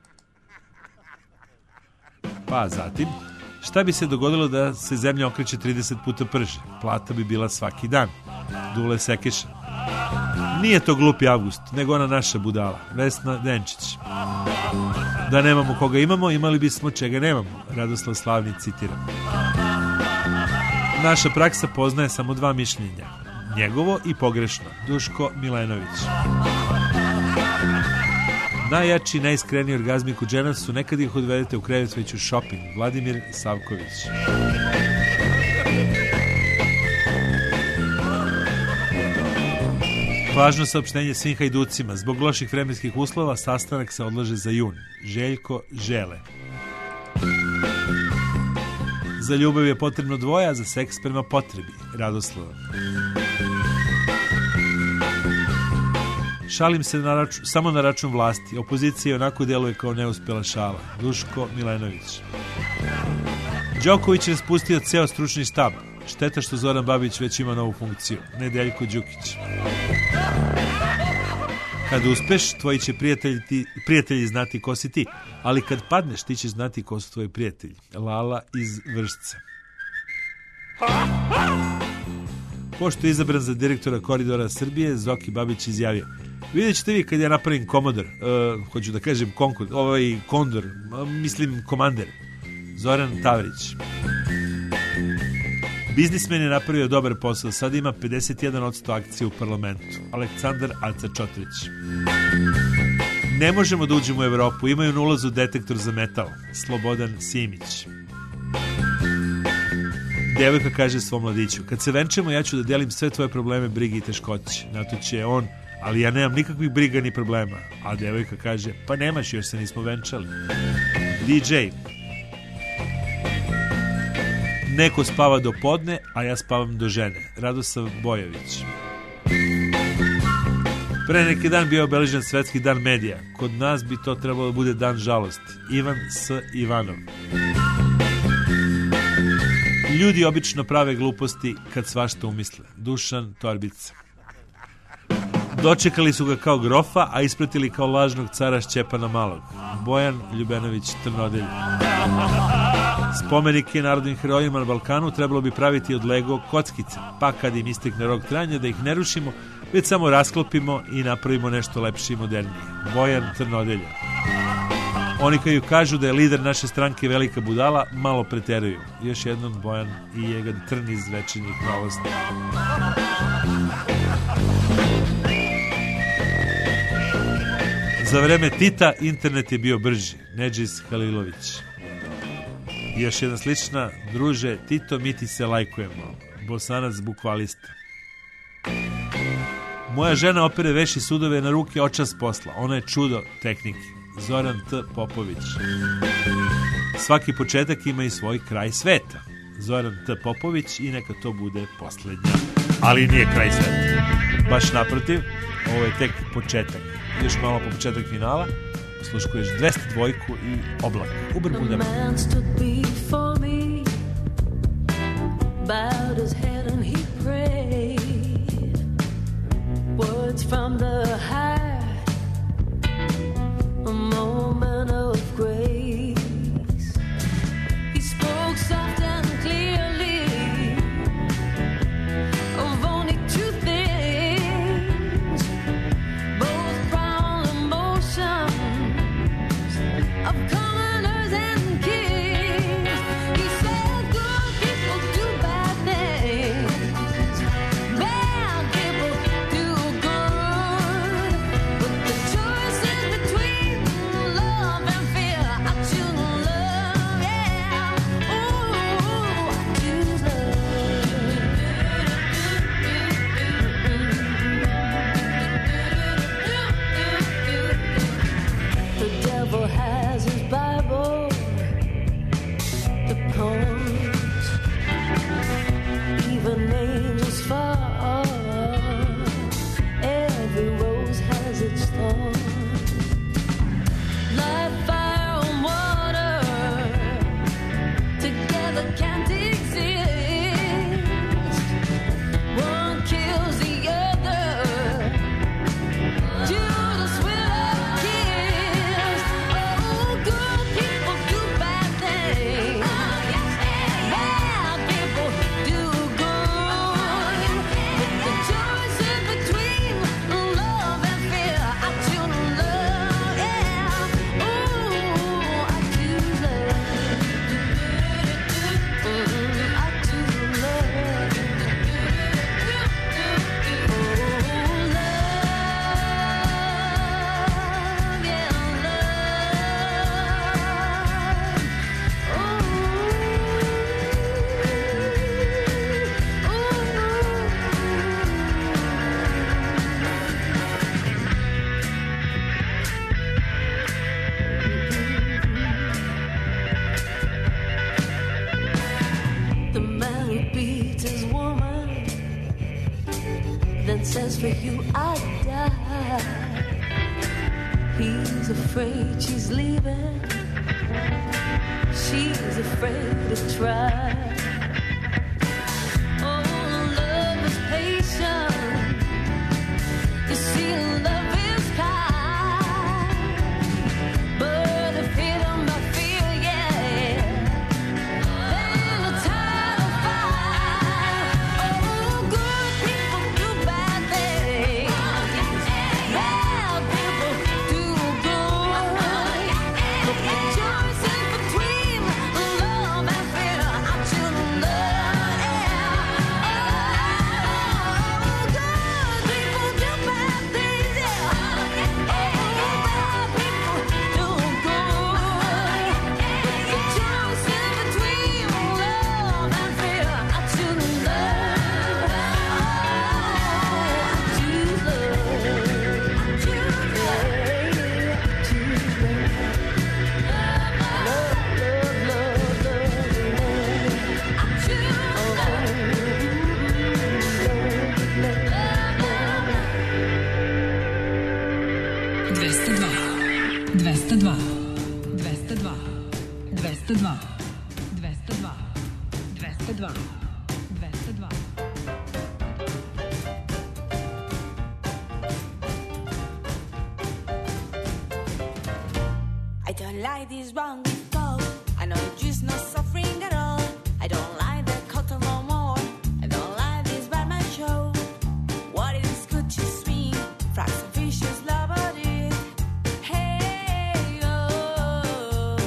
Pa zatim, šta bi se dogodilo da se zemlja okreće 30 puta brže? Plata bi bila svaki dan. Dule Sekeša. Nije to glupi Avgust, nego ona naša budala, Vesna Denčić. Da nemamo koga imamo, imali bismo čega nemamo. Radoslav Slavnić citiram. Naša praksa poznaje samo dva mišljenja. Njegovo i pogrešno. Duško Milenović. Najjači, najiskreniji orgazmi kod žena su nekad ih odvedete u krevet već u shopping. Vladimir Savković. Važno saopštenje svim hajducima. Zbog loših vremenskih uslova sastanak se odlaže za jun. Željko Žele. Za ljubav je potrebno dvoje, a za seks prema potrebi. Radoslava. Šalim se samo na račun vlasti. Opozicija onako djeluje kao neuspjela šala. Duško Milenović. Đoković je raspustio ceo stručni štab. Šteta što Zoran Babić već ima novu funkciju. Nedeljko Đukić. Kad uspeš, tvoji će prijatelji znati ko si ti. Ali kad padneš, ti ćeš znati ko su tvoji prijatelji. Lala iz Vršca. Pošto je izabran za direktora Koridora Srbije, Zoki Babić izjavio: vidjet ćete vi kad ja napravim komodor, hoću da kažem kondor, mislim komander. Zoran Tavrić. Biznismen je napravio dobar posao, sad ima 51% akcije u parlamentu. Aleksandar Aca Čotrić. Ne možemo da uđemo u Evropu, imaju na ulazu detektor za metal. Slobodan Simić. Devojka kaže svom mladiću: kad se venčemo, ja ću da delim sve tvoje probleme, brige i teškoće. Na to će on: ali ja nemam nikakvih briga ni problema. A devojka kaže: pa nemaš, još se nismo venčali. DJ. Neko spava do podne, a ja spavam do žene. Radosav Bojović. Pre neki dan bio obeležen Svetski dan medija. Kod nas bi to trebalo da bude dan žalosti. Ivan S. Ivanov. Ljudi obično prave gluposti kad svašta umisle. Dušan Torbica. Dočekali su ga kao grofa, a ispratili kao lažnog cara Šćepana Malog. Bojan Ljubenović Trnodelj. Spomenike narodnim herojima na Balkanu trebalo bi praviti od Lego kockice, pa kad im istekne rok trajanja da ih ne rušimo, već samo rasklopimo i napravimo nešto lepše i modernije. Bojan Trnodelja. Oni koji kažu da je lider naše stranke velika budala, malo preteruju. Još jednom Bojan i Jegan Trn iz Večernjih novosti. Za vreme Tita internet je bio brži. Nedžis Halilović. I još jedna slična: druže Tito, mi ti se lajkujemo. Bosanac bukvalista. Moja žena opere veši sudove na ruke očas posla. Ona je čudo tehnike. Zoran T. Popović. Svaki početak ima i svoj kraj sveta. Zoran T. Popović. I neka to bude posljednja. Ali nije kraj sveta. Baš naprotiv, ovo je tek početak. Još malo po početak finala. Sluškuješ 202 i Oblak. Uber budemo. Bowed his head and he prayed. Words from the heart, a moment of grace. He spoke soft and clearly of only two things, both proud emotion He's afraid she's leaving. She's afraid to try. Oh, love is patient. You see, love is kind. But if you don't know fear, yeah, then the time will find. Oh, good people do bad things. Bad people do good. But the choice is between love and fear. I choose love. Oh, good people do bad things. Yeah. Bad people do good. But the choice is between love and fear. I choose love. I choose I don't like this wrong before. I know it's just not suffering at all. I don't like the cotton no more. I don't like this Batman show. What is good to swing? Frags and fishes love it. Hey, oh.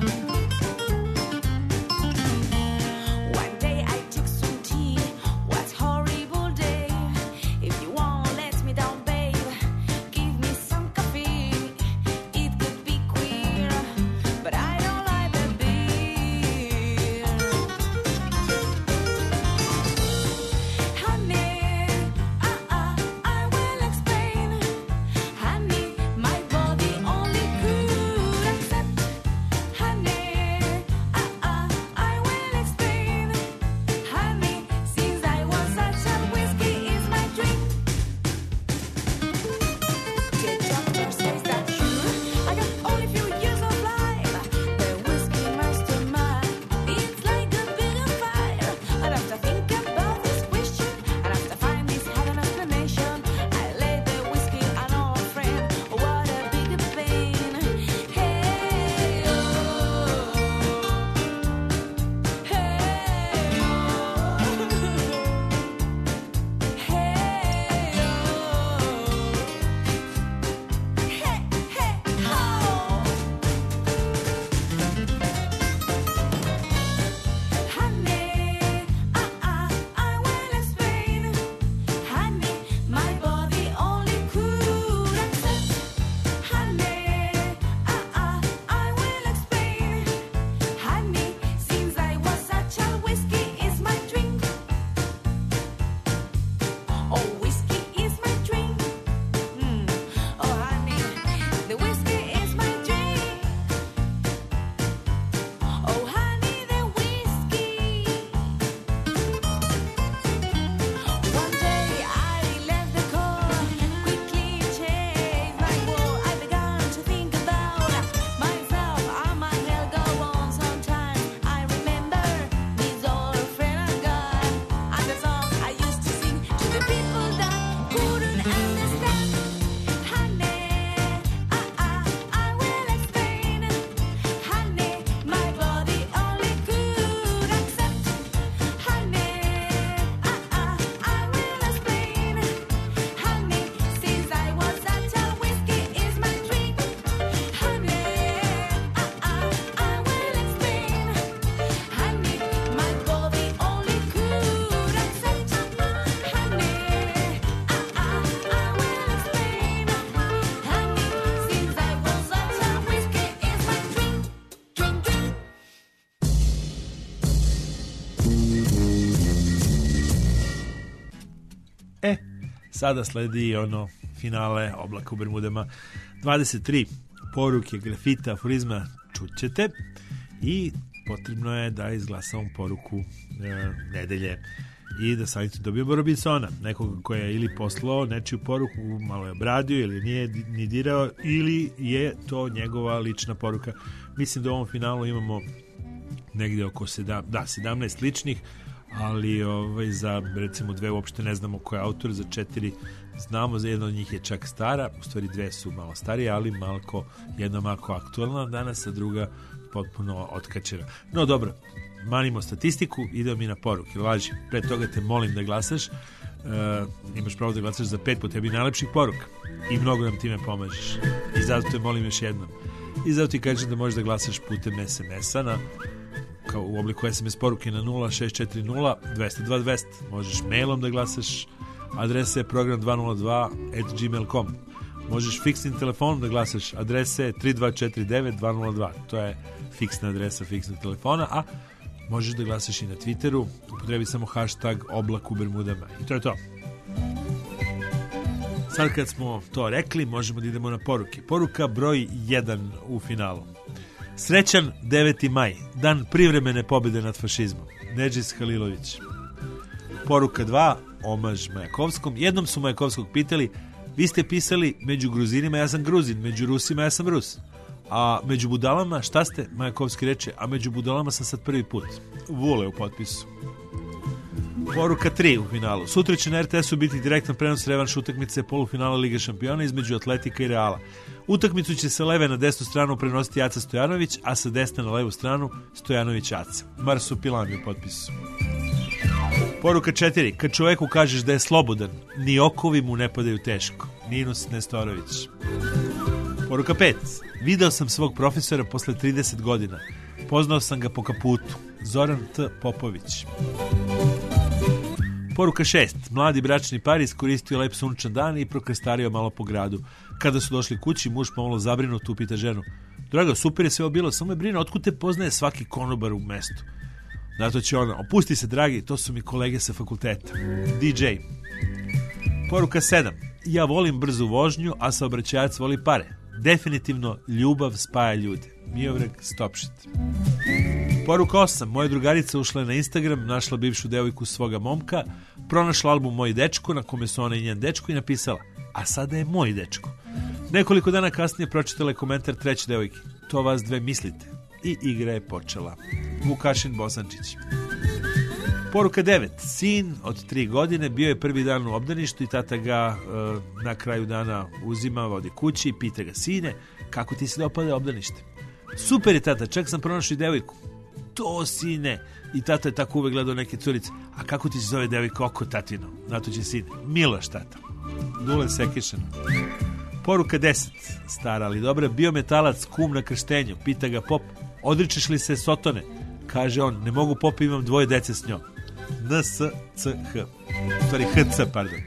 One day I took some tea. What horrible day. If you won't let me down, babe, give me some coffee. It could be queer, but I don't like the beer. Honey, I will explain. Honey, my body only could accept. Honey, I will explain. Honey, since I was such a whiskey is my drink. The doctor says that I got only few years of life. The whiskey mastermind, it's like a big fire. I have to think about this question. I have to find this hidden explanation. I lay the whiskey on our friend. What a big pain. Hey, oh. Hey, Honey, I will explain. Honey, my body only could accept. Honey, I will explain. Honey, since I was such a whiskey is my drink. Oh, whiskey is my drink. Oh, honey, the whiskey is my drink. Oh, honey, the whiskey. One day I left the car, quickly changed my goal. I began to think about myself. I might well go on sometime. I remember this old friend I got, and the song I used to sing to the people that couldn't understand. Honey, I will explain. Honey, my body only could accept. Honey, I will explain. Honey, since I was such a whiskey is my drink. Honey, I will explain. Honey, my body only could accept. Honey, I will explain. Honey, since I was such a whiskey is my drink. Drink, drink. Sada sledi ono finale Oblaka u Bermudama. 23 poruke, grafita, aforizma čućete i potrebno je da izglasamo poruku nedelje. i da savjetno dobijemo Robinsona, nekoga koja je ili poslao nečiju poruku, malo je obradio ili nije ni dirao, ili je to njegova lična poruka. Mislim da u ovom finalu imamo negdje oko 17 ličnih, ali za recimo 2 uopšte ne znamo ko je autor, za 4 znamo, za jedna od njih je čak stara, u stvari 2 su malo starije, ali jedna malko aktualna danas, a druga potpuno otkačena. No dobro, manimo statistiku, idemo mi na poruke. Laži, pre toga te molim da glasaš, imaš pravo da glasaš za 5 po tebi najlepših poruka i mnogo nam time pomažeš. I zato te molim još jednom. I zato ti kažem da možeš da glasaš putem SMS-a kao u obliku SMS poruke na 0640 202 200. Možeš mailom da glasaš, adresa je program202@gmail.com. Možeš fiksnim telefonom da glasaš, adrese je 3249 202. To je fiksna adresa fiksnog telefona, a možeš da glasaš i na Twitteru, upotrebi samo hashtag oblak u Bermudama. I to je to. Sad kad smo to rekli, možemo da idemo na poruke. Poruka broj 1 u finalu. Srećan 9. maj, dan privremene pobjede nad fašizmom. Nedžis Halilović. Poruka 2, omaž Majakovskom. Jednom su Majakovskog pitali, vi ste pisali među Gruzinima, ja sam Gruzin, među Rusima, ja sam Rus. A među budalama, šta ste? Majakovski reče, a među budalama sam sad prvi put. Vule u potpisu. Poruka 3 u finalu. Sutra će na RTS-u biti direktan prenos revanš utakmice polufinala Lige šampiona između Atletika i Reala. Utakmicu će sa leve na desnu stranu prenositi Aca Stojanović, a sa desne na levu stranu Stojanović Aca. Marsupilami u potpisu. Poruka 4. Kad čoveku kažeš da je slobodan, ni okovi mu ne padaju teško. Ninus Nestorović. Poruka 5. Video sam svog profesora posle 30 godina. Poznao sam ga po kaputu. Zoran T. Popović. Poruka 6. Mladi bračni par iskoristio lep sunčan dan i prokrestario malo po gradu. Kada su došli kući, muž pomalo zabrinut upita ženu. Draga, super je sve ovo bilo, samo me brine, otkud te poznaje svaki konobar u mestu? Zato će ona, opusti se dragi, to su mi kolege sa fakulteta. DJ. Poruka 7. Ja volim brzu vožnju, a saobraćajac voli pare. Definitivno ljubav spaja ljude. Miovreg Stopšit. Poruka 8. Moja drugarica ušla je na Instagram, našla bivšu devojku svoga momka, pronašla album Moj dečko, na kome su ona i njen dečko, i napisala, a sada je moj dečko. Nekoliko dana kasnije pročitala je komentar treće devojke. To vas dve mislite. I igra je počela. Vukašin Bosančić. Poruka 9. Sin od 3 godine bio je prvi dan u obdaništu i tata ga na kraju dana uzima, vodi kući i pita ga, sine, kako ti se dopada obdanište? Super je tata, čak sam pronašao i devojku. To, sine. I tata je tako uvek gledao neke curice. A kako ti se zove devojka oko tatino? Na to će sine. Miloš tata. Dule Sekišan. Poruka 10. Stara ali dobra. Bio metalac, kum na krštenju. Pita ga pop, odričeš li se Sotone? Kaže on, ne mogu pop, imam 2 dece s njom. NSCH. Stvari HC, pardon.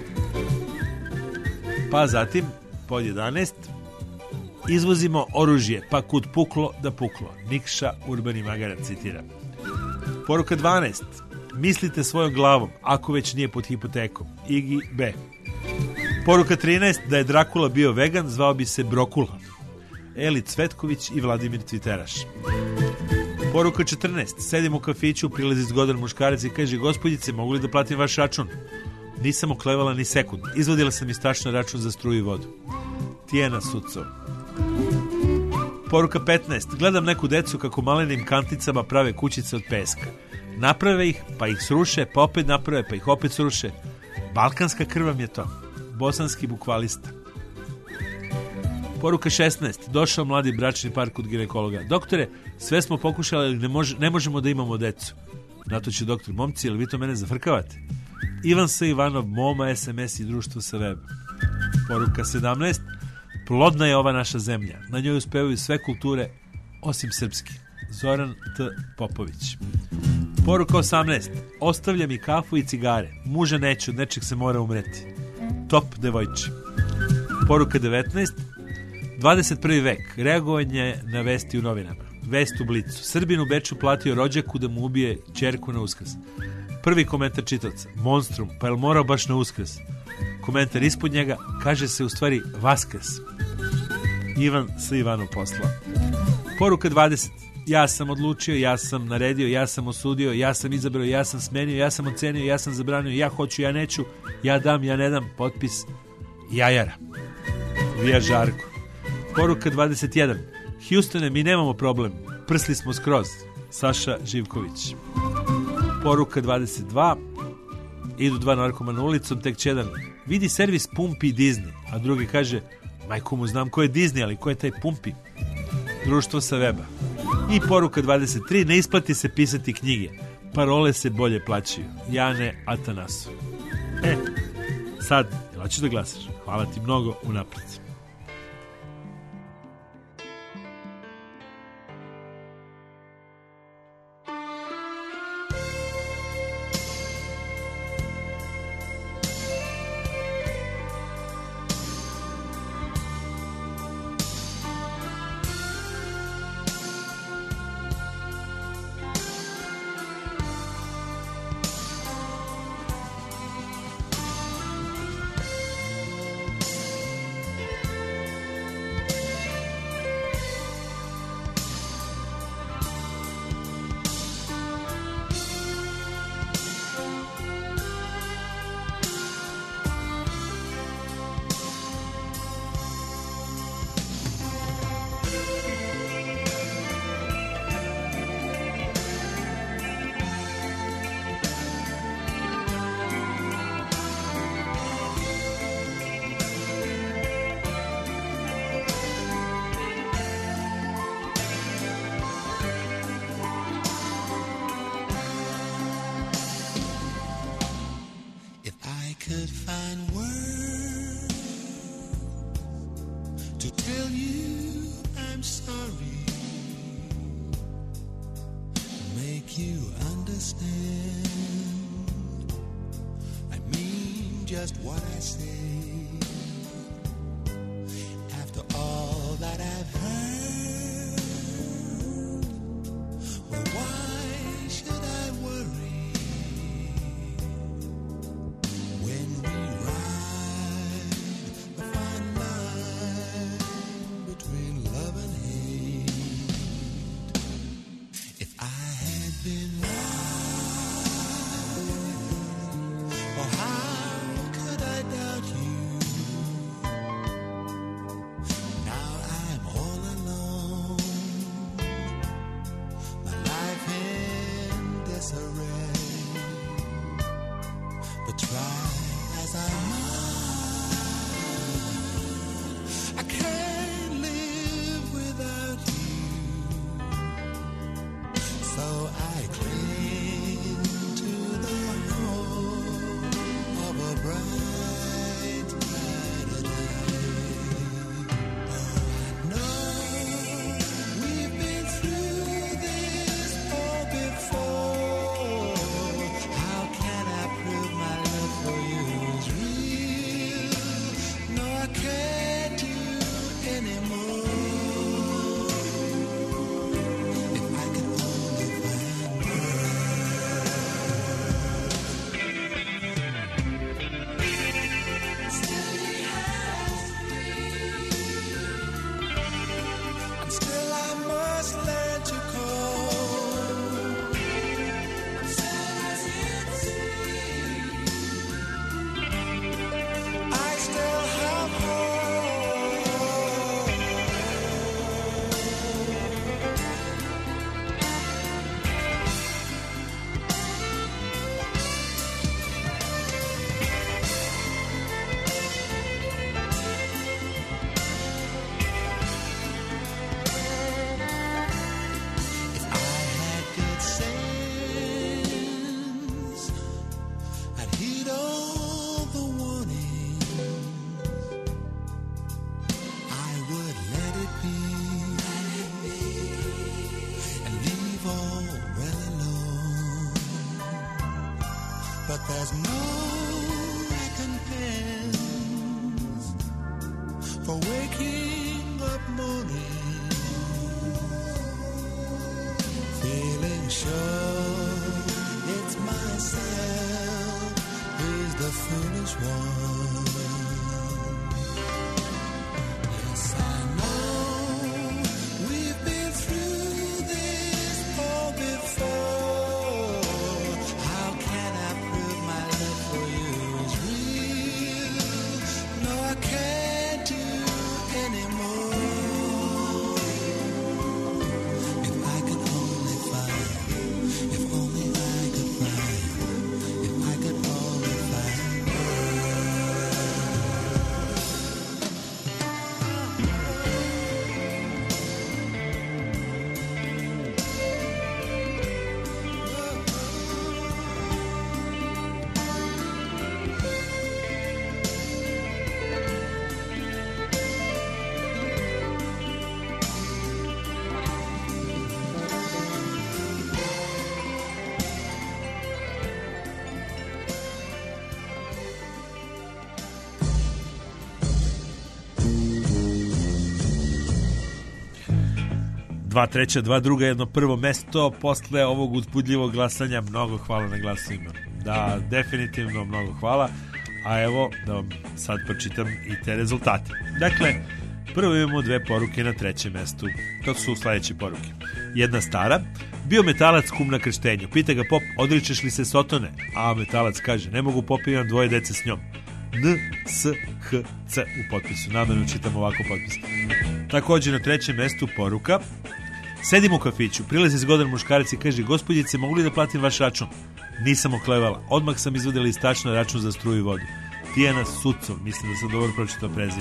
Pa zatim, pod 11. Izvozimo oružje, pa kud puklo da puklo. Nikša Urbani Magarac citira. Poruka 12. Mislite svojom glavom, ako već nije pod hipotekom. Igi B. Poruka 13. Da je Drakula bio vegan, zvao bi se Brokula. Eli Cvetković i Vladimir Cviteraš. Poruka 14. Sedim u kafiću, prilazi zgodan muškarac i kaže, gospodjice, mogu li da platim vaš račun? Nisam oklevala ni sekund. Izvodila sam iz tačno račun za struju i vodu. Tijena Sucov. Poruka 15. Gledam neku decu kako malenim kanticama prave kućice od peska. Naprave ih, pa ih sruše, pa opet naprave, pa ih opet sruše. Balkanska krv vam je to. Bosanski bukvalista. Poruka 16. Došao mladi bračni par kod ginekologa. Doktore, sve smo pokušali, ali ne možemo da imamo decu. Na to će doktor, momci, jel vi to mene zafrkavate? Ivan S. Ivanov, Moma, SMS i društvo sa web. Poruka 17. Plodna je ova naša zemlja. Na njoj uspevaju sve kulture, osim srpski. Zoran T. Popović. Poruka 18. Ostavljam i kafu i cigare. Muža neću, od nečeg se mora umreti. Top devojče. Poruka 19. 21. vek. Reagovanje na vesti u novinama. Vest u Blicu. Srbin u Beču platio rođaku da mu ubije ćerku na Uskrs. Prvi komentar čitavca. Monstrum, pa jel morao baš na Uskrs? Komentar ispod njega, kaže se u stvari Vaskrs. Ivan S. Ivanov poslao. Poruka 20. Ja sam odlučio, ja sam naredio, ja sam osudio, ja sam izabrao, ja sam smenio, ja sam ocenio, ja sam zabranio, ja hoću, ja neću, ja dam, ja ne dam, potpis Jajara. Vija Žarko. Poruka 21. Houstone, mi nemamo problem, prsli smo skroz. Saša Živković. Poruka 22. Idu dva narkomana ulicom, tek će jedan vidi servis Pumpi Disney, a drugi kaže, majko mu znam ko je Disney, ali ko je taj Pumpi? Društvo sa weba. I poruka 23. Ne isplati se pisati knjige, parole se bolje plaćaju. Jane Atanasu. Sad, jel hoćeš da glasaš? Hvala ti mnogo unapred. could find words to tell you I'm sorry, make you understand. I mean just what I say. After all that I've heard, well, why should I worry? When we ride the fine line between love and hate, if I had been right, oh, how could I doubt you? Now I'm all alone, my life in disarray. But try as I might, I can't live without you. So I cling to the hope of a bright, brighter day. Oh, I know we've been through this all before. How can I prove my love for you is real? No, I can't do anymore. If I could only find and still I must learn to cope. I'm sad as it seems. I still have hope. If I had good sense, I'd heed all the warnings. I would let it be and leave all well alone. But there's no recompense for waking up morning feeling sure it's myself who's the foolish one. Yes, I know we've been through this 2 treća, 2 druga, 1 prvo mesto posle ovog uzbudljivog glasanja. Mnogo hvala na glasovima. Da, definitivno mnogo hvala. A evo, da vam sad pročitam i te rezultate. Dakle, prvo imamo 2 poruke na 3. mestu. To su sledeće poruke. Jedna stara. Bio metalac kum na krštenju. Pita ga pop, odričeš li se Sotone? A metalac kaže, ne mogu pop, imam 2 dece s njom. N-S-H-C u potpisu. Namerno čitam ovako potpis. Također na 3. mestu poruka. Sedim u kafiću, prilazi zgodan muškarac i kaže, gospođice, mogu li da platim vaš račun? Nisam oklevala. Odmah sam izvadila istačno račun za struju i vodu. Tijana Sucov, mislim da sam dobro pročitao prezime.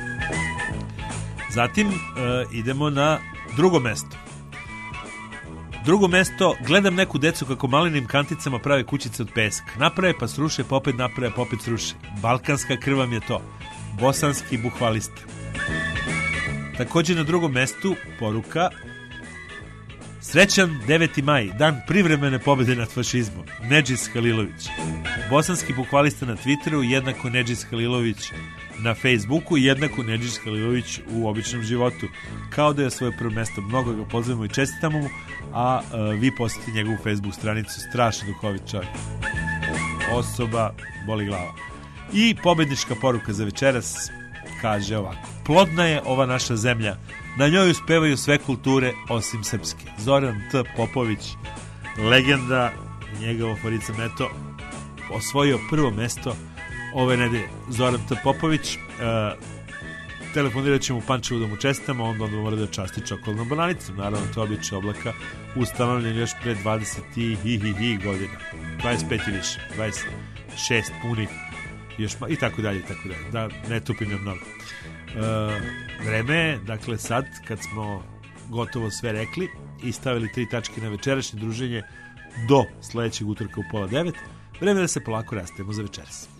Zatim idemo na 2. mesto. 2. mesto, gledam neku decu kako malinim kanticama prave kućice od peska. Naprave pa sruše, pa opet naprave, pa opet sruše. Balkanska krv vam je to. Bosanski buhvalista. Također na 2. mestu poruka. Srećan 9. maj, dan privremene pobjede nad fašizmom. Nedžis Halilović. Bosanski buhvalista na Twitteru, jednako Nedžis Halilović na Facebooku i jednako Nedžis Halilović u običnom životu. Kao da je svoje prvo mesto. Mnogo ga pozdravimo i čestitamo mu, a vi posjetite njegovu Facebook stranicu. Strašno duhovit čovjek. Osoba, boli glava. I pobednička poruka za večeras kaže ovako. Plodna je ova naša zemlja. Na njoj uspevaju sve kulture osim srpske. Zoran T. Popović, legenda, njegov Forica Meto, osvojio prvo mesto ove nedelje. Zoran T. Popović, telefonirat ćemo u Pančevu da mu čestitamo, onda mora da časti čokoladnom bananicom. Naravno, to običaj oblaka ustanovljen još pre 20 godina. 25 i više, 26 punih, još i tako dalje, da ne tupim je mnogo. Vreme je, dakle sad kad smo gotovo sve rekli i stavili 3 tačke na večerašnje druženje do sledećeg utorka u 8:30, vreme je da se polako rastajemo za večeras.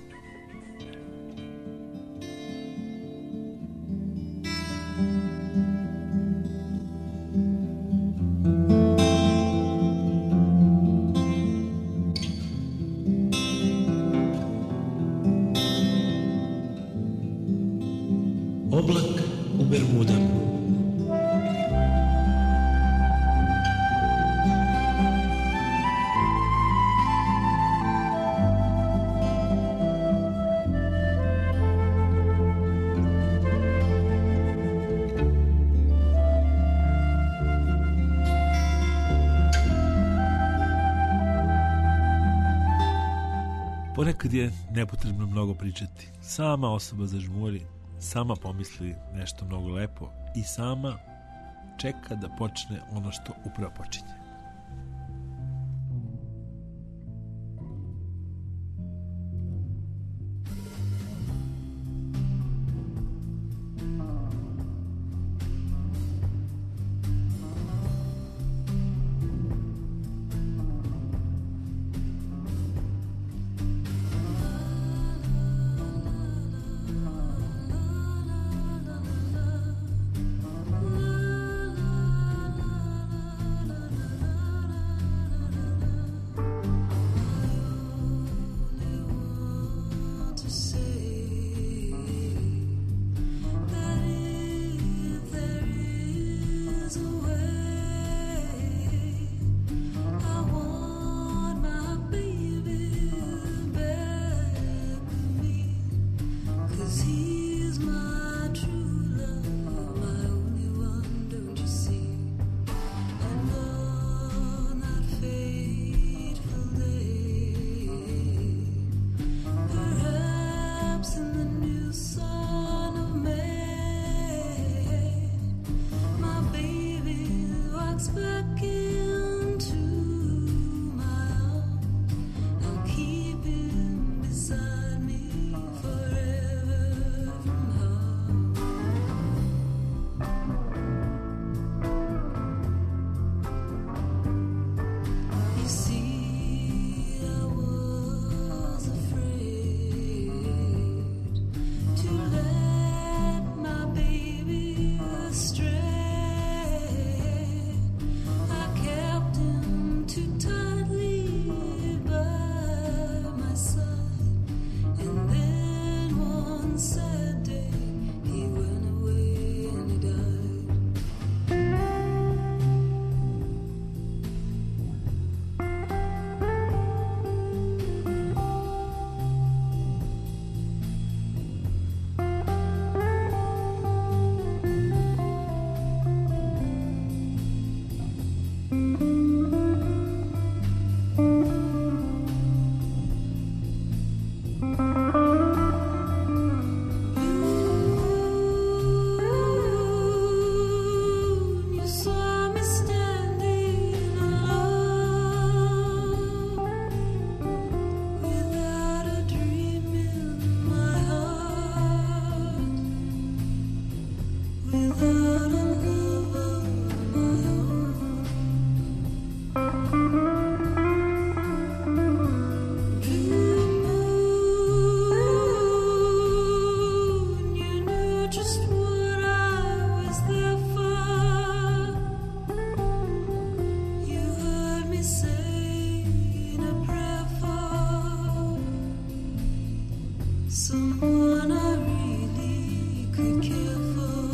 Oblak u Bermudama. Ponekad je nepotrebno mnogo pričati. Sama osoba zažmuri, sama pomisli nešto mnogo lepo i sama čeka da počne ono što upravo počinje. Someone I really could care for.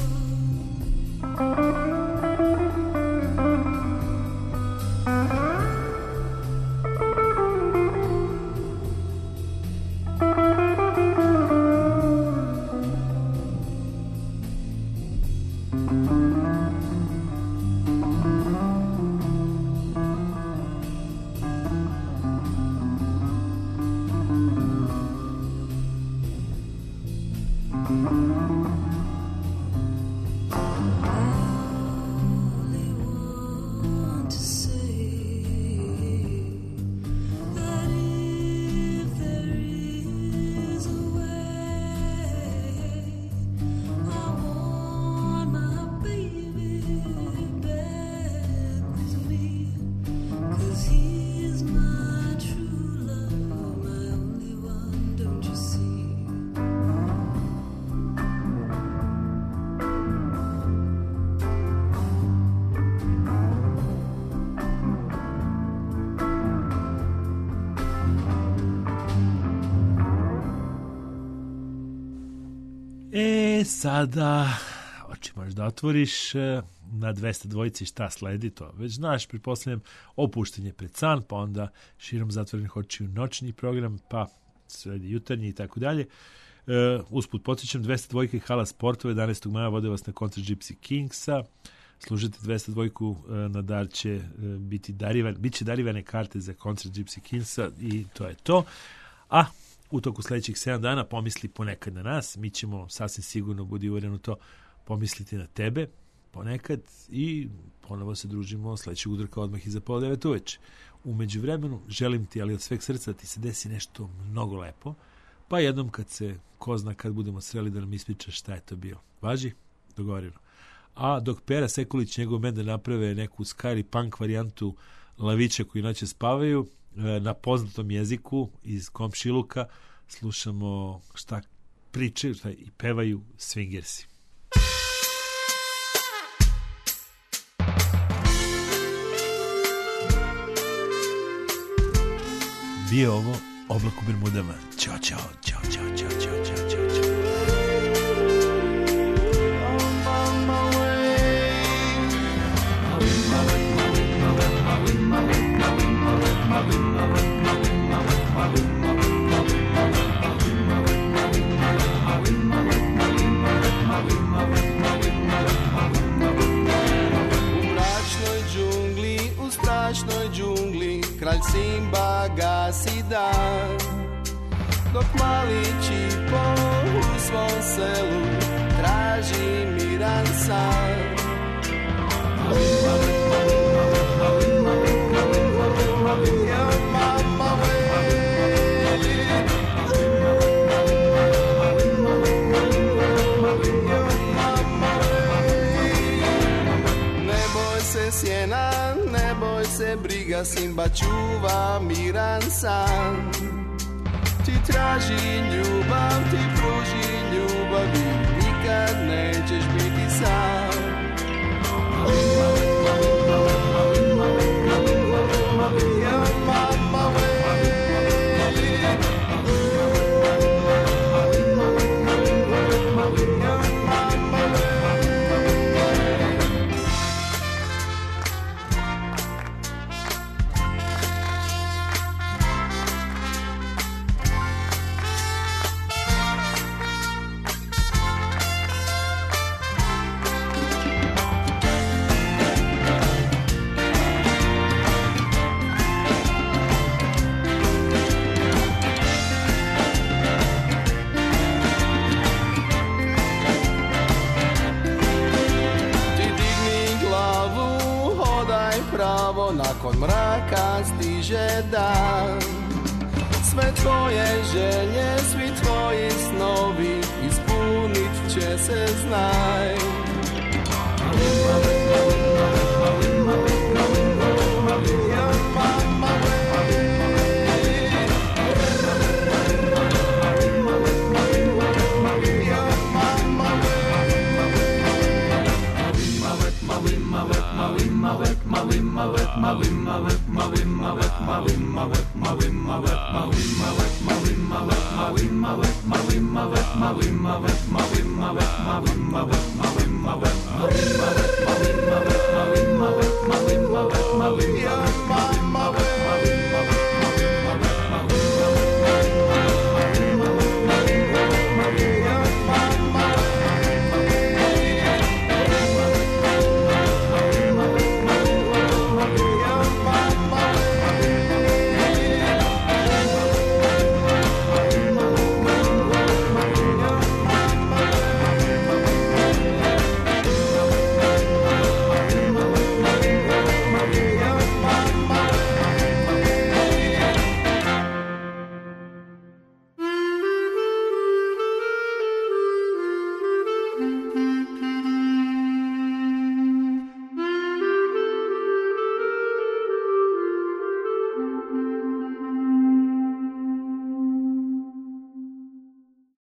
Sada oči možeš da otvoriš na 202 šta sledi, to već znaš, pretpostavljam opuštenje pred san, pa onda širom zatvorenih očiju noćni program, pa sledi jutarnji i tako dalje. Usput podsjećam, 202 i Hala Sportova 11. maja vode vas na koncert Gypsy Kingsa. Služite 202 na dar će bit će darivane karte za koncert Gypsy Kingsa i to je to. A u toku sledećih 7 dana pomisli ponekad na nas, mi ćemo sasvim sigurno, budi uveren u to, pomisliti na tebe ponekad i ponovo se družimo sledećeg utorka odmah iza 8:30 uveče. U međuvremenu želim ti, ali od sveg srca, da ti se desi nešto mnogo lepo, pa jednom kad se, ko zna kad budemo sreli, da nam ispričaš šta je to bilo. Važi? Dogovoreno. A dok Pera Sekulić i njegov bend naprave neku ska ili punk varijantu Lavića koji noće spavaju, na poznatom jeziku iz komšiluka slušamo šta pričaju i pevaju swingersi. Bio ovo Oblak u Bermudama. Ćao, čao, čao, čao, čao, čao, čao, čao, čao. U strašnoj džungli kralj Simba gasi dan, dok mali Čipo u svom selu traži miran san. Ne boj se sjena, ne boj se briga, Simba čuva miran san. Ti traži ljubav, ti pruži ljubav i nikad nećeš biti sam. Nakon mraka stiže dan, sve tvoje želje, svi tvoji snovi ispunit će se, znaj. Wimma